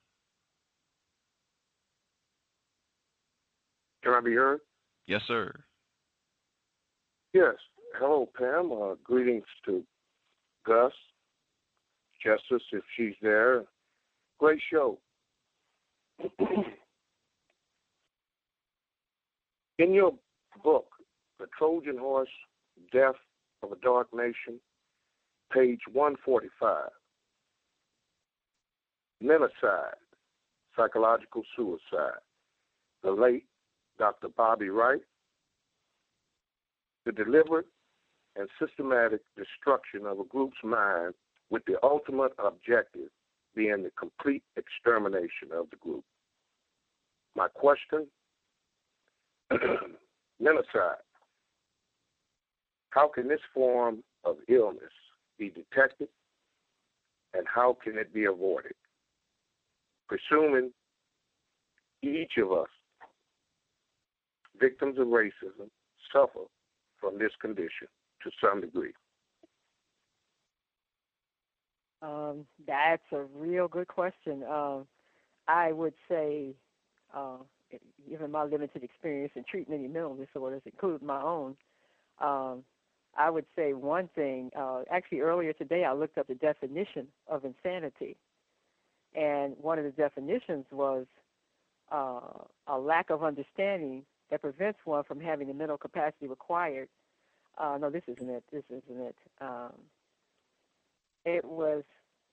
Can I be heard? Yes, sir. Yes. Hello, Pam. Uh, greetings to Gus, Justice, if she's there. Great show. In your book, The Trojan Horse, Death of a Dark Nation, page one forty-five, Menacide, Psychological Suicide, the late Doctor Bobby Wright, the deliberate and systematic destruction of a group's mind with the ultimate objective being the complete extermination of the group. My question, Menacide, how can this form of illness be detected and how can it be avoided? Presuming each of us, victims of racism, suffer from this condition to some degree. Um, that's a real good question. Um, I would say, uh, given my limited experience in treating many mental disorders, including my own, um, I would say one thing. Uh, actually, earlier today, I looked up the definition of insanity, and one of the definitions was uh, a lack of understanding that prevents one from having the mental capacity required. Uh, no, this isn't it. This isn't it. Um, it was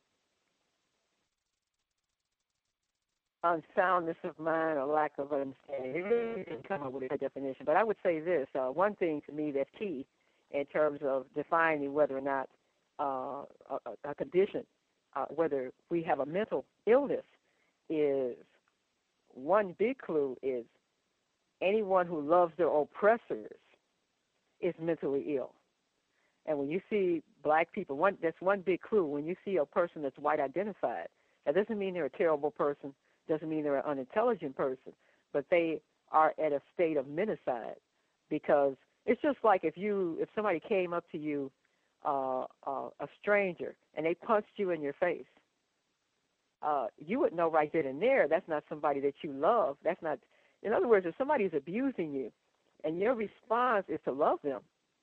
unsoundness of mind or lack of understanding. It really didn't come up with a definition. But I would say this. Uh, one thing to me that's key in terms of defining whether or not uh, a, a condition, uh, whether we have a mental illness, is one big clue is anyone who loves their oppressors is mentally ill. And when you see black people, one that's one big clue. When you see a person that's white identified, that doesn't mean they're a terrible person, doesn't mean they're an unintelligent person, but they are at a state of menacide, because it's just like if you if somebody came up to you, uh, uh, a stranger, and they punched you in your face, uh, you would know right then and there that's not somebody that you love. That's not, in other words, if somebody is abusing you and your response is to love them,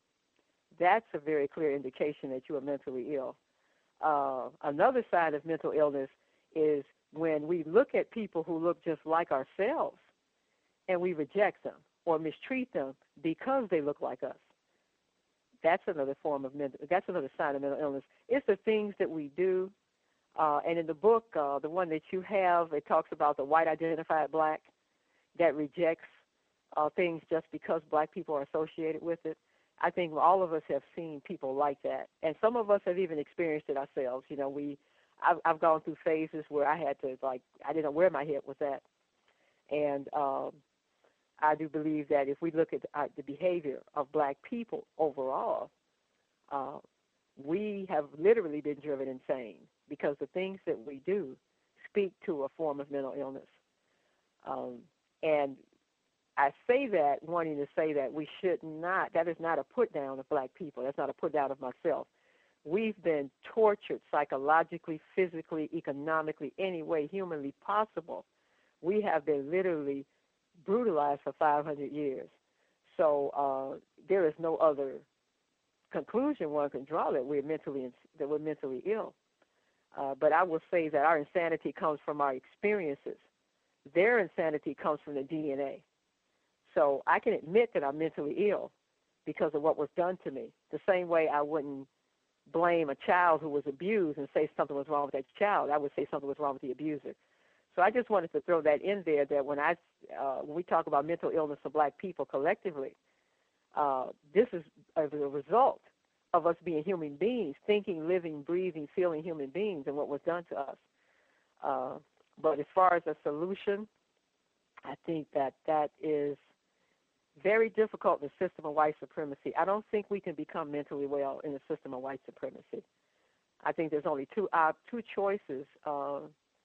that's a very clear indication that you are mentally ill. Uh, another sign of mental illness is when we look at people who look just like ourselves and we reject them or mistreat them because they look like us. That's another form of mental, that's another sign of mental illness. It's the things that we do. Uh, and in the book, uh, the one that you have, it talks about the white identified black that rejects uh, things just because black people are associated with it. I think all of us have seen people like that, and some of us have even experienced it ourselves. You know, we, I've, I've gone through phases where I had to, like, I didn't know where my head was at, and um, I do believe that if we look at uh, the behavior of black people overall, uh, we have literally been driven insane because the things that we do speak to a form of mental illness. Um, and I say that wanting to say that we should not, that is not a put down of black people. That's not a put down of myself. We've been tortured psychologically, physically, economically, any way humanly possible. We have been literally brutalized for five hundred years. So uh, there is no other conclusion one can draw that we're mentally that we're mentally ill. Uh, but I will say that our insanity comes from our experiences. Their insanity comes from the D N A. So I can admit that I'm mentally ill because of what was done to me. The same way I wouldn't blame a child who was abused and say something was wrong with that child. I would say something was wrong with the abuser. So I just wanted to throw that in there, that when I uh, when we talk about mental illness of black people collectively, uh, this is as a result of us being human beings, thinking, living, breathing, feeling human beings, and what was done to us. Uh, but as far as a solution, I think that that is very difficult in the system of white supremacy. I don't think we can become mentally well in the system of white supremacy. I think there's only two uh, two choices. Uh,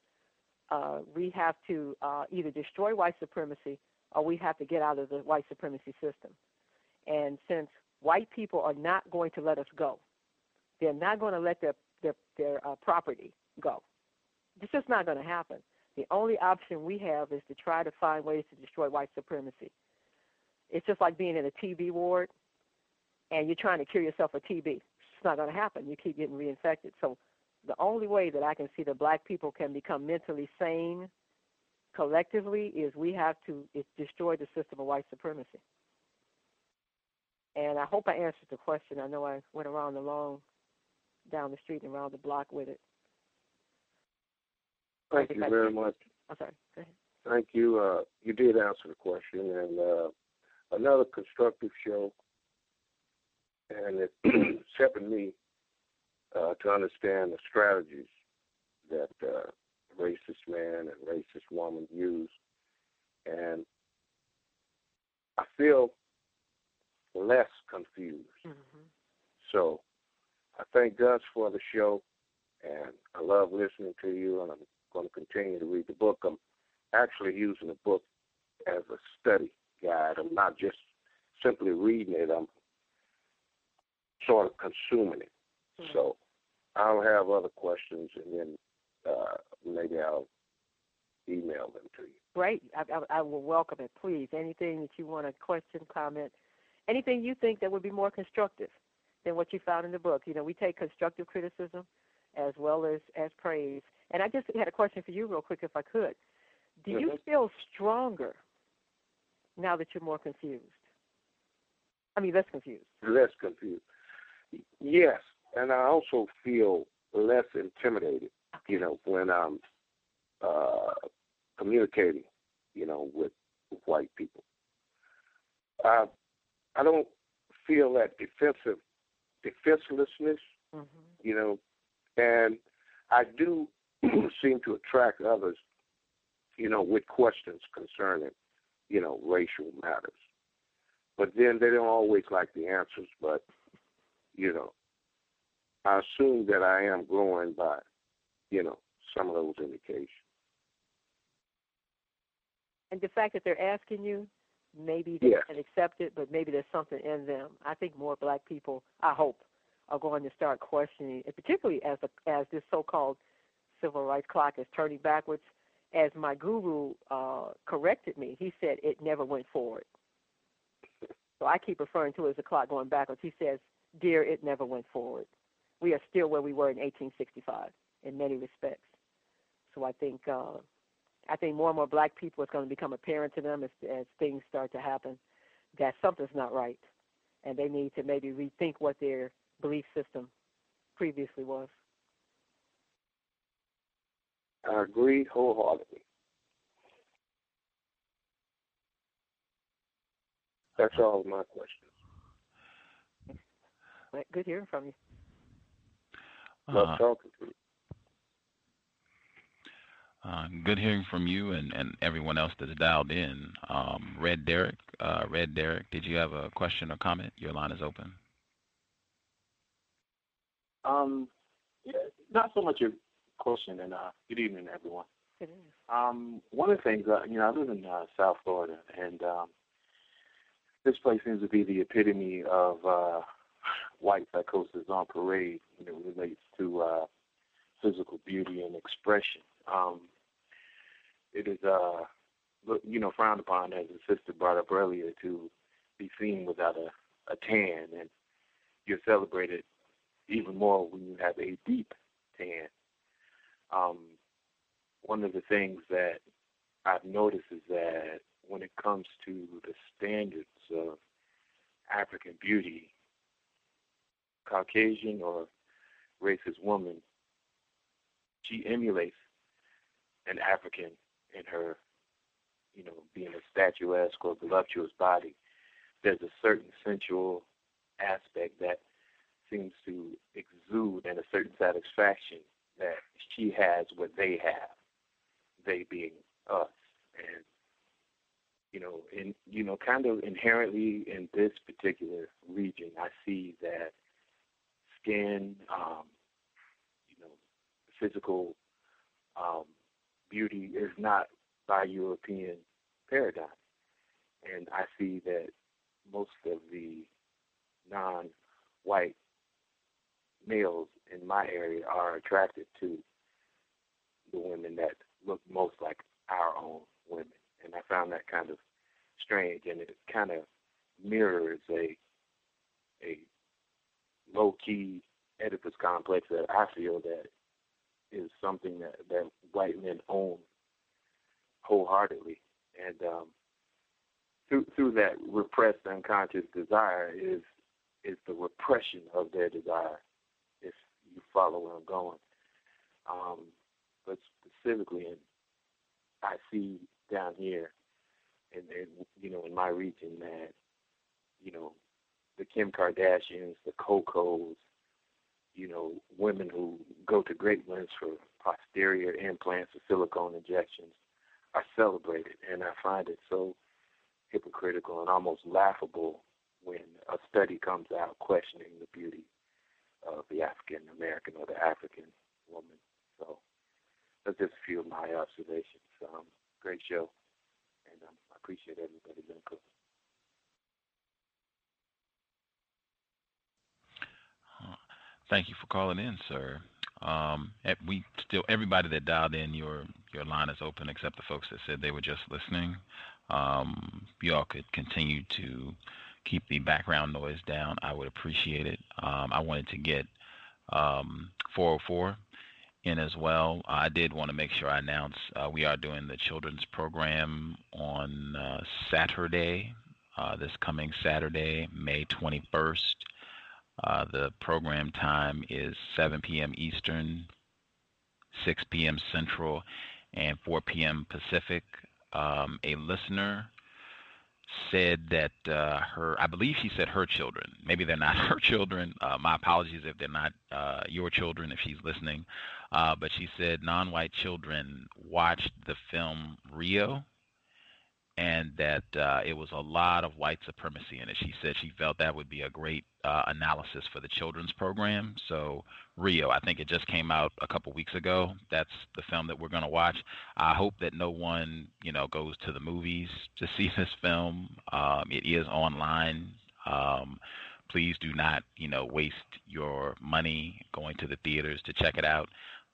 uh, we have to uh, either destroy white supremacy or we have to get out of the white supremacy system. And since white people are not going to let us go, they're not going to let their their, their uh, property go. It's just not going to happen. The only option we have is to try to find ways to destroy white supremacy. It's just like being in a T B ward and you're trying to cure yourself of T B. It's not going to happen. You keep getting reinfected. So the only way that I can see that black people can become mentally sane collectively is we have to is destroy the system of white supremacy. And I hope I answered the question. I know I went around the long, down the street and around the block with it. Thank you very much. I'm sorry. Go ahead. Thank you. Uh, you did answer the question, and uh, another constructive show, and it's helping me uh, to understand the strategies that uh, racist man and racist woman use, and I feel less confused. Mm-hmm. So I thank Gus for the show, and I love listening to you, and I'm going to continue to read the book. I'm actually using the book as a study guide. I'm not just simply reading it. I'm sort of consuming it. Mm-hmm. So I'll have other questions, and then uh, maybe I'll email them to you. Great. I, I, I will welcome it. Please, anything that you want to question, comment, anything you think that would be more constructive than what you found in the book. You know, we take constructive criticism as well as, as praise. And I just had a question for you real quick, if I could. Do mm-hmm. you feel stronger now that you're more confused? I mean, less confused. Less confused. Yes, and I also feel less intimidated, okay. you know, when I'm uh, communicating, you know, with, with white people. Uh, I don't feel that defensive, defenselessness, mm-hmm. you know, and I do seem to attract others, you know, with questions concerning, you know, racial matters. But then they don't always like the answers, but, you know, I assume that I am growing by, you know, some of those indications. And the fact that they're asking you, maybe they yes. can accept it, but maybe there's something in them. I think more black people, I hope, are going to start questioning, and particularly as a, as this so-called civil rights clock is turning backwards. As my guru uh, corrected me, he said it never went forward. So I keep referring to it as the clock going backwards. He says, dear, it never went forward. We are still where we were in eighteen sixty-five in many respects. So I think uh, I think more and more black people, it's going to become apparent to them as, as things start to happen that something's not right, and they need to maybe rethink what their belief system previously was. I agree wholeheartedly. That's all of my questions. Good hearing from you. Love Uh, talking to you. Uh, good hearing from you and, and everyone else that's dialed in. Um, Red Derek, uh, Red Derek, did you have a question or comment? Your line is open. Um, yeah, not so much a question, and uh, good evening, everyone. It is. Um, one of the things, uh, you know, I live in uh, South Florida, and um, this place seems to be the epitome of uh, white psychosis on parade when it relates to uh, physical beauty and expression. Um, it is, uh, you know, frowned upon, as the sister brought up earlier, to be seen without a, a tan, and you're celebrated even more when you have a deep tan. Um, one of the things that I've noticed is that when it comes to the standards of African beauty, Caucasian or racist woman, she emulates an African in her, you know, being a statuesque or voluptuous body. There's a certain sensual aspect that seems to exude, and a certain satisfaction that she has what they have, they being us. And, you know, in, you know, kind of inherently in this particular region, I see that skin, um, you know, physical um, beauty is not by European paradigm. And I see that most of the non-white males in my area are attracted to the women that look most like our own women. And I found that kind of strange, and it kind of mirrors a a low-key Oedipus complex that I feel that is something that, that white men own wholeheartedly. And um, through through that repressed unconscious desire is is the repression of their desire, if you follow where I'm going. Um, but specifically, in, I see down here, in, in you know, in my region, that you know, the Kim Kardashians, the Cocos, you know, women who go to great lengths for posterior implants or silicone injections are celebrated, and I find it so hypocritical and almost laughable when a study comes out questioning the beauty of the African American or the African woman. So that's just a few of my observations. Um, great show, and um, I appreciate everybody's input. Thank you for calling in, sir. Um, we still everybody that dialed in, your your line is open, except the folks that said they were just listening. Um, you all could continue to keep the background noise down. I would appreciate it. Um, I wanted to get um, four oh four in as well. Uh, I did want to make sure I announce uh, we are doing the children's program on uh, Saturday, uh, this coming Saturday, May twenty-first. Uh, the program time is seven p.m. Eastern, six p.m. Central, and four p.m. Pacific. Um, a listener said that uh, her, I believe she said her children, maybe they're not her children. Uh, my apologies if they're not uh, your children, if she's listening. Uh, but she said non-white children watched the film Rio, and that uh, it was a lot of white supremacy in it. She said she felt that would be a great uh, analysis for the children's program. So Rio, I think it just came out a couple weeks ago. That's the film that we're going to watch. I hope that no one, you know, goes to the movies to see this film. Um, it is online. Um, please do not, you know, waste your money going to the theaters to check it out.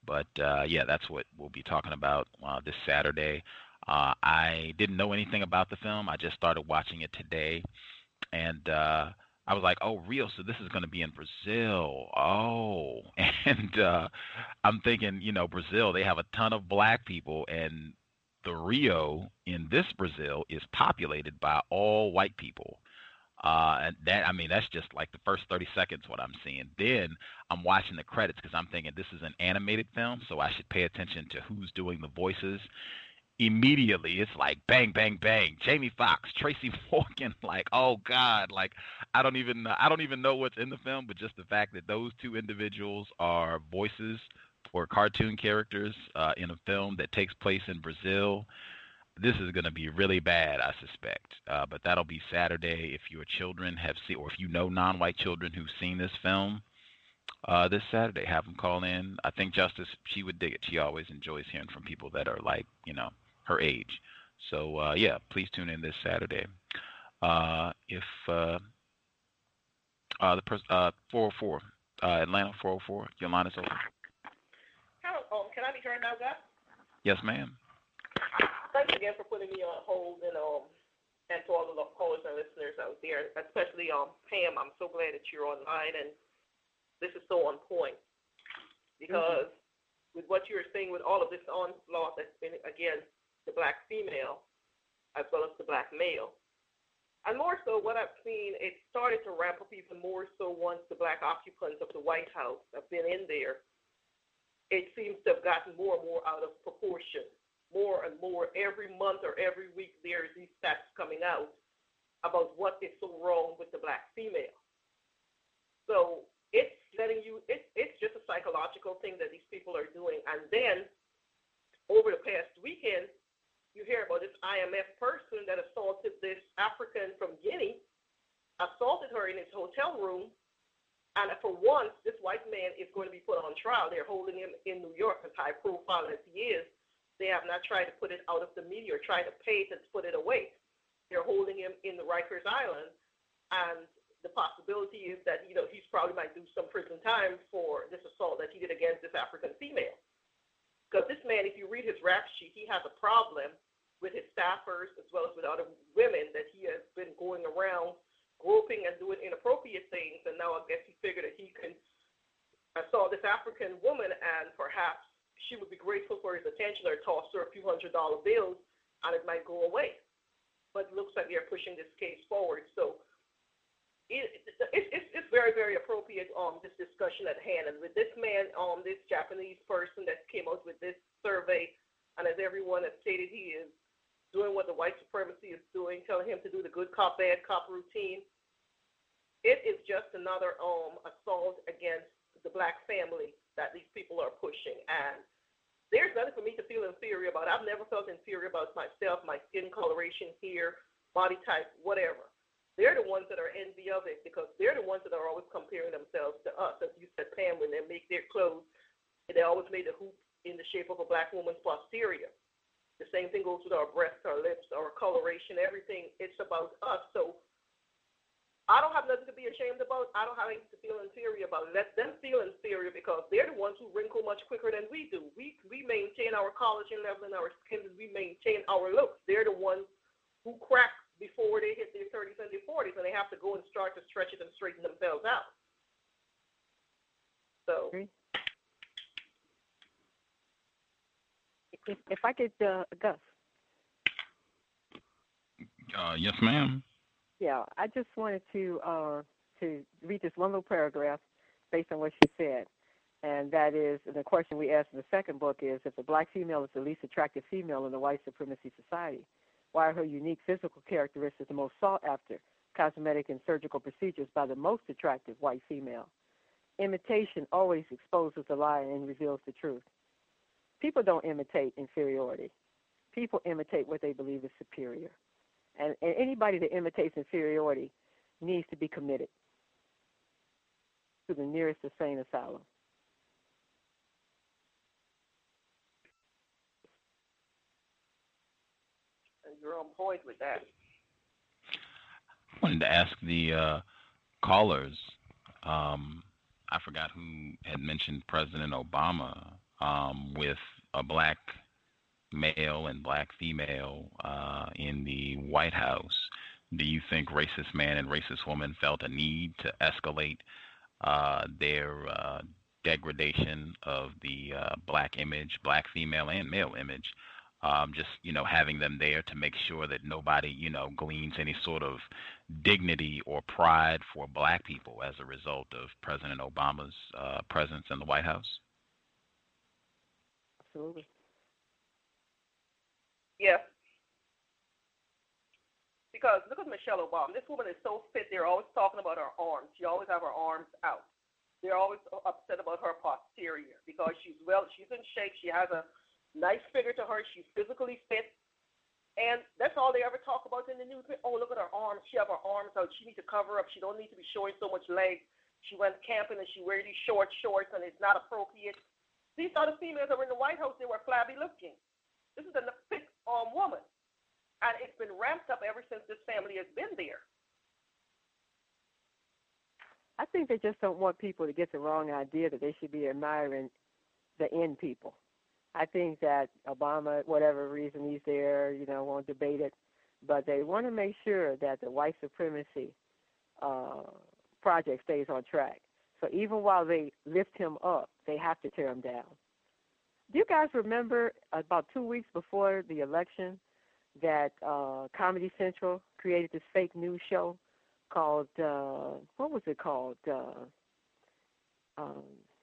But uh, yeah, that's what we'll be talking about uh, this Saturday. Uh, I didn't know anything about the film. I just started watching it today, and uh, I was like, "Oh, Rio! So this is going to be in Brazil." Oh, and uh, I'm thinking, you know, Brazil, they have a ton of black people, and the Rio in this Brazil is populated by all white people. Uh, and that, I mean, that's just like the first thirty seconds what I'm seeing. Then I'm watching the credits because I'm thinking this is an animated film, so I should pay attention to who's doing the voices. Immediately, it's like bang, bang, bang. Jamie Foxx, Tracy Morgan, like, oh God, like I don't even, I don't even know what's in the film, but just the fact that those two individuals are voices for cartoon characters uh, in a film that takes place in Brazil. This is going to be really bad, I suspect. Uh, but that'll be Saturday. If your children have seen, or if you know non-white children who've seen this film, uh, this Saturday, have them call in. I think Justice, she would dig it. She always enjoys hearing from people that are like, you know, her age. So, uh, yeah, please tune in this Saturday. Uh, if uh, uh, the pers- uh, four oh four, uh, Atlanta four oh four, your line is open. How, um, can I be heard now, guys? Yes, ma'am. Thanks again for putting me on hold, and um, and to all the callers and listeners out there, especially um Pam. I'm so glad that you're online, and this is so on point because mm-hmm. with what you're saying, with all of this onslaught that's been against the black female as well as the black male, and more so, what I've seen, it started to ramp up even more so once the black occupants of the White House have been in there. It seems to have gotten more and more out of proportion. More and more every month or every week, there's these stats coming out about what is so wrong with the black female. So it's letting you, it, it's just a psychological thing that these people are doing. And then over the past weekend, you hear about this I M F person that assaulted this African from Guinea, assaulted her in his hotel room. And for once, this white man is going to be put on trial. They're holding him in New York, as high profile as he is. They have not tried to put it out of the media or try to pay to put it away. They're holding him in the Rikers Island, and the possibility is that, you know, he's probably might do some prison time for this assault that he did against this African female. Because this man, if you read his rap sheet, he has a problem with his staffers as well as with other women that he has been going around groping and doing inappropriate things, and now I guess he figured that he can assault this African woman and perhaps she would be grateful for his attention or toss her a few hundred dollar bills and it might go away. But it looks like they're pushing this case forward. So it, it, it, it's very, very appropriate on um, this discussion at hand. And with this man, um, this Japanese person that came out with this survey, and as everyone has stated, he is doing what the white supremacy is doing, telling him to do the good cop, bad cop routine. It is just another um, assault against the black family that these people are pushing. And there's nothing for me to feel inferior about. I've never felt inferior about myself, my skin coloration here, body type, whatever. They're the ones that are envy of it because they're the ones that are always comparing themselves to us. As you said, Pam, when they make their clothes, they always made a hoop in the shape of a black woman's posterior. The same thing goes with our breasts, our lips, our coloration, everything. It's about us. So I don't have nothing to be ashamed about. I don't have anything to feel inferior about. Let them feel inferior because they're the ones who wrinkle much quicker than we do. We we maintain our collagen level in our skin. We maintain our looks. They're the ones who crack before they hit their thirties and their forties, and they have to go and start to stretch it and straighten themselves out. So, if, if I could, uh, Gus. Uh, yes, ma'am. Yeah, I just wanted to uh, to read this one little paragraph based on what she said, and that is, and the question we asked in the second book is, if a black female is the least attractive female in the white supremacy society, why are her unique physical characteristics the most sought after cosmetic and surgical procedures by the most attractive white female? Imitation always exposes the lie and reveals the truth. People don't imitate inferiority. People imitate what they believe is superior. And, and anybody that imitates inferiority needs to be committed to the nearest insane asylum. And you're on point with that. I wanted to ask the uh, callers. Um, I forgot who had mentioned President Obama. um, with a black male and black female uh, in the White House, do you think racist man and racist woman felt a need to escalate uh, their uh, degradation of the uh, black image, black female and male image, um, just, you know, having them there to make sure that nobody, you know, gleans any sort of dignity or pride for black people as a result of President Obama's uh, presence in the White House? Absolutely. Yes. Because look at Michelle Obama. This woman is so fit. They're always talking about her arms. She always have her arms out. They're always upset about her posterior because she's well, she's in shape. She has a nice figure to her. She's physically fit. And that's all they ever talk about in the news. Oh, look at her arms. She have her arms out. She needs to cover up. She don't need to be showing so much leg. She went camping and she wear these short shorts and it's not appropriate. These are the females that were in the White House. They were flabby looking. This is a fit um, woman. And it's been ramped up ever since this family has been there. I think they just don't want people to get the wrong idea that they should be admiring the in people. I think that Obama, whatever reason he's there, you know, won't debate it, but they want to make sure that the white supremacy uh, project stays on track. So even while they lift him up, they have to tear him down. Do you guys remember about two weeks before the election that uh, Comedy Central created this fake news show called, uh, what was it called? Uh, um,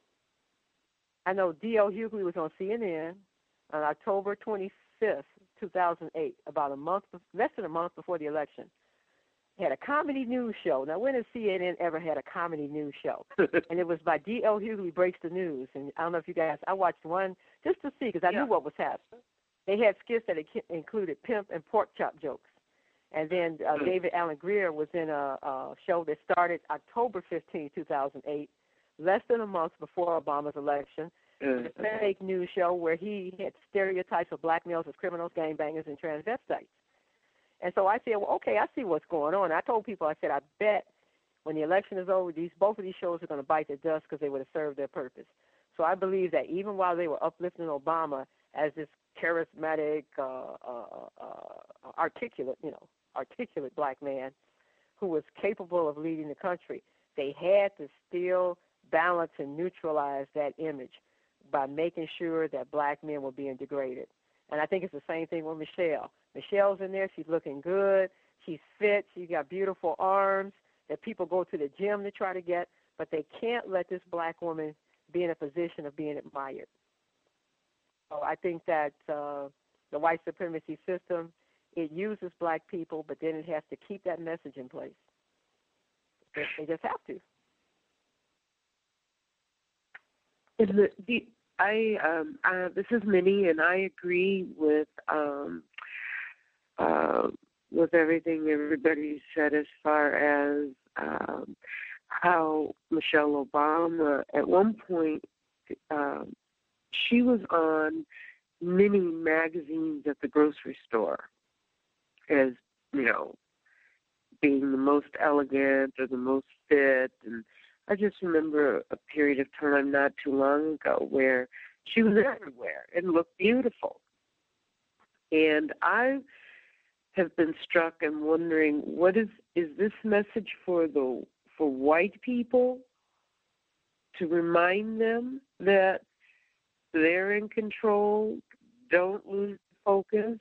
I know D L Hughley was on C N N on October twenty-fifth, two thousand eight, about a month, less than a month before the election. He had a comedy news show. Now, when has C N N ever had a comedy news show? And it was by D L Hughley Breaks the News. And I don't know if you guys, I watched one just to see because I yeah. knew what was happening. They had skits that included pimp and pork chop jokes. And then uh, David Alan Grier was in a, a show that started October fifteenth, two thousand eight, less than a month before Obama's election. Mm-hmm. A fake news show where he had stereotypes of black males as criminals, gangbangers, and transvestites. And so I said, well, okay, I see what's going on. I told people, I said, I bet when the election is over, these both of these shows are going to bite the dust because they would have served their purpose. So I believe that even while they were uplifting Obama as this charismatic, uh, uh, uh, articulate, you know, articulate black man who was capable of leading the country, they had to still balance and neutralize that image by making sure that black men were being degraded. And I think it's the same thing with Michelle. Michelle's in there. She's looking good. She's fit. She's got beautiful arms that people go to the gym to try to get, but they can't let this black woman be in a position of being admired. So I think that uh, the white supremacy system, it uses black people, but then it has to keep that message in place. They just have to. The, the, I, um, uh, this is Minnie, and I agree with um, uh, with everything everybody said as far as um, how Michelle Obama, at one point, um, she was on many magazines at the grocery store as, you know, being the most elegant or the most fit. And I just remember a period of time not too long ago where she was everywhere and looked beautiful. And I have been struck and wondering, what is is this message for the for white people to remind them that they're in control, don't lose focus,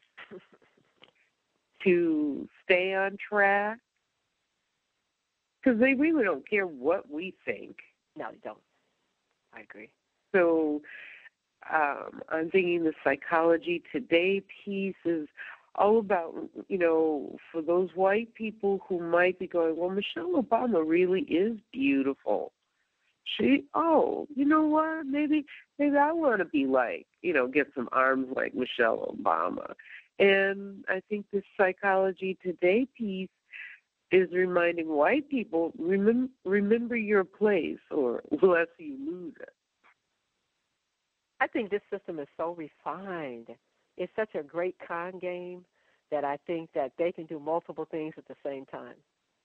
to stay on track? Because they really don't care what we think. No, they don't. I agree. So um, I'm thinking the Psychology Today piece is all about, you know, for those white people who might be going, well, Michelle Obama really is beautiful. She, oh, you know what? Maybe, maybe I want to be like, you know, get some arms like Michelle Obama. And I think this Psychology Today piece is reminding white people, remember, remember your place, or lest you lose it. I think this system is so refined. It's such a great con game that I think that they can do multiple things at the same time.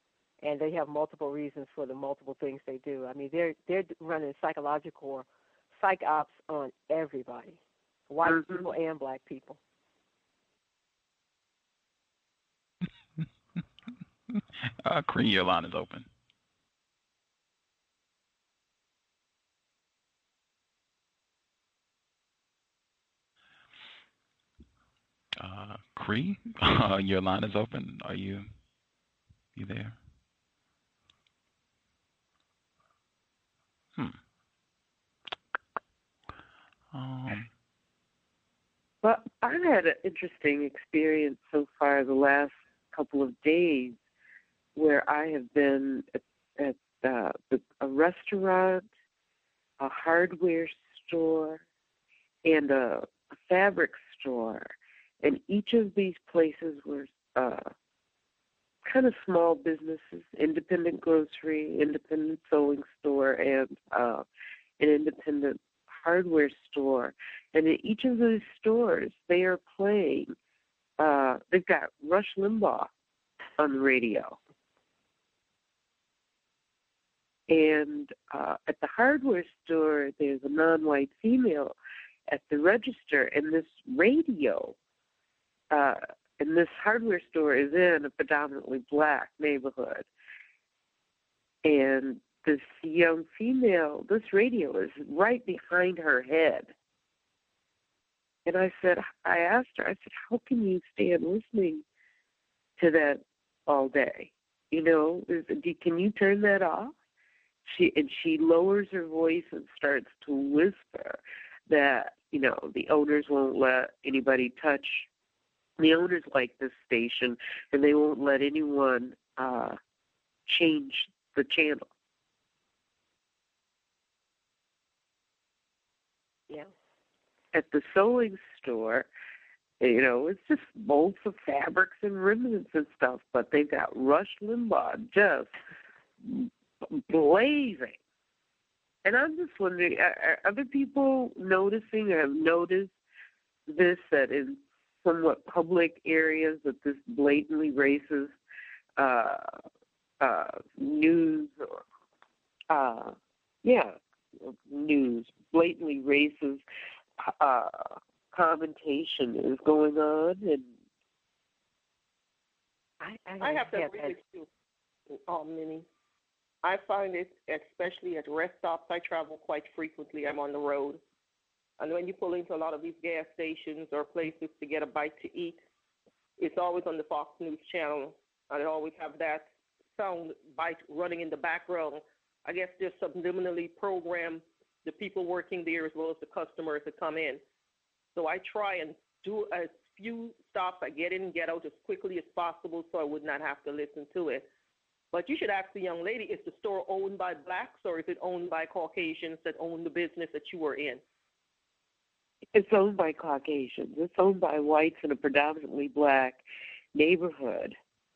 And they have multiple reasons for the multiple things they do. I mean, they're they're running psychological psych ops on everybody, white mm-hmm. people and black people. uh, Cree, your line is open. Uh, Cree, uh, your line is open. Are you you there? Hmm. Um. Well, I've had an interesting experience so far the last couple of days where I have been at, at uh, a restaurant, a hardware store, and a, a fabric store. And each of these places were uh, kind of small businesses, independent grocery, independent sewing store, and uh, an independent hardware store. And in each of those stores, they are playing, uh, they've got Rush Limbaugh on the radio. And uh, at the hardware store, there's a non-white female at the register, and this radio, uh, and this hardware store is in a predominantly black neighborhood. And this young female, this radio is right behind her head. And I said, I asked her, I said, how can you stand listening to that all day? You know, is, can you turn that off? She and she lowers her voice and starts to whisper that, you know, the owners won't let anybody touch. The owners like this station, and they won't let anyone uh, change the channel. Yeah. At the sewing store, you know, it's just bolts of fabrics and ribbons and stuff, but they've got Rush Limbaugh just blazing. And I'm just wondering, are other people noticing or have noticed this, that in somewhat public areas that this blatantly racist uh, uh, news or, uh, yeah, news, blatantly racist uh, commentation is going on? And I, I, I have to agree with you, um, Minnie. I find it, especially at rest stops, I travel quite frequently. I'm on the road. And when you pull into a lot of these gas stations or places to get a bite to eat, it's always on the Fox News channel. And it always have that sound bite running in the background. I guess they're subliminally programmed the people working there as well as the customers that come in. So I try and do as few stops. I get in and get out as quickly as possible so I would not have to listen to it. But you should ask the young lady, is the store owned by blacks or is it owned by Caucasians that own the business that you were in? It's owned by Caucasians. It's owned by whites in a predominantly black neighborhood.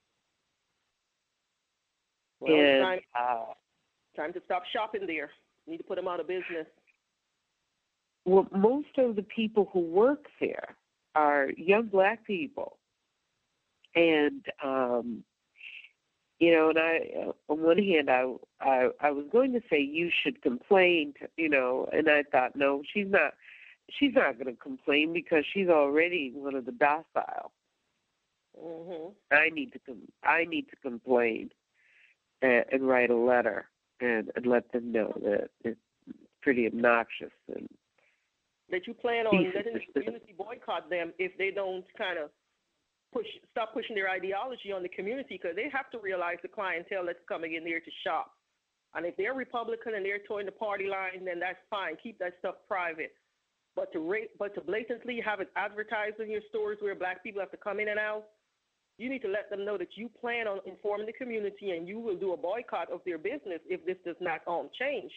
Well, and, it's time, uh, time to stop shopping there. You need to put them out of business. Well, most of the people who work there are young black people. And, um, you know, and I, uh, on one hand, I, I, I was going to say you should complain, to, you know, and I thought, no, she's not. She's not going to complain because she's already one of the docile. Mm-hmm. I need to com- I need to complain and, and write a letter and, and let them know that it's pretty obnoxious. And that you plan on letting the community boycott them if they don't kind of push, stop pushing their ideology on the community, because they have to realize the clientele that's coming in there to shop. And if they're Republican and they're towing the party line, then that's fine. Keep that stuff private. But to rate, but to blatantly have it advertised in your stores where black people have to come in and out, you need to let them know that you plan on informing the community and you will do a boycott of their business if this does not um, change.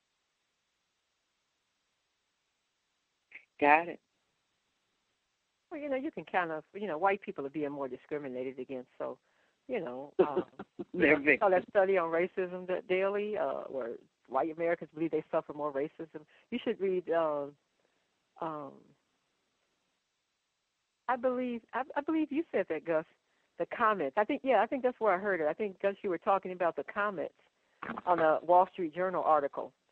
Got it. Well, you know, you can kind of, you know, white people are being more discriminated against, so, you know, um, They're you know, that study on racism that daily, uh, where white Americans believe they suffer more racism. You should read. Uh, um, I believe, I, I believe you said that, Gus. The comments. I think, yeah, I think that's where I heard it. I think, Gus, you were talking about the comments on a Wall Street Journal article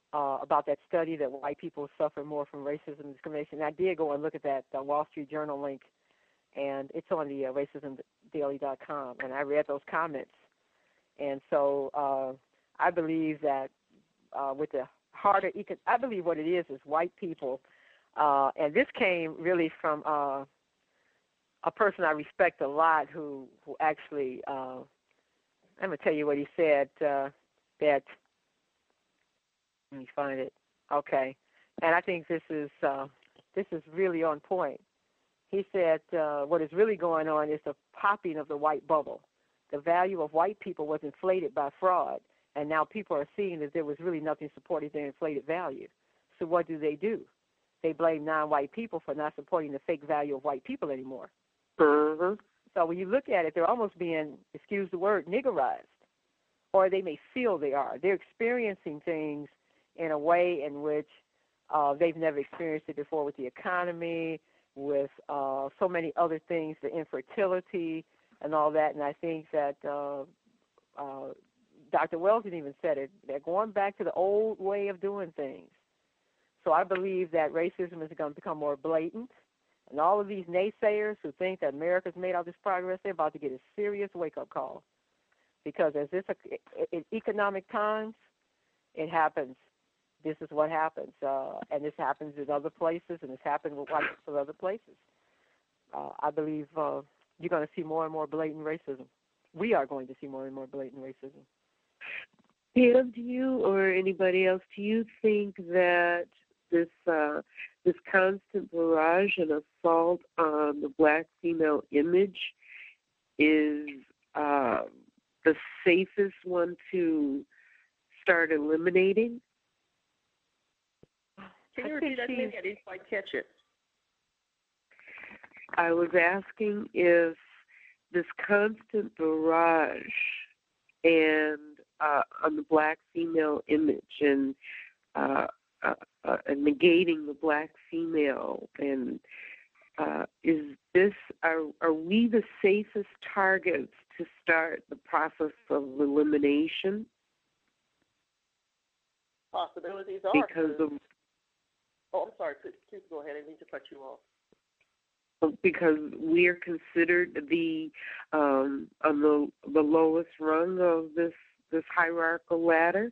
uh, about that study that white people suffer more from racism and discrimination. And I did go and look at that uh, Wall Street Journal link, and it's on the uh, racism daily dot com, and I read those comments. And so uh, I believe that uh, with the harder, econ- I believe what it is is white people, uh, and this came really from uh, a person I respect a lot who, who actually, uh, I'm going to tell you what he said, uh, that, let me find it, okay, and I think this is, uh, this is really on point. He said uh, what is really going on is the popping of the white bubble. The value of white people was inflated by fraud, and now people are seeing that there was really nothing supporting their inflated value. So what do they do? They blame non-white people for not supporting the fake value of white people anymore. Mm-hmm. So when you look at it, they're almost being, excuse the word, niggerized, or they may feel they are. They're experiencing things in a way in which uh, they've never experienced it before, with the economy, with uh, so many other things, the infertility and all that. And I think that uh, uh, Doctor Wellington even said it. They're going back to the old way of doing things. So I believe that racism is going to become more blatant. And all of these naysayers who think that America's made all this progress, they're about to get a serious wake-up call. Because as this in economic times, it happens. This is what happens. Uh, and this happens in other places, and it's happened with white people in other places. Uh, I believe uh, you're going to see more and more blatant racism. We are going to see more and more blatant racism. Pam, do you or anybody else, do you think that this uh, this constant barrage and assault on the black female image is uh, the safest one to start eliminating? Can you repeat that? Maybe I didn't quite catch it. I was asking if this constant barrage and uh, on the black female image and uh, uh, uh, and negating the black female, and uh, is this are are we the safest targets to start the process of elimination? Possibilities are because of. Oh, I'm sorry. Please, please go ahead. I need to cut you off. Because we are considered the um, on the the lowest rung of this this hierarchical ladder.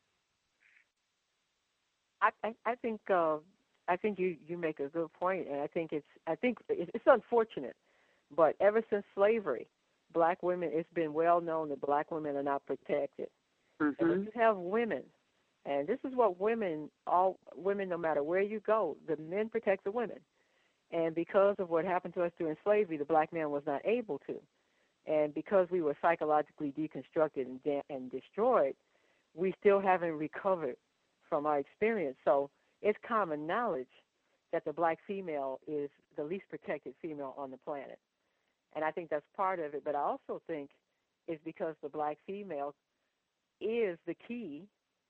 I I, I think uh, I think you, you make a good point, and I think it's I think it's unfortunate, but ever since slavery, black women, it's been well known that black women are not protected. Mm-hmm. And when you have women, and this is what women, all women, no matter where you go, the men protect the women. And because of what happened to us during slavery, the black man was not able to. And because we were psychologically deconstructed and, de- and destroyed, we still haven't recovered from our experience. So it's common knowledge that the black female is the least protected female on the planet. And I think that's part of it. But I also think it's because the black female is the key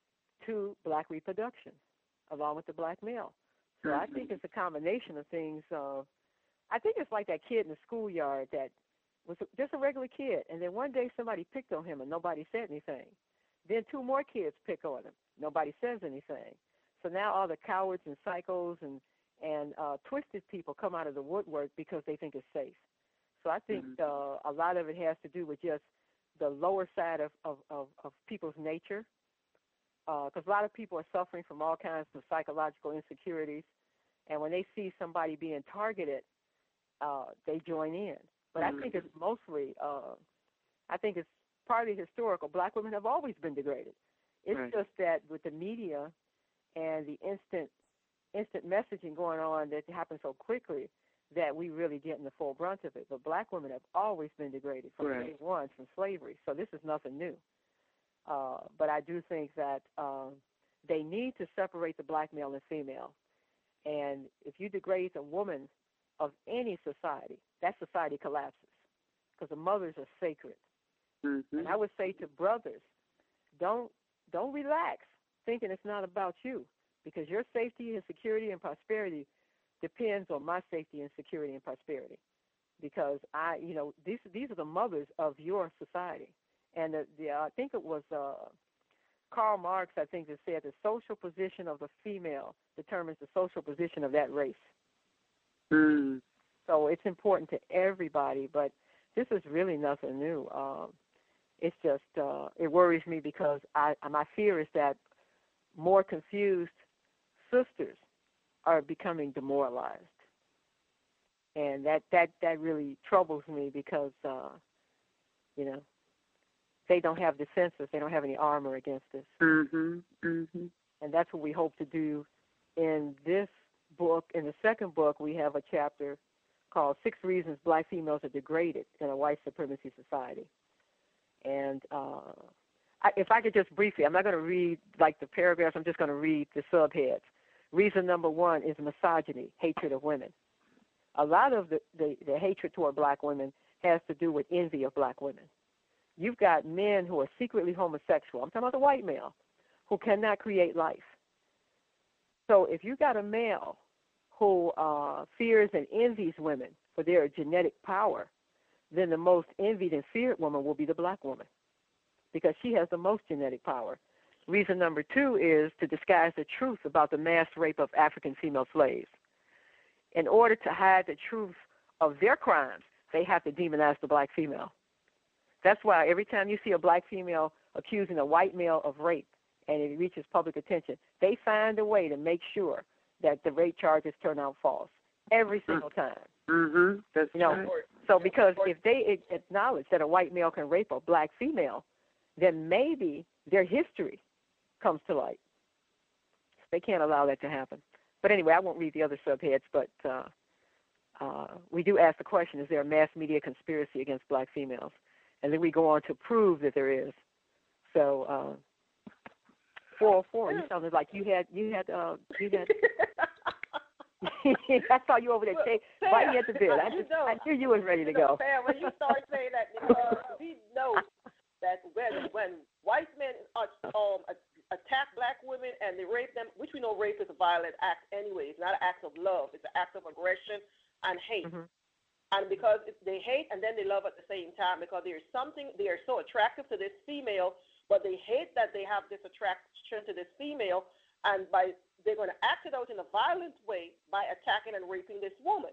to black reproduction, along with the black male. So I think it's a combination of things. Uh, I think it's like that kid in the schoolyard that was just a regular kid, and then one day somebody picked on him and nobody said anything. Then two more kids pick on him. Nobody says anything. So now all the cowards and psychos and, and uh, twisted people come out of the woodwork because they think it's safe. So I think uh, a lot of it has to do with just the lower side of, of, of, of people's nature. Because uh, a lot of people are suffering from all kinds of psychological insecurities, and when they see somebody being targeted, uh, they join in. But mm-hmm. I think it's mostly, uh, I think it's partly historical. Black women have always been degraded. It's right. just that with the media and the instant, instant messaging going on that happens so quickly that we really get in the full brunt of it. But black women have always been degraded from right. day one, from slavery. So this is nothing new. Uh, but I do think that uh, they need to separate the black male and female. And if you degrade a woman of any society, that society collapses because the mothers are sacred. Mm-hmm. And I would say to brothers, don't don't relax thinking it's not about you, because your safety and security and prosperity depends on my safety and security and prosperity. Because I, you know, these these are the mothers of your society. And the, the uh, I think it was uh, Karl Marx, I think, has said the social position of the female determines the social position of that race. Mm. So it's important to everybody, but this is really nothing new. Um, it's just, uh, it worries me because I, my fear is that more confused sisters are becoming demoralized. And that, that, that really troubles me because, uh, you know, they don't have defenses. They don't have any armor against this. Mm-hmm. Mm-hmm. And that's what we hope to do in this book. In the second book, we have a chapter called Six Reasons Black Females Are Degraded in a White Supremacy Society. And uh, I, if I could just briefly, I'm not going to read like the paragraphs, I'm just going to read the subheads. Reason number one is misogyny, hatred of women. A lot of the, the, the hatred toward black women has to do with envy of black women. You've got men who are secretly homosexual. I'm talking about the white male who cannot create life. So if you got a male who uh, fears and envies women for their genetic power, then the most envied and feared woman will be the black woman because she has the most genetic power. Reason number two is to disguise the truth about the mass rape of African female slaves. In order to hide the truth of their crimes, they have to demonize the black female. That's why every time you see a black female accusing a white male of rape and it reaches public attention, they find a way to make sure that the rape charges turn out false every single time. Mm-hmm. That's you know, right. So because if they acknowledge that a white male can rape a black female, then maybe their history comes to light. They can't allow that to happen. But anyway, I won't read the other subheads, but uh, uh, we do ask the question, is there a mass media conspiracy against black females? And then we go on to prove that there is. So uh, four oh four, you sounded like you had, you had, uh, you had, I saw you over there well, right at the bed. I, just, know, I knew you was ready to you know, go. Sam, when you start saying that, because we know that when when white men are, um, attack black women and they rape them, which we know rape is a violent act anyway. It's not an act of love. It's an act of aggression and hate. Mm-hmm. And because they hate and then they love at the same time because there's something, they are so attractive to this female, but they hate that they have this attraction to this female, and by they're going to act it out in a violent way by attacking and raping this woman.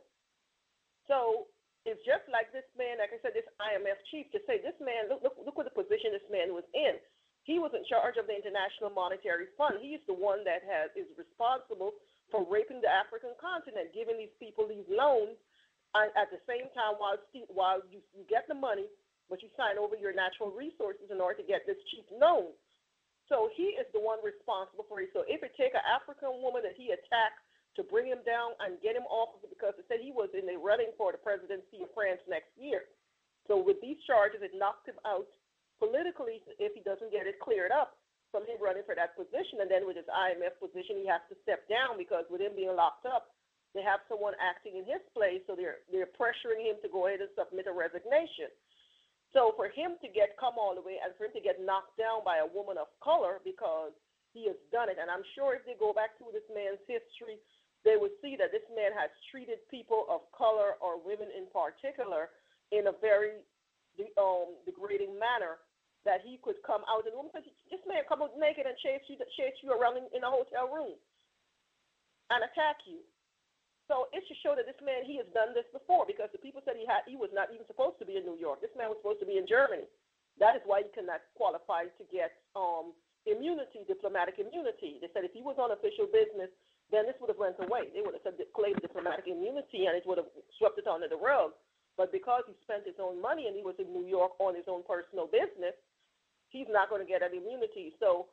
So it's just like this man, like I said, this I M F chief, to say this man, look, look, look what the position this man was in. He was in charge of the International Monetary Fund. He is the one that has is responsible for raping the African continent, giving these people these loans, and at the same time while while you, you get the money, but you sign over your natural resources in order to get this cheap loan. So he is the one responsible for it. So if it take an African woman that he attacked to bring him down and get him off of it, because it said he was in the running for the presidency of France next year. So with these charges, it knocked him out politically if he doesn't get it cleared up from him running for that position. And then with his I M F position, he has to step down because with him being locked up, they have someone acting in his place, so they're they're pressuring him to go ahead and submit a resignation. So for him to get come all the way and for him to get knocked down by a woman of color because he has done it, and I'm sure if they go back to this man's history, they would see that this man has treated people of color or women in particular in a very um, degrading manner, that he could come out and this man come out naked and chase you chase you around in, in a hotel room and attack you. So it should show that this man, he has done this before, because the people said he had he was not even supposed to be in New York. This man was supposed to be in Germany. That is why he cannot qualify to get um, immunity, diplomatic immunity. They said if he was on official business, then this would have went away. They would have said claimed diplomatic immunity and it would have swept it under the rug. But because he spent his own money and he was in New York on his own personal business, he's not going to get that immunity. So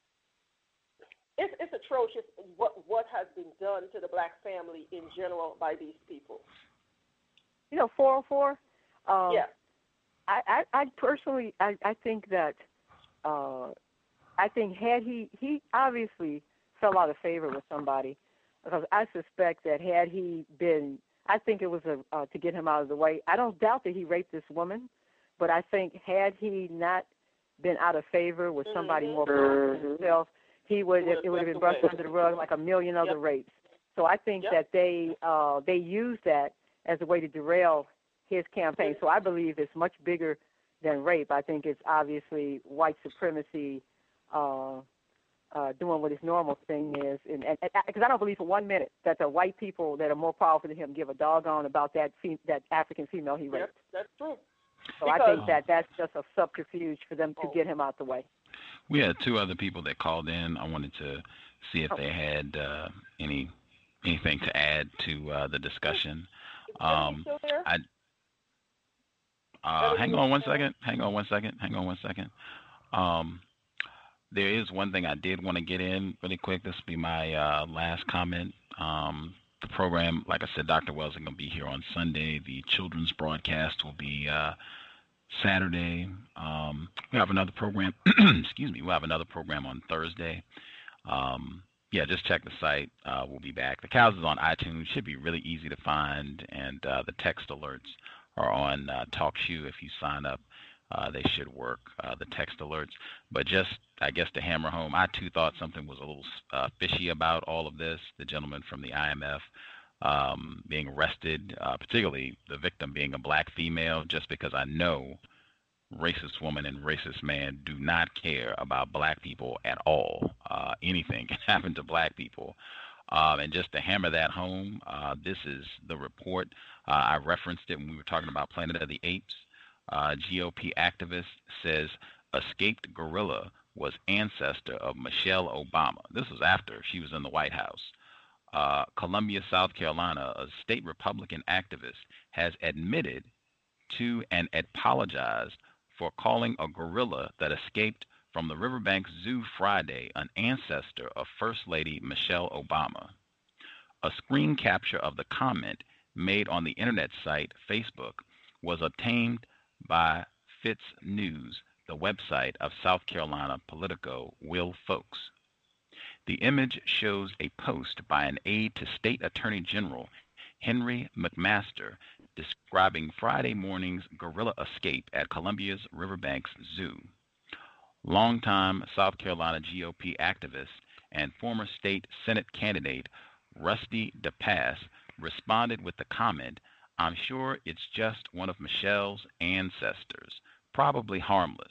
It's, it's atrocious what what has been done to the black family in general by these people. You know, four oh four. Um, yeah. I, I, I personally, I, I think that, uh, I think had he, he obviously fell out of favor with somebody, because I suspect that had he been, I think it was a, uh, to get him out of the way. I don't doubt that he raped this woman, but I think had he not been out of favor with somebody mm-hmm. more powerful than himself, he would it would have been brushed under the rug like a million other yep. rapes. So I think yep. that they uh, they used that as a way to derail his campaign. So I believe it's much bigger than rape. I think it's obviously white supremacy uh, uh, doing what his normal thing is. And because I don't believe for one minute that the white people that are more powerful than him give a doggone about that fe- that African female he raped. Yep, that's true. So because, I think that that's just a subterfuge for them to oh. get him out the way. We had two other people that called in. I wanted to see if they had uh, any anything to add to uh, the discussion. Um, still there? I uh, hang on one second. Hang on one second. Hang on one second. Um, there is one thing I did want to get in really quick. This will be my uh, last comment. Um, the program, like I said, Doctor Wells is going to be here on Sunday. The children's broadcast will be uh, Saturday. Um, we have another program. excuse me. We'll have another program on Thursday. Um, yeah, just check the site. Uh, we'll be back. The Cows is on iTunes. Should be really easy to find, and uh, the text alerts are on uh, TalkShoe. If you sign up, uh, they should work. Uh, the text alerts. But just, I guess, to hammer home, I too thought something was a little uh, fishy about all of this. The gentleman from the I M F um, being arrested, uh, particularly the victim being a black female, just because I know racist woman and racist man do not care about black people at all. Uh, anything can happen to black people. Um, and just to hammer that home, uh, this is the report. Uh, I referenced it when we were talking about Planet of the Apes. Uh, G O P activist says escaped gorilla was ancestor of Michelle Obama. This was after she was in the White House. Uh, Columbia, South Carolina, a state Republican activist has admitted to and apologized for calling a gorilla that escaped from the Riverbanks Zoo Friday an ancestor of First Lady Michelle Obama. A screen capture of the comment made on the internet site Facebook was obtained by Fitz News, the website of South Carolina Politico Will Folks. The image shows a post by an aide to State Attorney General Henry McMaster describing Friday morning's gorilla escape at Columbia's Riverbanks Zoo. Longtime South Carolina G O P activist and former state Senate candidate Rusty DePass responded with the comment, "I'm sure it's just one of Michelle's ancestors, probably harmless."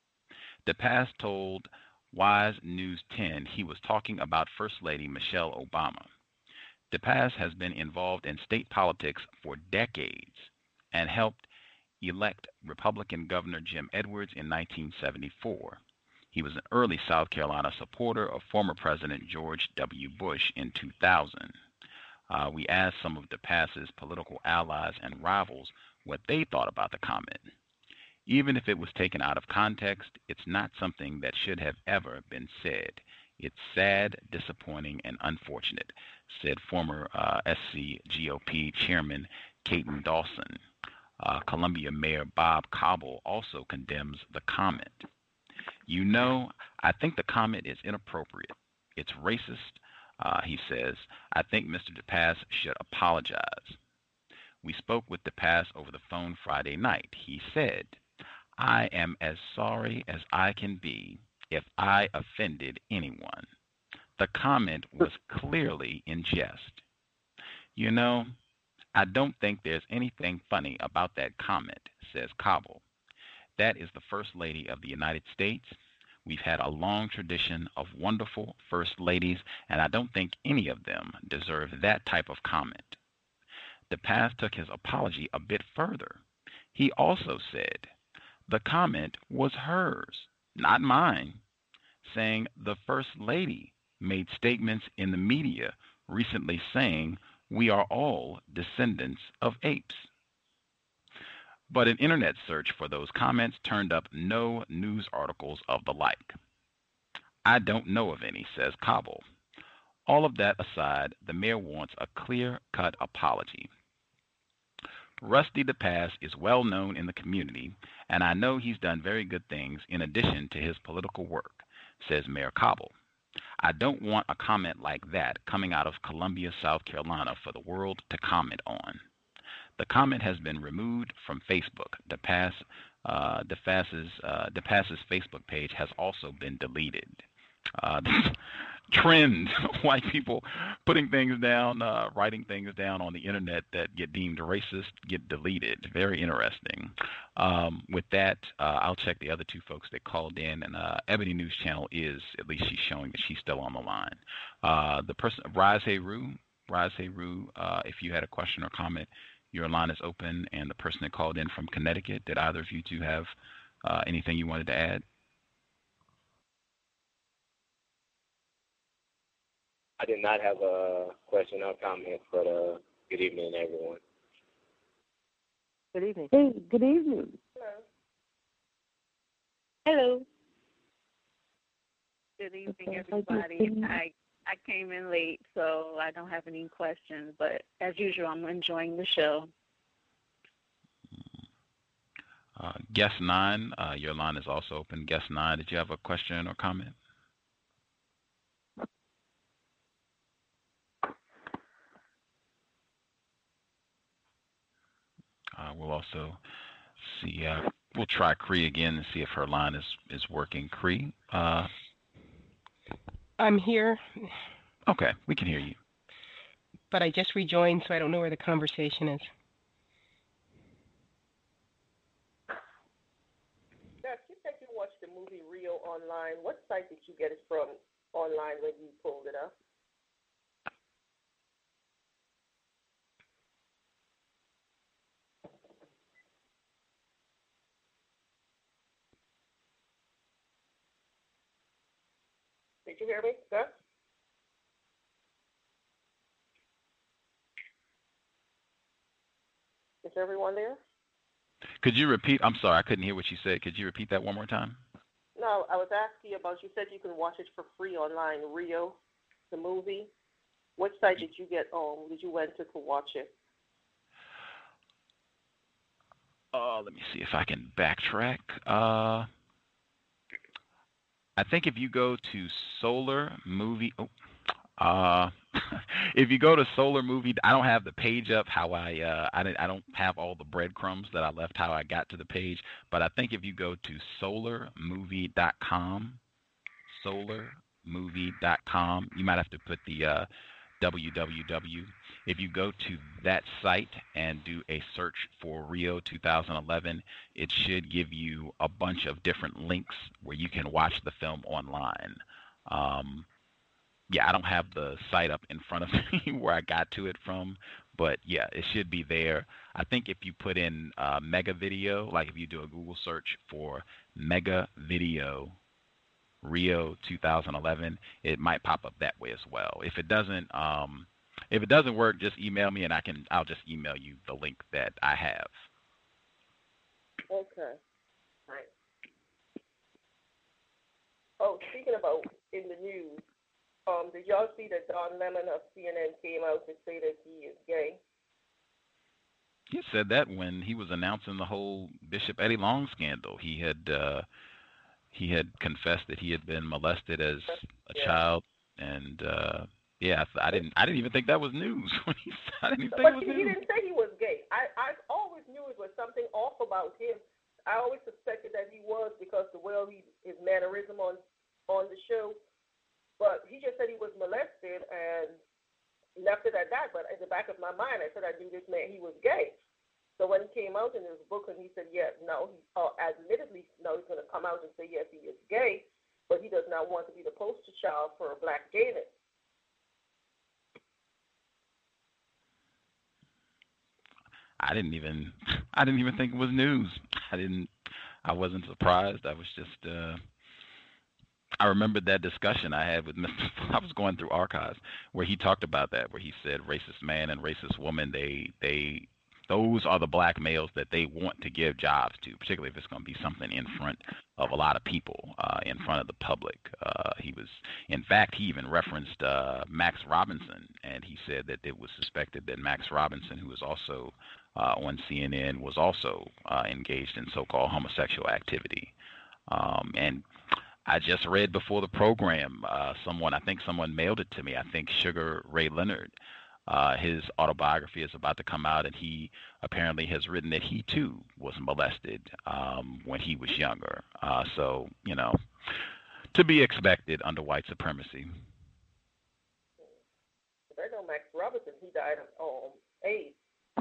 DePass told Wise News ten he was talking about First Lady Michelle Obama. DePass has been involved in state politics for decades and helped elect Republican Governor Jim Edwards in nineteen seventy-four. He was an early South Carolina supporter of former President George W. Bush in two thousand. Uh, we asked some of DePass's political allies and rivals what they thought about the comment. Even if it was taken out of context, it's not something that should have ever been said. It's sad, disappointing, and unfortunate, said former uh, S C G O P Chairman Caton Dawson. Uh, Columbia Mayor Bob Cobble also condemns the comment. You know, I think the comment is inappropriate. It's racist, uh, he says. I think Mister DePass should apologize. We spoke with DePass over the phone Friday night. He said, "I am as sorry as I can be if I offended anyone. The comment was clearly in jest." You know, I don't think there's anything funny about that comment, says Cobble. That is the First Lady of the United States. We've had a long tradition of wonderful First Ladies, and I don't think any of them deserve that type of comment. DePass took his apology a bit further. He also said, the comment was hers, not mine, saying the First Lady made statements in the media recently saying we are all descendants of apes. But an internet search for those comments turned up no news articles of the like. I don't know of any, says Cobble. All of that aside, the mayor wants a clear-cut apology. Rusty DePass is well known in the community, and I know he's done very good things in addition to his political work, says Mayor Cobble. I don't want a comment like that coming out of Columbia, South Carolina for the world to comment on. The comment has been removed from Facebook. DePass, uh, DePass's, uh, DePass's Facebook page has also been deleted. Uh, trend, white people putting things down, uh, writing things down on the internet that get deemed racist, get deleted. Very interesting. Um, with that, uh, I'll check the other two folks that called in, and uh, Ebony News Channel is, at least she's showing that she's still on the line. Uh, the person, Raz Heru, Raz Heru, uh, if you had a question or comment, your line is open, and the person that called in from Connecticut, did either of you two have uh, anything you wanted to add? I did not have a question or comment, but uh, good evening, everyone. Good evening. Hey, good evening. Hello. Good evening, everybody. I I came in late, so I don't have any questions, but as usual, I'm enjoying the show. Uh, Guest nine, uh, your line is also open. Guest nine, did you have a question or comment? Uh, we'll also see, uh, we'll try Cree again and see if her line is, is working. Cree? Uh, I'm here. Okay, we can hear you. But I just rejoined, so I don't know where the conversation is. Now, you said you watched the movie Rio online. What site did you get it from online when you pulled it up? Did you hear me, Gus? Is everyone there? Could you repeat? I'm sorry, I couldn't hear what you said. Could you repeat that one more time? No, I was asking you about, you said you can watch it for free online, Rio, the movie. What site did you get on? Did you went to to watch it? Uh, let me see if I can backtrack. Uh, I think if you go to Solar Movie, oh, uh, if you go to Solar Movie, I don't have the page up. How I, uh, I didn't, I don't have all the breadcrumbs that I left. How I got to the page, but I think if you go to solar movie dot com, solar movie dot com, you might have to put the uh, w w w. If you go to that site and do a search for Rio two thousand eleven, it should give you a bunch of different links where you can watch the film online. Um, yeah, I don't have the site up in front of me where I got to it from, but yeah, it should be there. I think if you put in uh, Mega Video, like if you do a Google search for Mega Video Rio two thousand eleven, it might pop up that way as well. If it doesn't, um, if it doesn't work, just email me and I can. I'll just email you the link that I have. Okay. Right. Oh, speaking about in the news, um, did y'all see that Don Lemon of C N N came out to say that he is gay? He said that when he was announcing the whole Bishop Eddie Long scandal. He had uh, he had confessed that he had been molested as a yeah. child, and uh, yeah, I, I didn't I didn't even think that was news when he I didn't even think but it was he, news. he didn't say he was gay. I I always knew it was something off about him. I always suspected that he was because the way he his mannerism on on the show. But he just said he was molested and left it at that. But in the back of my mind, I said I knew this man, he was gay. So when he came out in his book and he said, yeah, no, he uh, admittedly, no, he's going to come out and say, yes, he is gay, but he does not want to be the poster child for black gayness. I didn't even, I didn't even think it was news. I didn't, I wasn't surprised. I was just, uh, I remembered that discussion I had with Mister I was going through archives where he talked about that, where he said racist man and racist woman, they, they, those are the black males that they want to give jobs to, particularly if it's going to be something in front of a lot of people, uh, in front of the public. Uh, he was, in fact, he even referenced uh, Max Robinson, and he said that it was suspected that Max Robinson, who was also uh, on C N N, was also uh, engaged in so-called homosexual activity. Um, and I just read before the program, uh, someone, I think someone mailed it to me, I think Sugar Ray Leonard. Uh, his autobiography is about to come out, and he apparently has written that he, too, was molested um, when he was younger. Uh, so, you know, to be expected under white supremacy. Robertson, he died of um, AIDS.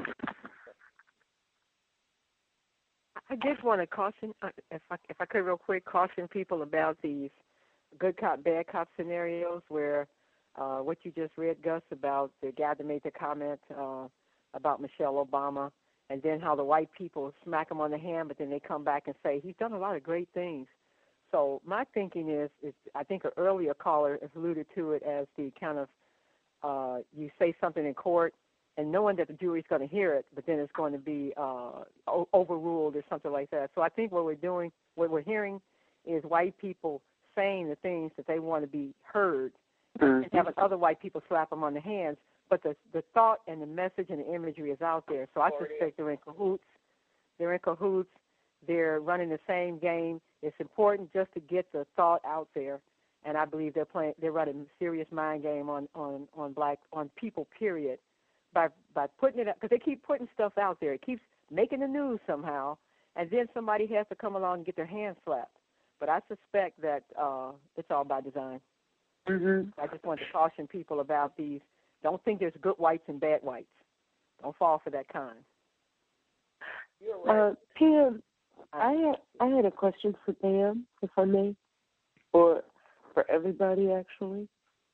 I just want to caution, uh, if I, if I could real quick, caution people about these good cop, bad cop scenarios where uh, what you just read, Gus, about the guy that made the comment uh, about Michelle Obama, and then how the white people smack him on the hand, but then they come back and say, he's done a lot of great things. So my thinking is, is I think an earlier caller alluded to it as the kind of, uh, you say something in court, and knowing that the jury's going to hear it, but then it's going to be uh, o- overruled or something like that. So I think what we're doing, what we're hearing is white people saying the things that they want to be heard, mm-hmm. and having other white people slap them on the hands, but the the thought and the message and the imagery is out there. So I suspect they're in cahoots. They're in cahoots. They're running the same game. It's important just to get the thought out there, and I believe they're playing. They're running a serious mind game on on on black on people. Period. By by putting it up, because they keep putting stuff out there. It keeps making the news somehow, and then somebody has to come along and get their hands slapped. But I suspect that uh, it's all by design. Mm-hmm. I just want to caution people about these. Don't think there's good whites and bad whites. Don't fall for that kind. You're right. Uh, Pam, I had, I had a question for Pam, if I may, or for everybody, actually.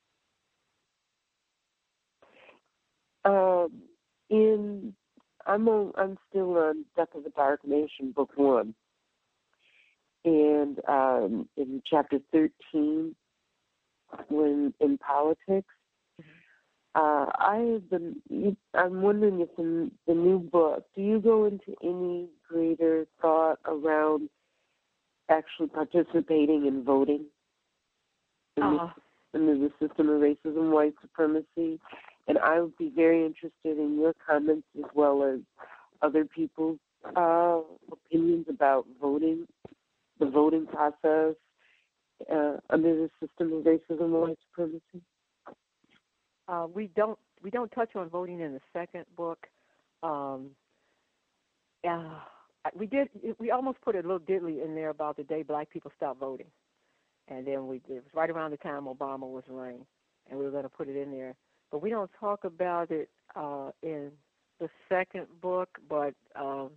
Um, in I'm on, I'm still on Death of a Dark Nation, book one, and um, in chapter thirteen, when in politics, uh, I have been. I'm wondering if in the new book, do you go into any greater thought around actually participating in voting in, uh-huh. the, in the system of racism, white supremacy? And I would be very interested in your comments as well as other people's uh, opinions about voting, the voting process uh, under the system of racism and white supremacy. Uh, we don't we don't touch on voting in the second book. Um, uh, we did we almost put a little diddly in there about the day black people stopped voting, and then we it was right around the time Obama was running, and we were going to put it in there. But we don't talk about it uh, in the second book, but, um,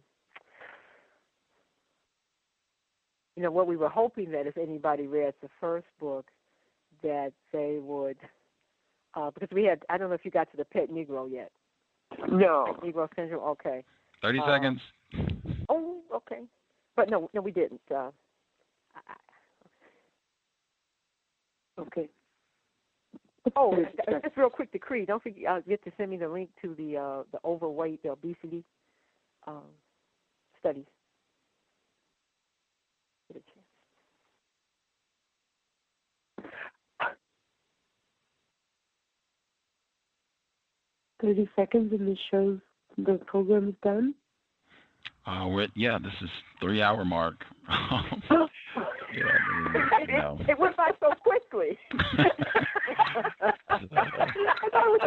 you know, what we were hoping that if anybody read the first book, that they would, uh, because we had, I don't know if you got to the pet Negro yet. No. Pet Negro syndrome, okay. thirty uh, seconds. Oh, okay. But no, no, we didn't. Uh, I, okay. Oh, just real quick, decree. Don't forget, uh, get to send me the link to the uh, the overweight, the obesity um, studies. Get a chance. Thirty seconds, and the show's the program is done. Uh, we're, yeah, this is three hour mark. Yeah, I mean, you know. it, it went by so quickly. I thought it was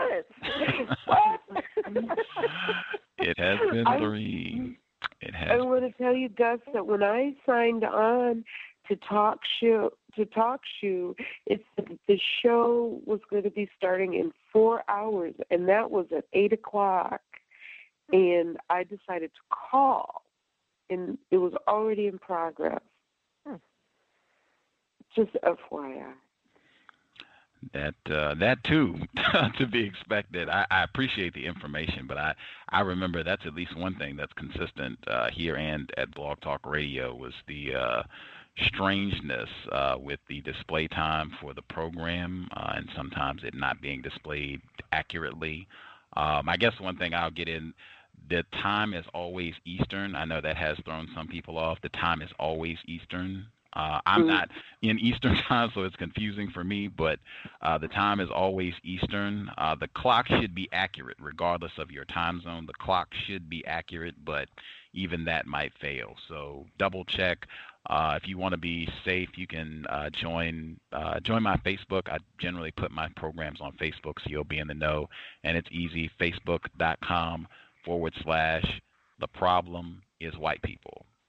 in thirty minutes. It has been three. It has. I want to tell you, Gus, that when I signed on to talk show to talk show, it's the show was going to be starting in four hours, and that was at eight o'clock. And I decided to call, and it was already in progress. Hmm. Just F Y I. That uh, that too, to be expected. I, I appreciate the information, but I, I remember that's at least one thing that's consistent uh, here and at Blog Talk Radio was the uh, strangeness uh, with the display time for the program, uh, and sometimes it not being displayed accurately. Um, I guess one thing I'll get in. The time is always Eastern. I know that has thrown some people off. The time is always Eastern. Uh, I'm mm-hmm. not in Eastern time, so it's confusing for me, but uh, the time is always Eastern. Uh, the clock should be accurate regardless of your time zone. The clock should be accurate, but even that might fail. So double check. Uh, if you want to be safe, you can uh, join uh, join my Facebook. I generally put my programs on Facebook, so you'll be in the know, and it's easy, facebook.com forward slash the problem is white people.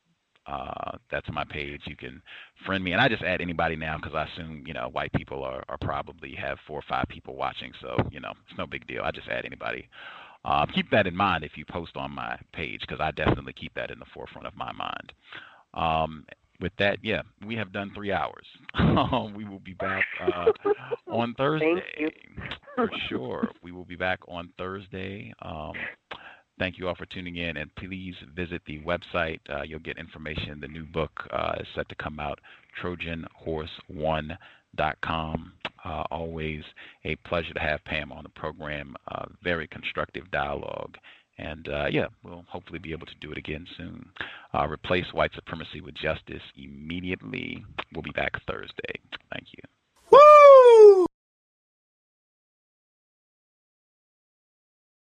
Uh, that's my page. You can friend me, and I just add anybody now because I assume you know white people are, are probably have four or five people watching, so you know it's no big deal. I just add anybody. Uh, keep that in mind if you post on my page because I definitely keep that in the forefront of my mind. Um, with that, yeah, we have done three hours. We will be back uh, on Thursday for sure. We will be back on Thursday. Um, Thank you all for tuning in, and please visit the website. Uh, you'll get information. The new book uh, is set to come out, Trojan Horse One dot com. Uh, always a pleasure to have Pam on the program. Uh, very constructive dialogue. And, uh, yeah, we'll hopefully be able to do it again soon. Uh, replace white supremacy with justice immediately. We'll be back Thursday. Thank you. Woo!